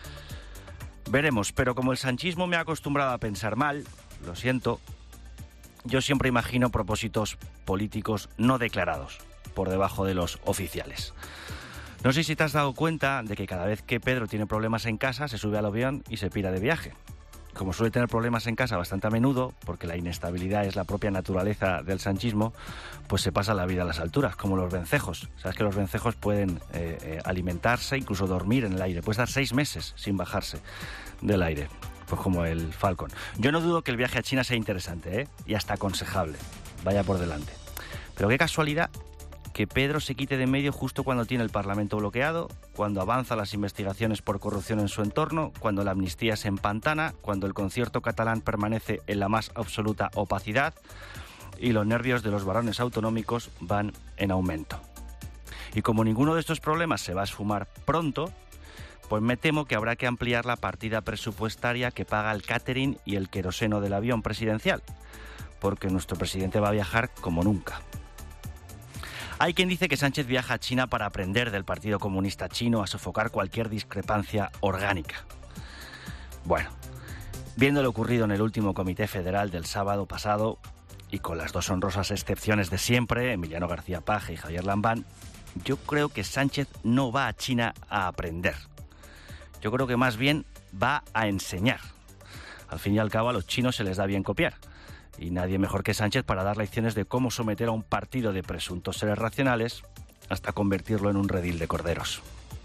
Veremos, pero como el sanchismo me ha acostumbrado a pensar mal, lo siento, yo siempre imagino propósitos políticos no declarados por debajo de los oficiales. No sé si te has dado cuenta de que cada vez que Pedro tiene problemas en casa se sube al avión y se pira de viaje. Como suele tener problemas en casa bastante a menudo, porque la inestabilidad es la propia naturaleza del sanchismo, pues se pasa la vida a las alturas, como los vencejos. Sabes que los vencejos pueden eh, eh, alimentarse, incluso dormir en el aire. Puede estar seis meses sin bajarse del aire, pues como el Falcon. Yo no dudo que el viaje a China sea interesante, ¿eh? Y hasta aconsejable. Vaya por delante. Pero qué casualidad que Pedro se quite de medio justo cuando tiene el Parlamento bloqueado, cuando avanzan las investigaciones por corrupción en su entorno, cuando la amnistía se empantana, cuando el concierto catalán permanece en la más absoluta opacidad y los nervios de los varones autonómicos van en aumento. Y como ninguno de estos problemas se va a esfumar pronto, pues me temo que habrá que ampliar la partida presupuestaria que paga el catering y el queroseno del avión presidencial, porque nuestro presidente va a viajar como nunca. Hay quien dice que Sánchez viaja a China para aprender del Partido Comunista Chino, a sofocar cualquier discrepancia orgánica. Bueno, viendo lo ocurrido en el último Comité Federal del sábado pasado, y con las dos honrosas excepciones de siempre, Emiliano García Paje y Javier Lambán, yo creo que Sánchez no va a China a aprender. Yo creo que más bien va a enseñar. Al fin y al cabo a los chinos se les da bien copiar. Y nadie mejor que Sánchez para dar lecciones de cómo someter a un partido de presuntos seres racionales hasta convertirlo en un redil de corderos.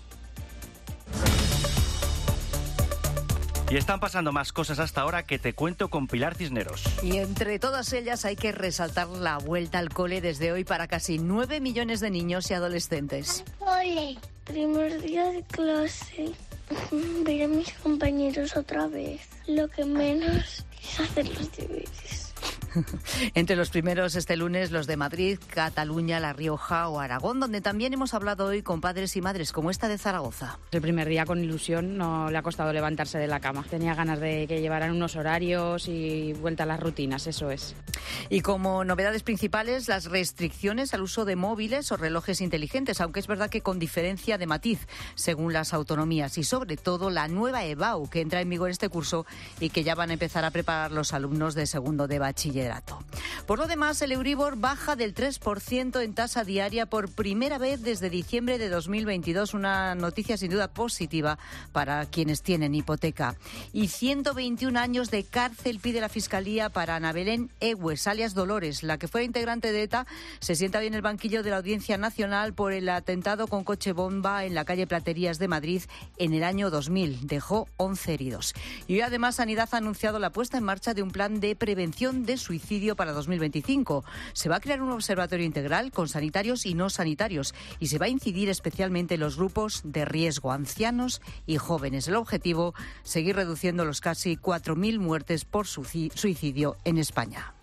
Y están pasando más cosas hasta ahora que te cuento con Pilar Cisneros. Y entre todas ellas hay que resaltar la vuelta al cole desde hoy para casi nueve millones de niños y adolescentes. Cole, primer día de clase. Ver a mis compañeros otra vez. Lo que menos es hacer los deberes. Entre los primeros este lunes los de Madrid, Cataluña, La Rioja o Aragón, donde también hemos hablado hoy con padres y madres como esta de Zaragoza. El primer día con ilusión, no le ha costado levantarse de la cama. Tenía ganas de que llevaran unos horarios y vuelta a las rutinas, eso es. Y como novedades principales, las restricciones al uso de móviles o relojes inteligentes, aunque es verdad que con diferencia de matiz según las autonomías, y sobre todo la nueva E B A U que entra en vigor este curso y que ya van a empezar a preparar los alumnos de segundo de bachiller. Por lo demás, el Euribor baja del tres por ciento en tasa diaria por primera vez desde diciembre de dos mil veintidós, una noticia sin duda positiva para quienes tienen hipoteca. Y ciento veintiún años de cárcel pide la Fiscalía para Ana Belén Egues, alias Dolores, la que fue integrante de ETA, se sienta hoy en el banquillo de la Audiencia Nacional por el atentado con coche bomba en la calle Platerías de Madrid en el año dos mil. Dejó once heridos. Y hoy además Sanidad ha anunciado la puesta en marcha de un plan de prevención de suicidio para dos mil veinticinco. Se va a crear un observatorio integral con sanitarios y no sanitarios y se va a incidir especialmente en los grupos de riesgo, ancianos y jóvenes. El objetivo, seguir reduciendo los casi cuatro mil muertes por suicidio en España.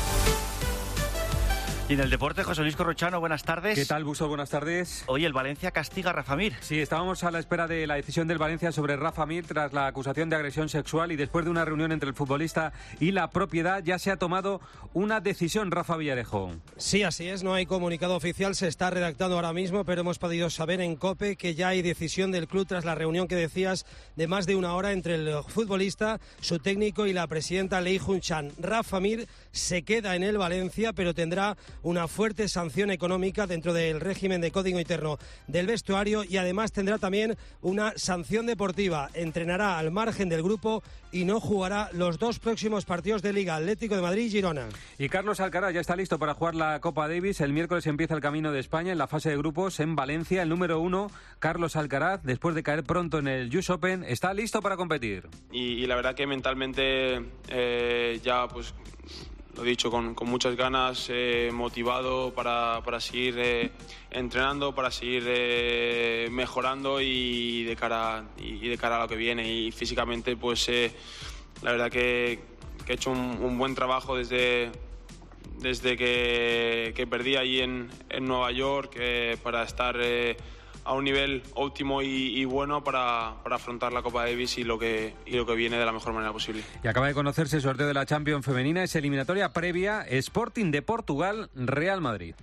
Y en el deporte, José Luis Corrochano, buenas tardes. ¿Qué tal, Buso? Buenas tardes. Hoy el Valencia castiga a Rafa Mir. Sí, estábamos a la espera de la decisión del Valencia sobre Rafa Mir tras la acusación de agresión sexual y después de una reunión entre el futbolista y la propiedad ya se ha tomado una decisión, Rafa Villarejo. Sí, así es, no hay comunicado oficial, se está redactando ahora mismo, pero hemos podido saber en COPE que ya hay decisión del club tras la reunión que decías de más de una hora entre el futbolista, su técnico y la presidenta Lei Jun-chan. Rafa Mir se queda en el Valencia, pero tendrá una fuerte sanción económica dentro del régimen de código interno del vestuario y además tendrá también una sanción deportiva. Entrenará al margen del grupo y no jugará los dos próximos partidos de Liga, Atlético de Madrid y Girona. Y Carlos Alcaraz ya está listo para jugar la Copa Davis. El miércoles empieza el camino de España en la fase de grupos en Valencia. El número uno, Carlos Alcaraz, después de caer pronto en el U S Open, está listo para competir. Y, y la verdad que mentalmente eh, ya pues... Lo dicho, con, con muchas ganas, eh, motivado para, para seguir eh, entrenando, para seguir eh, mejorando y de cara y de cara a lo que viene. Y físicamente, pues eh, la verdad que, que he hecho un, un buen trabajo desde, desde que, que perdí allí en, en Nueva York eh, para estar eh, a un nivel óptimo y, y bueno para, para afrontar la Copa Davis y lo que y lo que viene de la mejor manera posible. Y acaba de conocerse el sorteo de la Champions femenina, es eliminatoria previa, Sporting de Portugal, Real Madrid.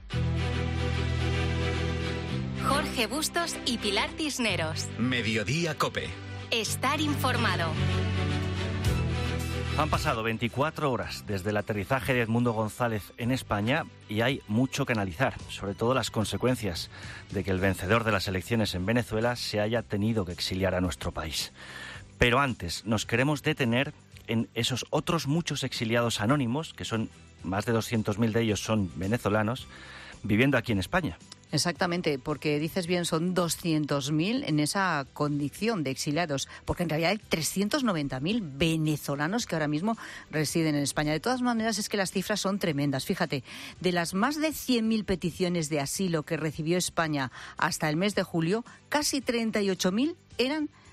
Jorge Bustos y Pilar Cisneros. Mediodía COPE. Estar informado. Han pasado veinticuatro horas desde el aterrizaje de Edmundo González en España y hay mucho que analizar, sobre todo las consecuencias de que el vencedor de las elecciones en Venezuela se haya tenido que exiliar a nuestro país. Pero antes nos queremos detener en esos otros muchos exiliados anónimos, que son más de doscientos mil de ellos son venezolanos, viviendo aquí en España. Exactamente, porque dices bien, son doscientos mil en esa condición de exiliados, porque en realidad hay trescientos noventa mil venezolanos que ahora mismo residen en España. De todas maneras, es que las cifras son tremendas. Fíjate, de las más de cien mil peticiones de asilo que recibió España hasta el mes de julio, casi treinta y ocho mil eran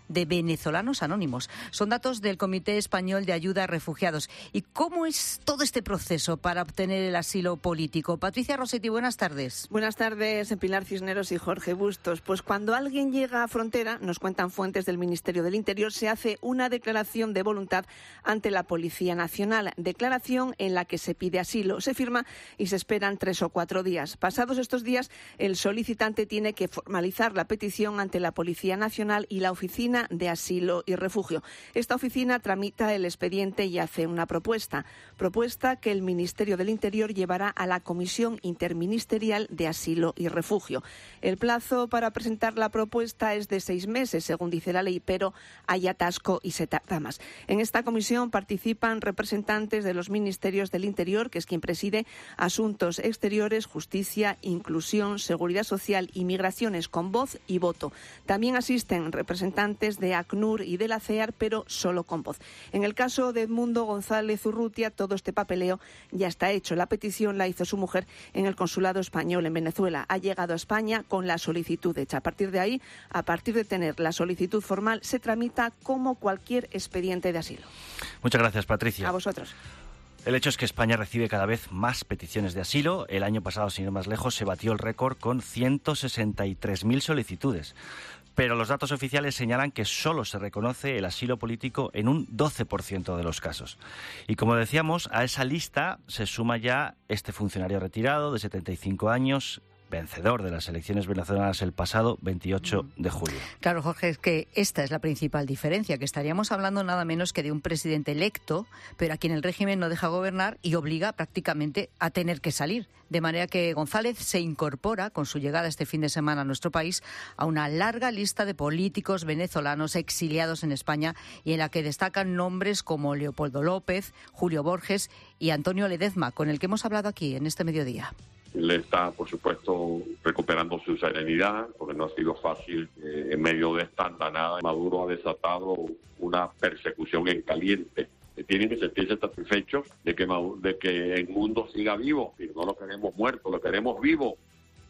de venezolanos anónimos. Son datos del Comité Español de Ayuda a Refugiados. ¿Y cómo es todo este proceso para obtener el asilo político? Patricia Rossetti, buenas tardes. Buenas tardes, Pilar Cisneros y Jorge Bustos. Pues cuando alguien llega a frontera, nos cuentan fuentes del Ministerio del Interior, se hace una declaración de voluntad ante la Policía Nacional. Declaración en la que se pide asilo. Se firma y se esperan tres o cuatro días. Pasados estos días, el solicitante tiene que formalizar la petición ante la Policía Nacional y la Oficina de Asilo y Refugio. Esta oficina tramita el expediente y hace una propuesta. Propuesta que el Ministerio del Interior llevará a la Comisión Interministerial de Asilo y Refugio. El plazo para presentar la propuesta es de seis meses, según dice la ley, pero hay atasco y se tarda más. En esta comisión participan representantes de los Ministerios del Interior, que es quien preside Asuntos Exteriores, Justicia, Inclusión, Seguridad Social y Migraciones, con voz y voto. También asisten representantes de ACNUR y de la CEAR, pero solo con voz. En el caso de Edmundo González Urrutia, todo este papeleo ya está hecho. La petición la hizo su mujer en el Consulado Español en Venezuela. Ha llegado a España con la solicitud hecha. A partir de ahí, a partir de tener la solicitud formal, se tramita como cualquier expediente de asilo. Muchas gracias, Patricia. A vosotros. El hecho es que España recibe cada vez más peticiones de asilo. El año pasado, sin ir más lejos, se batió el récord con ciento sesenta y tres mil solicitudes. Pero los datos oficiales señalan que solo se reconoce el asilo político en un doce por ciento de los casos. Y como decíamos, a esa lista se suma ya este funcionario retirado de setenta y cinco años, vencedor de las elecciones venezolanas el pasado veintiocho de julio. Claro, Jorge, es que esta es la principal diferencia, que estaríamos hablando nada menos que de un presidente electo, pero a quien el régimen no deja gobernar y obliga prácticamente a tener que salir. De manera que González se incorpora, con su llegada este fin de semana a nuestro país, a una larga lista de políticos venezolanos exiliados en España y en la que destacan nombres como Leopoldo López, Julio Borges y Antonio Ledezma, con el que hemos hablado aquí en este mediodía. Él está, por supuesto, recuperando su serenidad, porque no ha sido fácil. Eh, en medio de esta andanada, Maduro ha desatado una persecución en caliente. Eh, tienen que sentirse satisfechos de que, de que el mundo siga vivo. Y no lo queremos muerto, lo queremos vivo.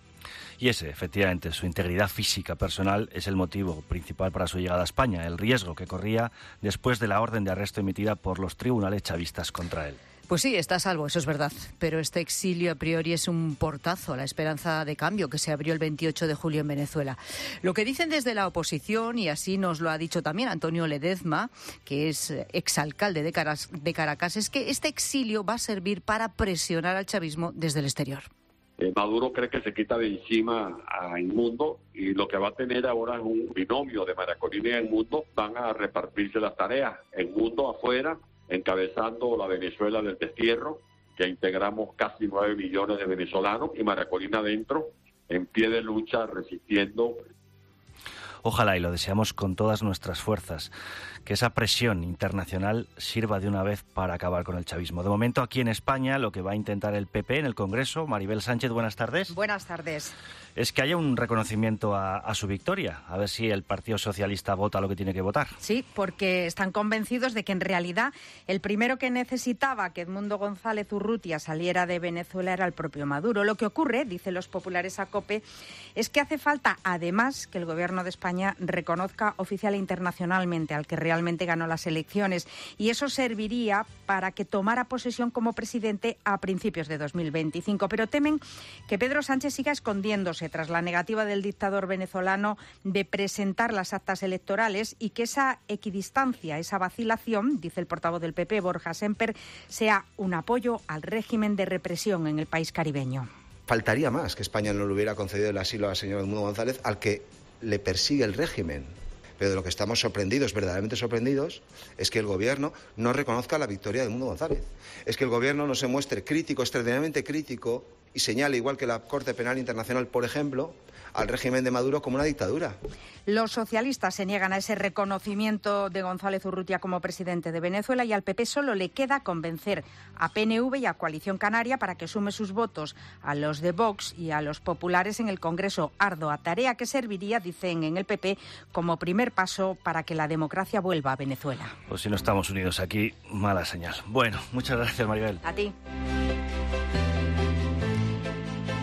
Y ese, efectivamente, su integridad física personal es el motivo principal para su llegada a España, el riesgo que corría después de la orden de arresto emitida por los tribunales chavistas contra él. Pues sí, está a salvo, eso es verdad, pero este exilio a priori es un portazo a la esperanza de cambio que se abrió el veintiocho de julio en Venezuela. Lo que dicen desde la oposición, y así nos lo ha dicho también Antonio Ledezma, que es exalcalde de Caracas, de Caracas, es que este exilio va a servir para presionar al chavismo desde el exterior. Eh, Maduro cree que se quita de encima a Edmundo y lo que va a tener ahora es un binomio de María Corina y Edmundo. Van a repartirse las tareas, Edmundo afuera, encabezando la Venezuela del destierro, que integramos casi nueve millones de venezolanos, y María Corina adentro, en pie de lucha, resistiendo. Ojalá, y lo deseamos con todas nuestras fuerzas, que esa presión internacional sirva de una vez para acabar con el chavismo. De momento, aquí en España, lo que va a intentar el P P en el Congreso, Maribel Sánchez, buenas tardes. Buenas tardes. Es que haya un reconocimiento a, a su victoria, a ver si el Partido Socialista vota lo que tiene que votar. Sí, porque están convencidos de que en realidad el primero que necesitaba que Edmundo González Urrutia saliera de Venezuela era el propio Maduro. Lo que ocurre, dicen los populares a COPE, es que hace falta además que el Gobierno de España reconozca oficial e internacionalmente al que realmente ganó las elecciones, y eso serviría para que tomara posesión como presidente a principios de dos mil veinticinco. Pero temen que Pedro Sánchez siga escondiéndose tras la negativa del dictador venezolano de presentar las actas electorales y que esa equidistancia, esa vacilación, dice el portavoz del P P, Borja Semper, sea un apoyo al régimen de represión en el país caribeño. Faltaría más que España no le hubiera concedido el asilo al señor Edmundo González, al que le persigue el régimen. Pero de lo que estamos sorprendidos, verdaderamente sorprendidos, es que el Gobierno no reconozca la victoria de Edmundo González. Es que el Gobierno no se muestre crítico, extraordinariamente crítico, y señale, igual que la Corte Penal Internacional, por ejemplo, al régimen de Maduro como una dictadura. Los socialistas se niegan a ese reconocimiento de González Urrutia como presidente de Venezuela, y al P P solo le queda convencer a P N V y a Coalición Canaria para que sume sus votos a los de Vox y a los populares en el Congreso. Ardua tarea que serviría, dicen en el P P, como primer paso para que la democracia vuelva a Venezuela. Pues si no estamos unidos aquí, mala señal. Bueno, muchas gracias, Maribel. A ti.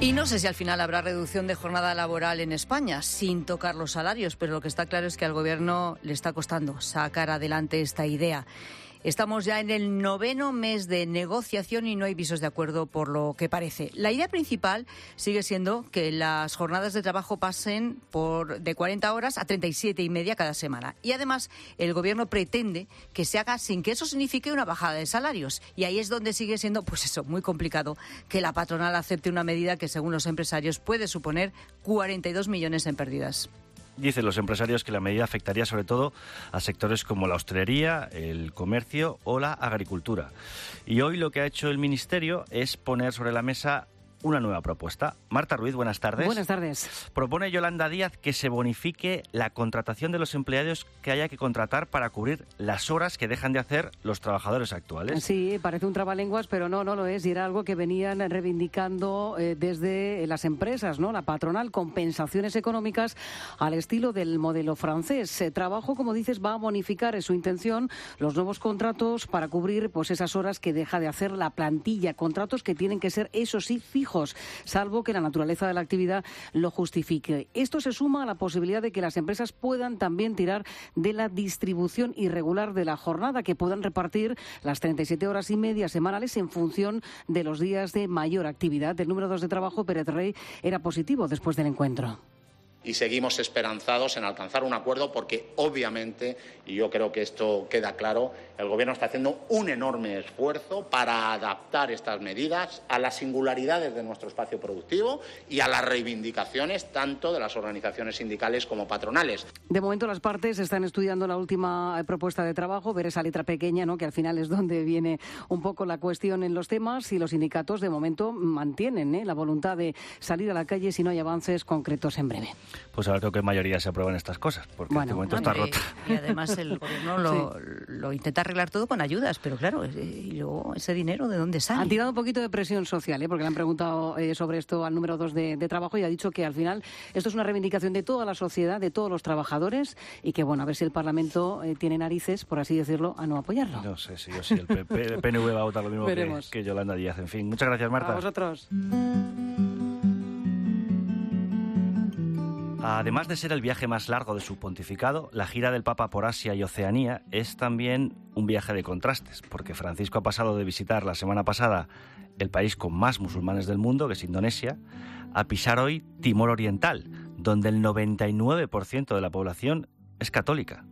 Y no sé si al final habrá reducción de jornada laboral en España, sin tocar los salarios, pero lo que está claro es que al Gobierno le está costando sacar adelante esta idea. Estamos ya en el noveno mes de negociación y no hay visos de acuerdo por lo que parece. La idea principal sigue siendo que las jornadas de trabajo pasen por de cuarenta horas a treinta y siete y media cada semana. Y además el Gobierno pretende que se haga sin que eso signifique una bajada de salarios. Y ahí es donde sigue siendo, pues eso, muy complicado que la patronal acepte una medida que, según los empresarios, puede suponer cuarenta y dos millones en pérdidas. Dicen los empresarios que la medida afectaría sobre todo a sectores como la hostelería, el comercio o la agricultura. Y hoy lo que ha hecho el Ministerio es poner sobre la mesa una nueva propuesta. Marta Ruiz, buenas tardes. Buenas tardes. Propone Yolanda Díaz que se bonifique la contratación de los empleados que haya que contratar para cubrir las horas que dejan de hacer los trabajadores actuales. Sí, parece un trabalenguas, pero no, no lo es. Y era algo que venían reivindicando eh, desde las empresas, ¿no? La patronal, compensaciones económicas al estilo del modelo francés. Eh, trabajo, como dices, va a bonificar, es su intención, los nuevos contratos para cubrir pues esas horas que deja de hacer la plantilla. Contratos que tienen que ser, eso sí, fijos, salvo que la naturaleza de la actividad lo justifique. Esto se suma a la posibilidad de que las empresas puedan también tirar de la distribución irregular de la jornada, que puedan repartir las treinta y siete horas y media semanales en función de los días de mayor actividad. El número dos de trabajo, Pérez Rey, era positivo después del encuentro. Y seguimos esperanzados en alcanzar un acuerdo porque, obviamente, y yo creo que esto queda claro, el Gobierno está haciendo un enorme esfuerzo para adaptar estas medidas a las singularidades de nuestro espacio productivo y a las reivindicaciones tanto de las organizaciones sindicales como patronales. De momento las partes están estudiando la última propuesta de trabajo, ver esa letra pequeña, ¿no?, que al final es donde viene un poco la cuestión en los temas, y los sindicatos de momento mantienen ¿eh? la voluntad de salir a la calle si no hay avances concretos en breve. Pues ahora creo que en mayoría se aprueban estas cosas, porque bueno, este momento bueno, está rota. Y además el Gobierno lo, sí. lo intenta arreglar todo con ayudas, pero claro, y luego ese dinero, ¿de dónde sale? Han tirado un poquito de presión social, ¿eh? Porque le han preguntado eh, sobre esto al número dos de, de trabajo, y ha dicho que al final esto es una reivindicación de toda la sociedad, de todos los trabajadores, y que bueno, a ver si el Parlamento eh, tiene narices, por así decirlo, a no apoyarlo. No sé si yo sí, el, P P, el P N V va a votar lo mismo que, que Yolanda Díaz. En fin, muchas gracias, Marta. A vosotros. Además de ser el viaje más largo de su pontificado, la gira del Papa por Asia y Oceanía es también un viaje de contrastes, porque Francisco ha pasado de visitar la semana pasada el país con más musulmanes del mundo, que es Indonesia, a pisar hoy Timor Oriental, donde el noventa y nueve por ciento de la población es católica.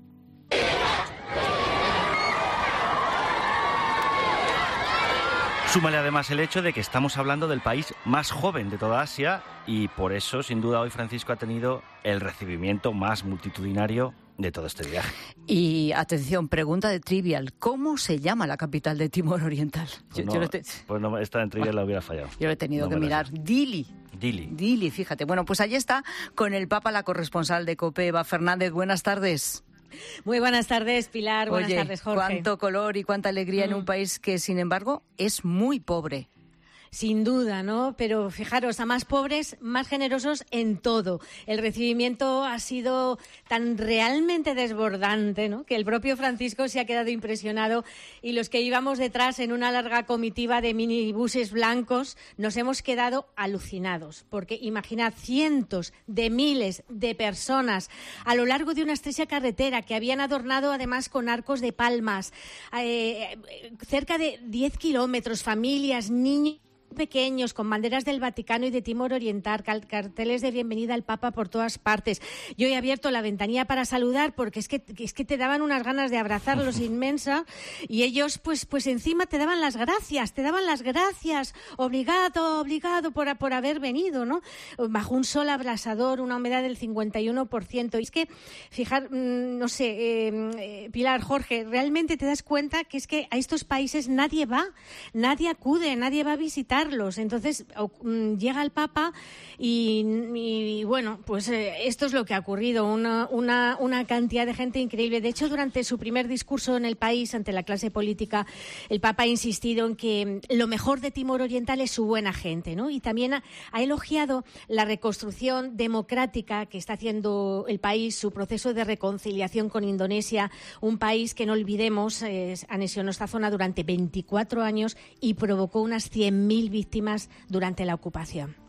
Súmale además el hecho de que estamos hablando del país más joven de toda Asia, y por eso, sin duda, hoy Francisco ha tenido el recibimiento más multitudinario de todo este viaje. Y atención, pregunta de Trivial: ¿cómo se llama la capital de Timor Oriental? Pues Yo, no, yo te... pues no, esta en Trivial la hubiera fallado. Yo lo he tenido no que mirar. Sé. Dili. Dili. Dili, fíjate. Bueno, pues allí está con el Papa la corresponsal de COPE, Eva Fernández. Buenas tardes. Muy buenas tardes, Pilar. Buenas Oye, tardes, Jorge. Cuánto color y cuánta alegría mm. en un país que, sin embargo, es muy pobre. Sin duda, ¿no? Pero fijaros, a más pobres, más generosos en todo. El recibimiento ha sido tan realmente desbordante, ¿no?, que el propio Francisco se ha quedado impresionado, y los que íbamos detrás en una larga comitiva de minibuses blancos nos hemos quedado alucinados, porque imaginad cientos de miles de personas a lo largo de una estrecha carretera que habían adornado además con arcos de palmas, eh, cerca de diez kilómetros, familias, niños pequeños con banderas del Vaticano y de Timor Oriental, carteles de bienvenida al Papa por todas partes. Yo he abierto la ventanilla para saludar porque es que, es que te daban unas ganas de abrazarlos inmensas, y ellos pues, pues encima te daban las gracias, te daban las gracias, obligado, obligado por, por haber venido, ¿no? Bajo un sol abrasador, una humedad del cincuenta y uno por ciento. Y es que, fijar, no sé, eh, Pilar, Jorge, realmente te das cuenta que es que a estos países nadie va, nadie acude, nadie va a visitar. Entonces llega el Papa y, y bueno, pues eh, esto es lo que ha ocurrido, una, una, una cantidad de gente increíble. De hecho, durante su primer discurso en el país ante la clase política, el Papa ha insistido en que lo mejor de Timor Oriental es su buena gente, ¿no? Y también ha, ha elogiado la reconstrucción democrática que está haciendo el país, su proceso de reconciliación con Indonesia, un país que, no olvidemos, eh, anexionó esta zona durante veinticuatro años y provocó unas cien mil víctimas durante la ocupación.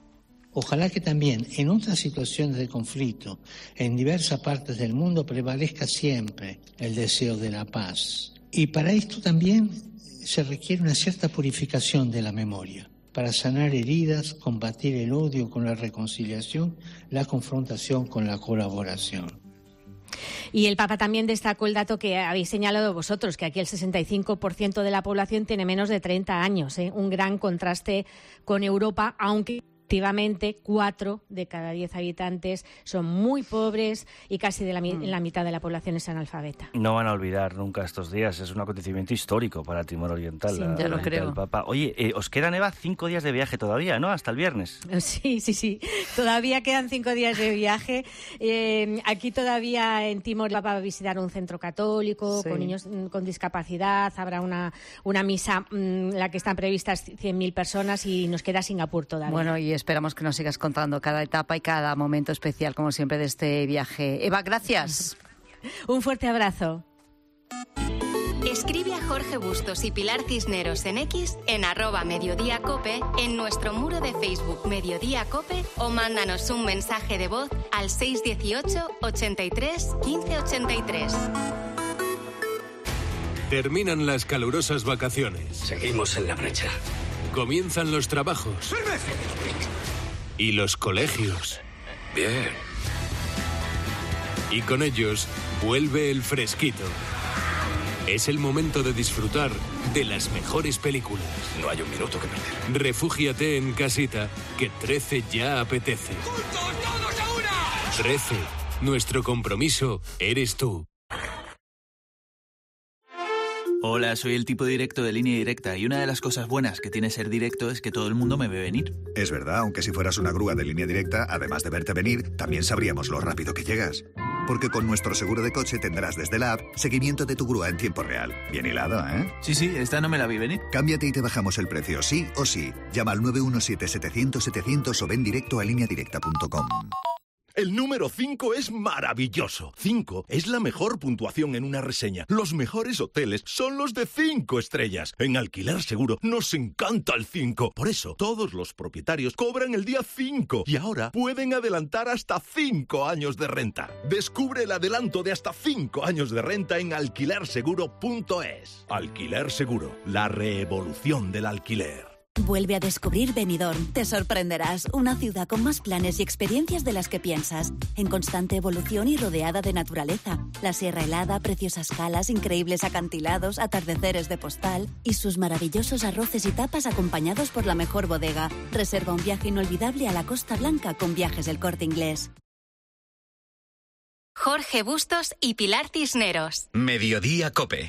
Ojalá que también en otras situaciones de conflicto, en diversas partes del mundo, prevalezca siempre el deseo de la paz. Y para esto también se requiere una cierta purificación de la memoria, para sanar heridas, combatir el odio con la reconciliación, la confrontación con la colaboración. Y el Papa también destacó el dato que habéis señalado vosotros, que aquí el sesenta y cinco por ciento de la población tiene menos de treinta años, ¿eh? Un gran contraste con Europa, aunque efectivamente cuatro de cada diez habitantes son muy pobres y casi de la, mm. la mitad de la población es analfabeta. No van a olvidar nunca estos días, es un acontecimiento histórico para Timor Oriental. Sí, ya lo creo. Papa. Oye, eh, os quedan, Eva, cinco días de viaje todavía, ¿no? Hasta el viernes. Sí, sí, sí, todavía quedan cinco días de viaje. Eh, aquí todavía en Timor el Papa va a visitar un centro católico sí. con niños con discapacidad, habrá una, una misa, mmm, la que están previstas cien mil personas y nos queda Singapur todavía. Bueno, y esperamos que nos sigas contando cada etapa y cada momento especial, como siempre, de este viaje. Eva, gracias. Un fuerte abrazo. Escribe a Jorge Bustos y Pilar Cisneros en X, en arroba Mediodía Cope, en nuestro muro de Facebook Mediodía Cope o mándanos un mensaje de voz al seis dieciocho, ochenta y tres, quince ochenta y tres. Terminan las calurosas vacaciones. Seguimos en la brecha. Comienzan los trabajos. ¡Firme! Y los colegios. Bien. Y con ellos vuelve el fresquito. Es el momento de disfrutar de las mejores películas. No hay un minuto que perder. Refúgiate en casita, que trece ya apetece. ¡Juntos, todos a una! trece. Nuestro compromiso eres tú. Hola, soy el tipo directo de Línea Directa y una de las cosas buenas que tiene ser directo es que todo el mundo me ve venir. Es verdad, aunque si fueras una grúa de Línea Directa, además de verte venir, también sabríamos lo rápido que llegas. Porque con nuestro seguro de coche tendrás desde la app seguimiento de tu grúa en tiempo real. Bien hilado, ¿eh? Sí, sí, esta no me la vi venir. Cámbiate y te bajamos el precio, sí o sí. Llama al nueve uno siete, setecientos, setecientos o ven directo a línea directa punto com. El número cinco es maravilloso. cinco es la mejor puntuación en una reseña. Los mejores hoteles son los de cinco estrellas. En Alquiler Seguro nos encanta el cinco. Por eso, todos los propietarios cobran el día cinco y ahora pueden adelantar hasta cinco años de renta. Descubre el adelanto de hasta cinco años de renta en alquiler seguro punto es. Alquiler Seguro, la revolución del alquiler. Vuelve a descubrir Benidorm. Te sorprenderás. Una ciudad con más planes y experiencias de las que piensas. En constante evolución y rodeada de naturaleza. La Sierra Helada, preciosas calas, increíbles acantilados, atardeceres de postal y sus maravillosos arroces y tapas acompañados por la mejor bodega. Reserva un viaje inolvidable a la Costa Blanca con Viajes del Corte Inglés. Jorge Bustos y Pilar Cisneros. Mediodía Cope.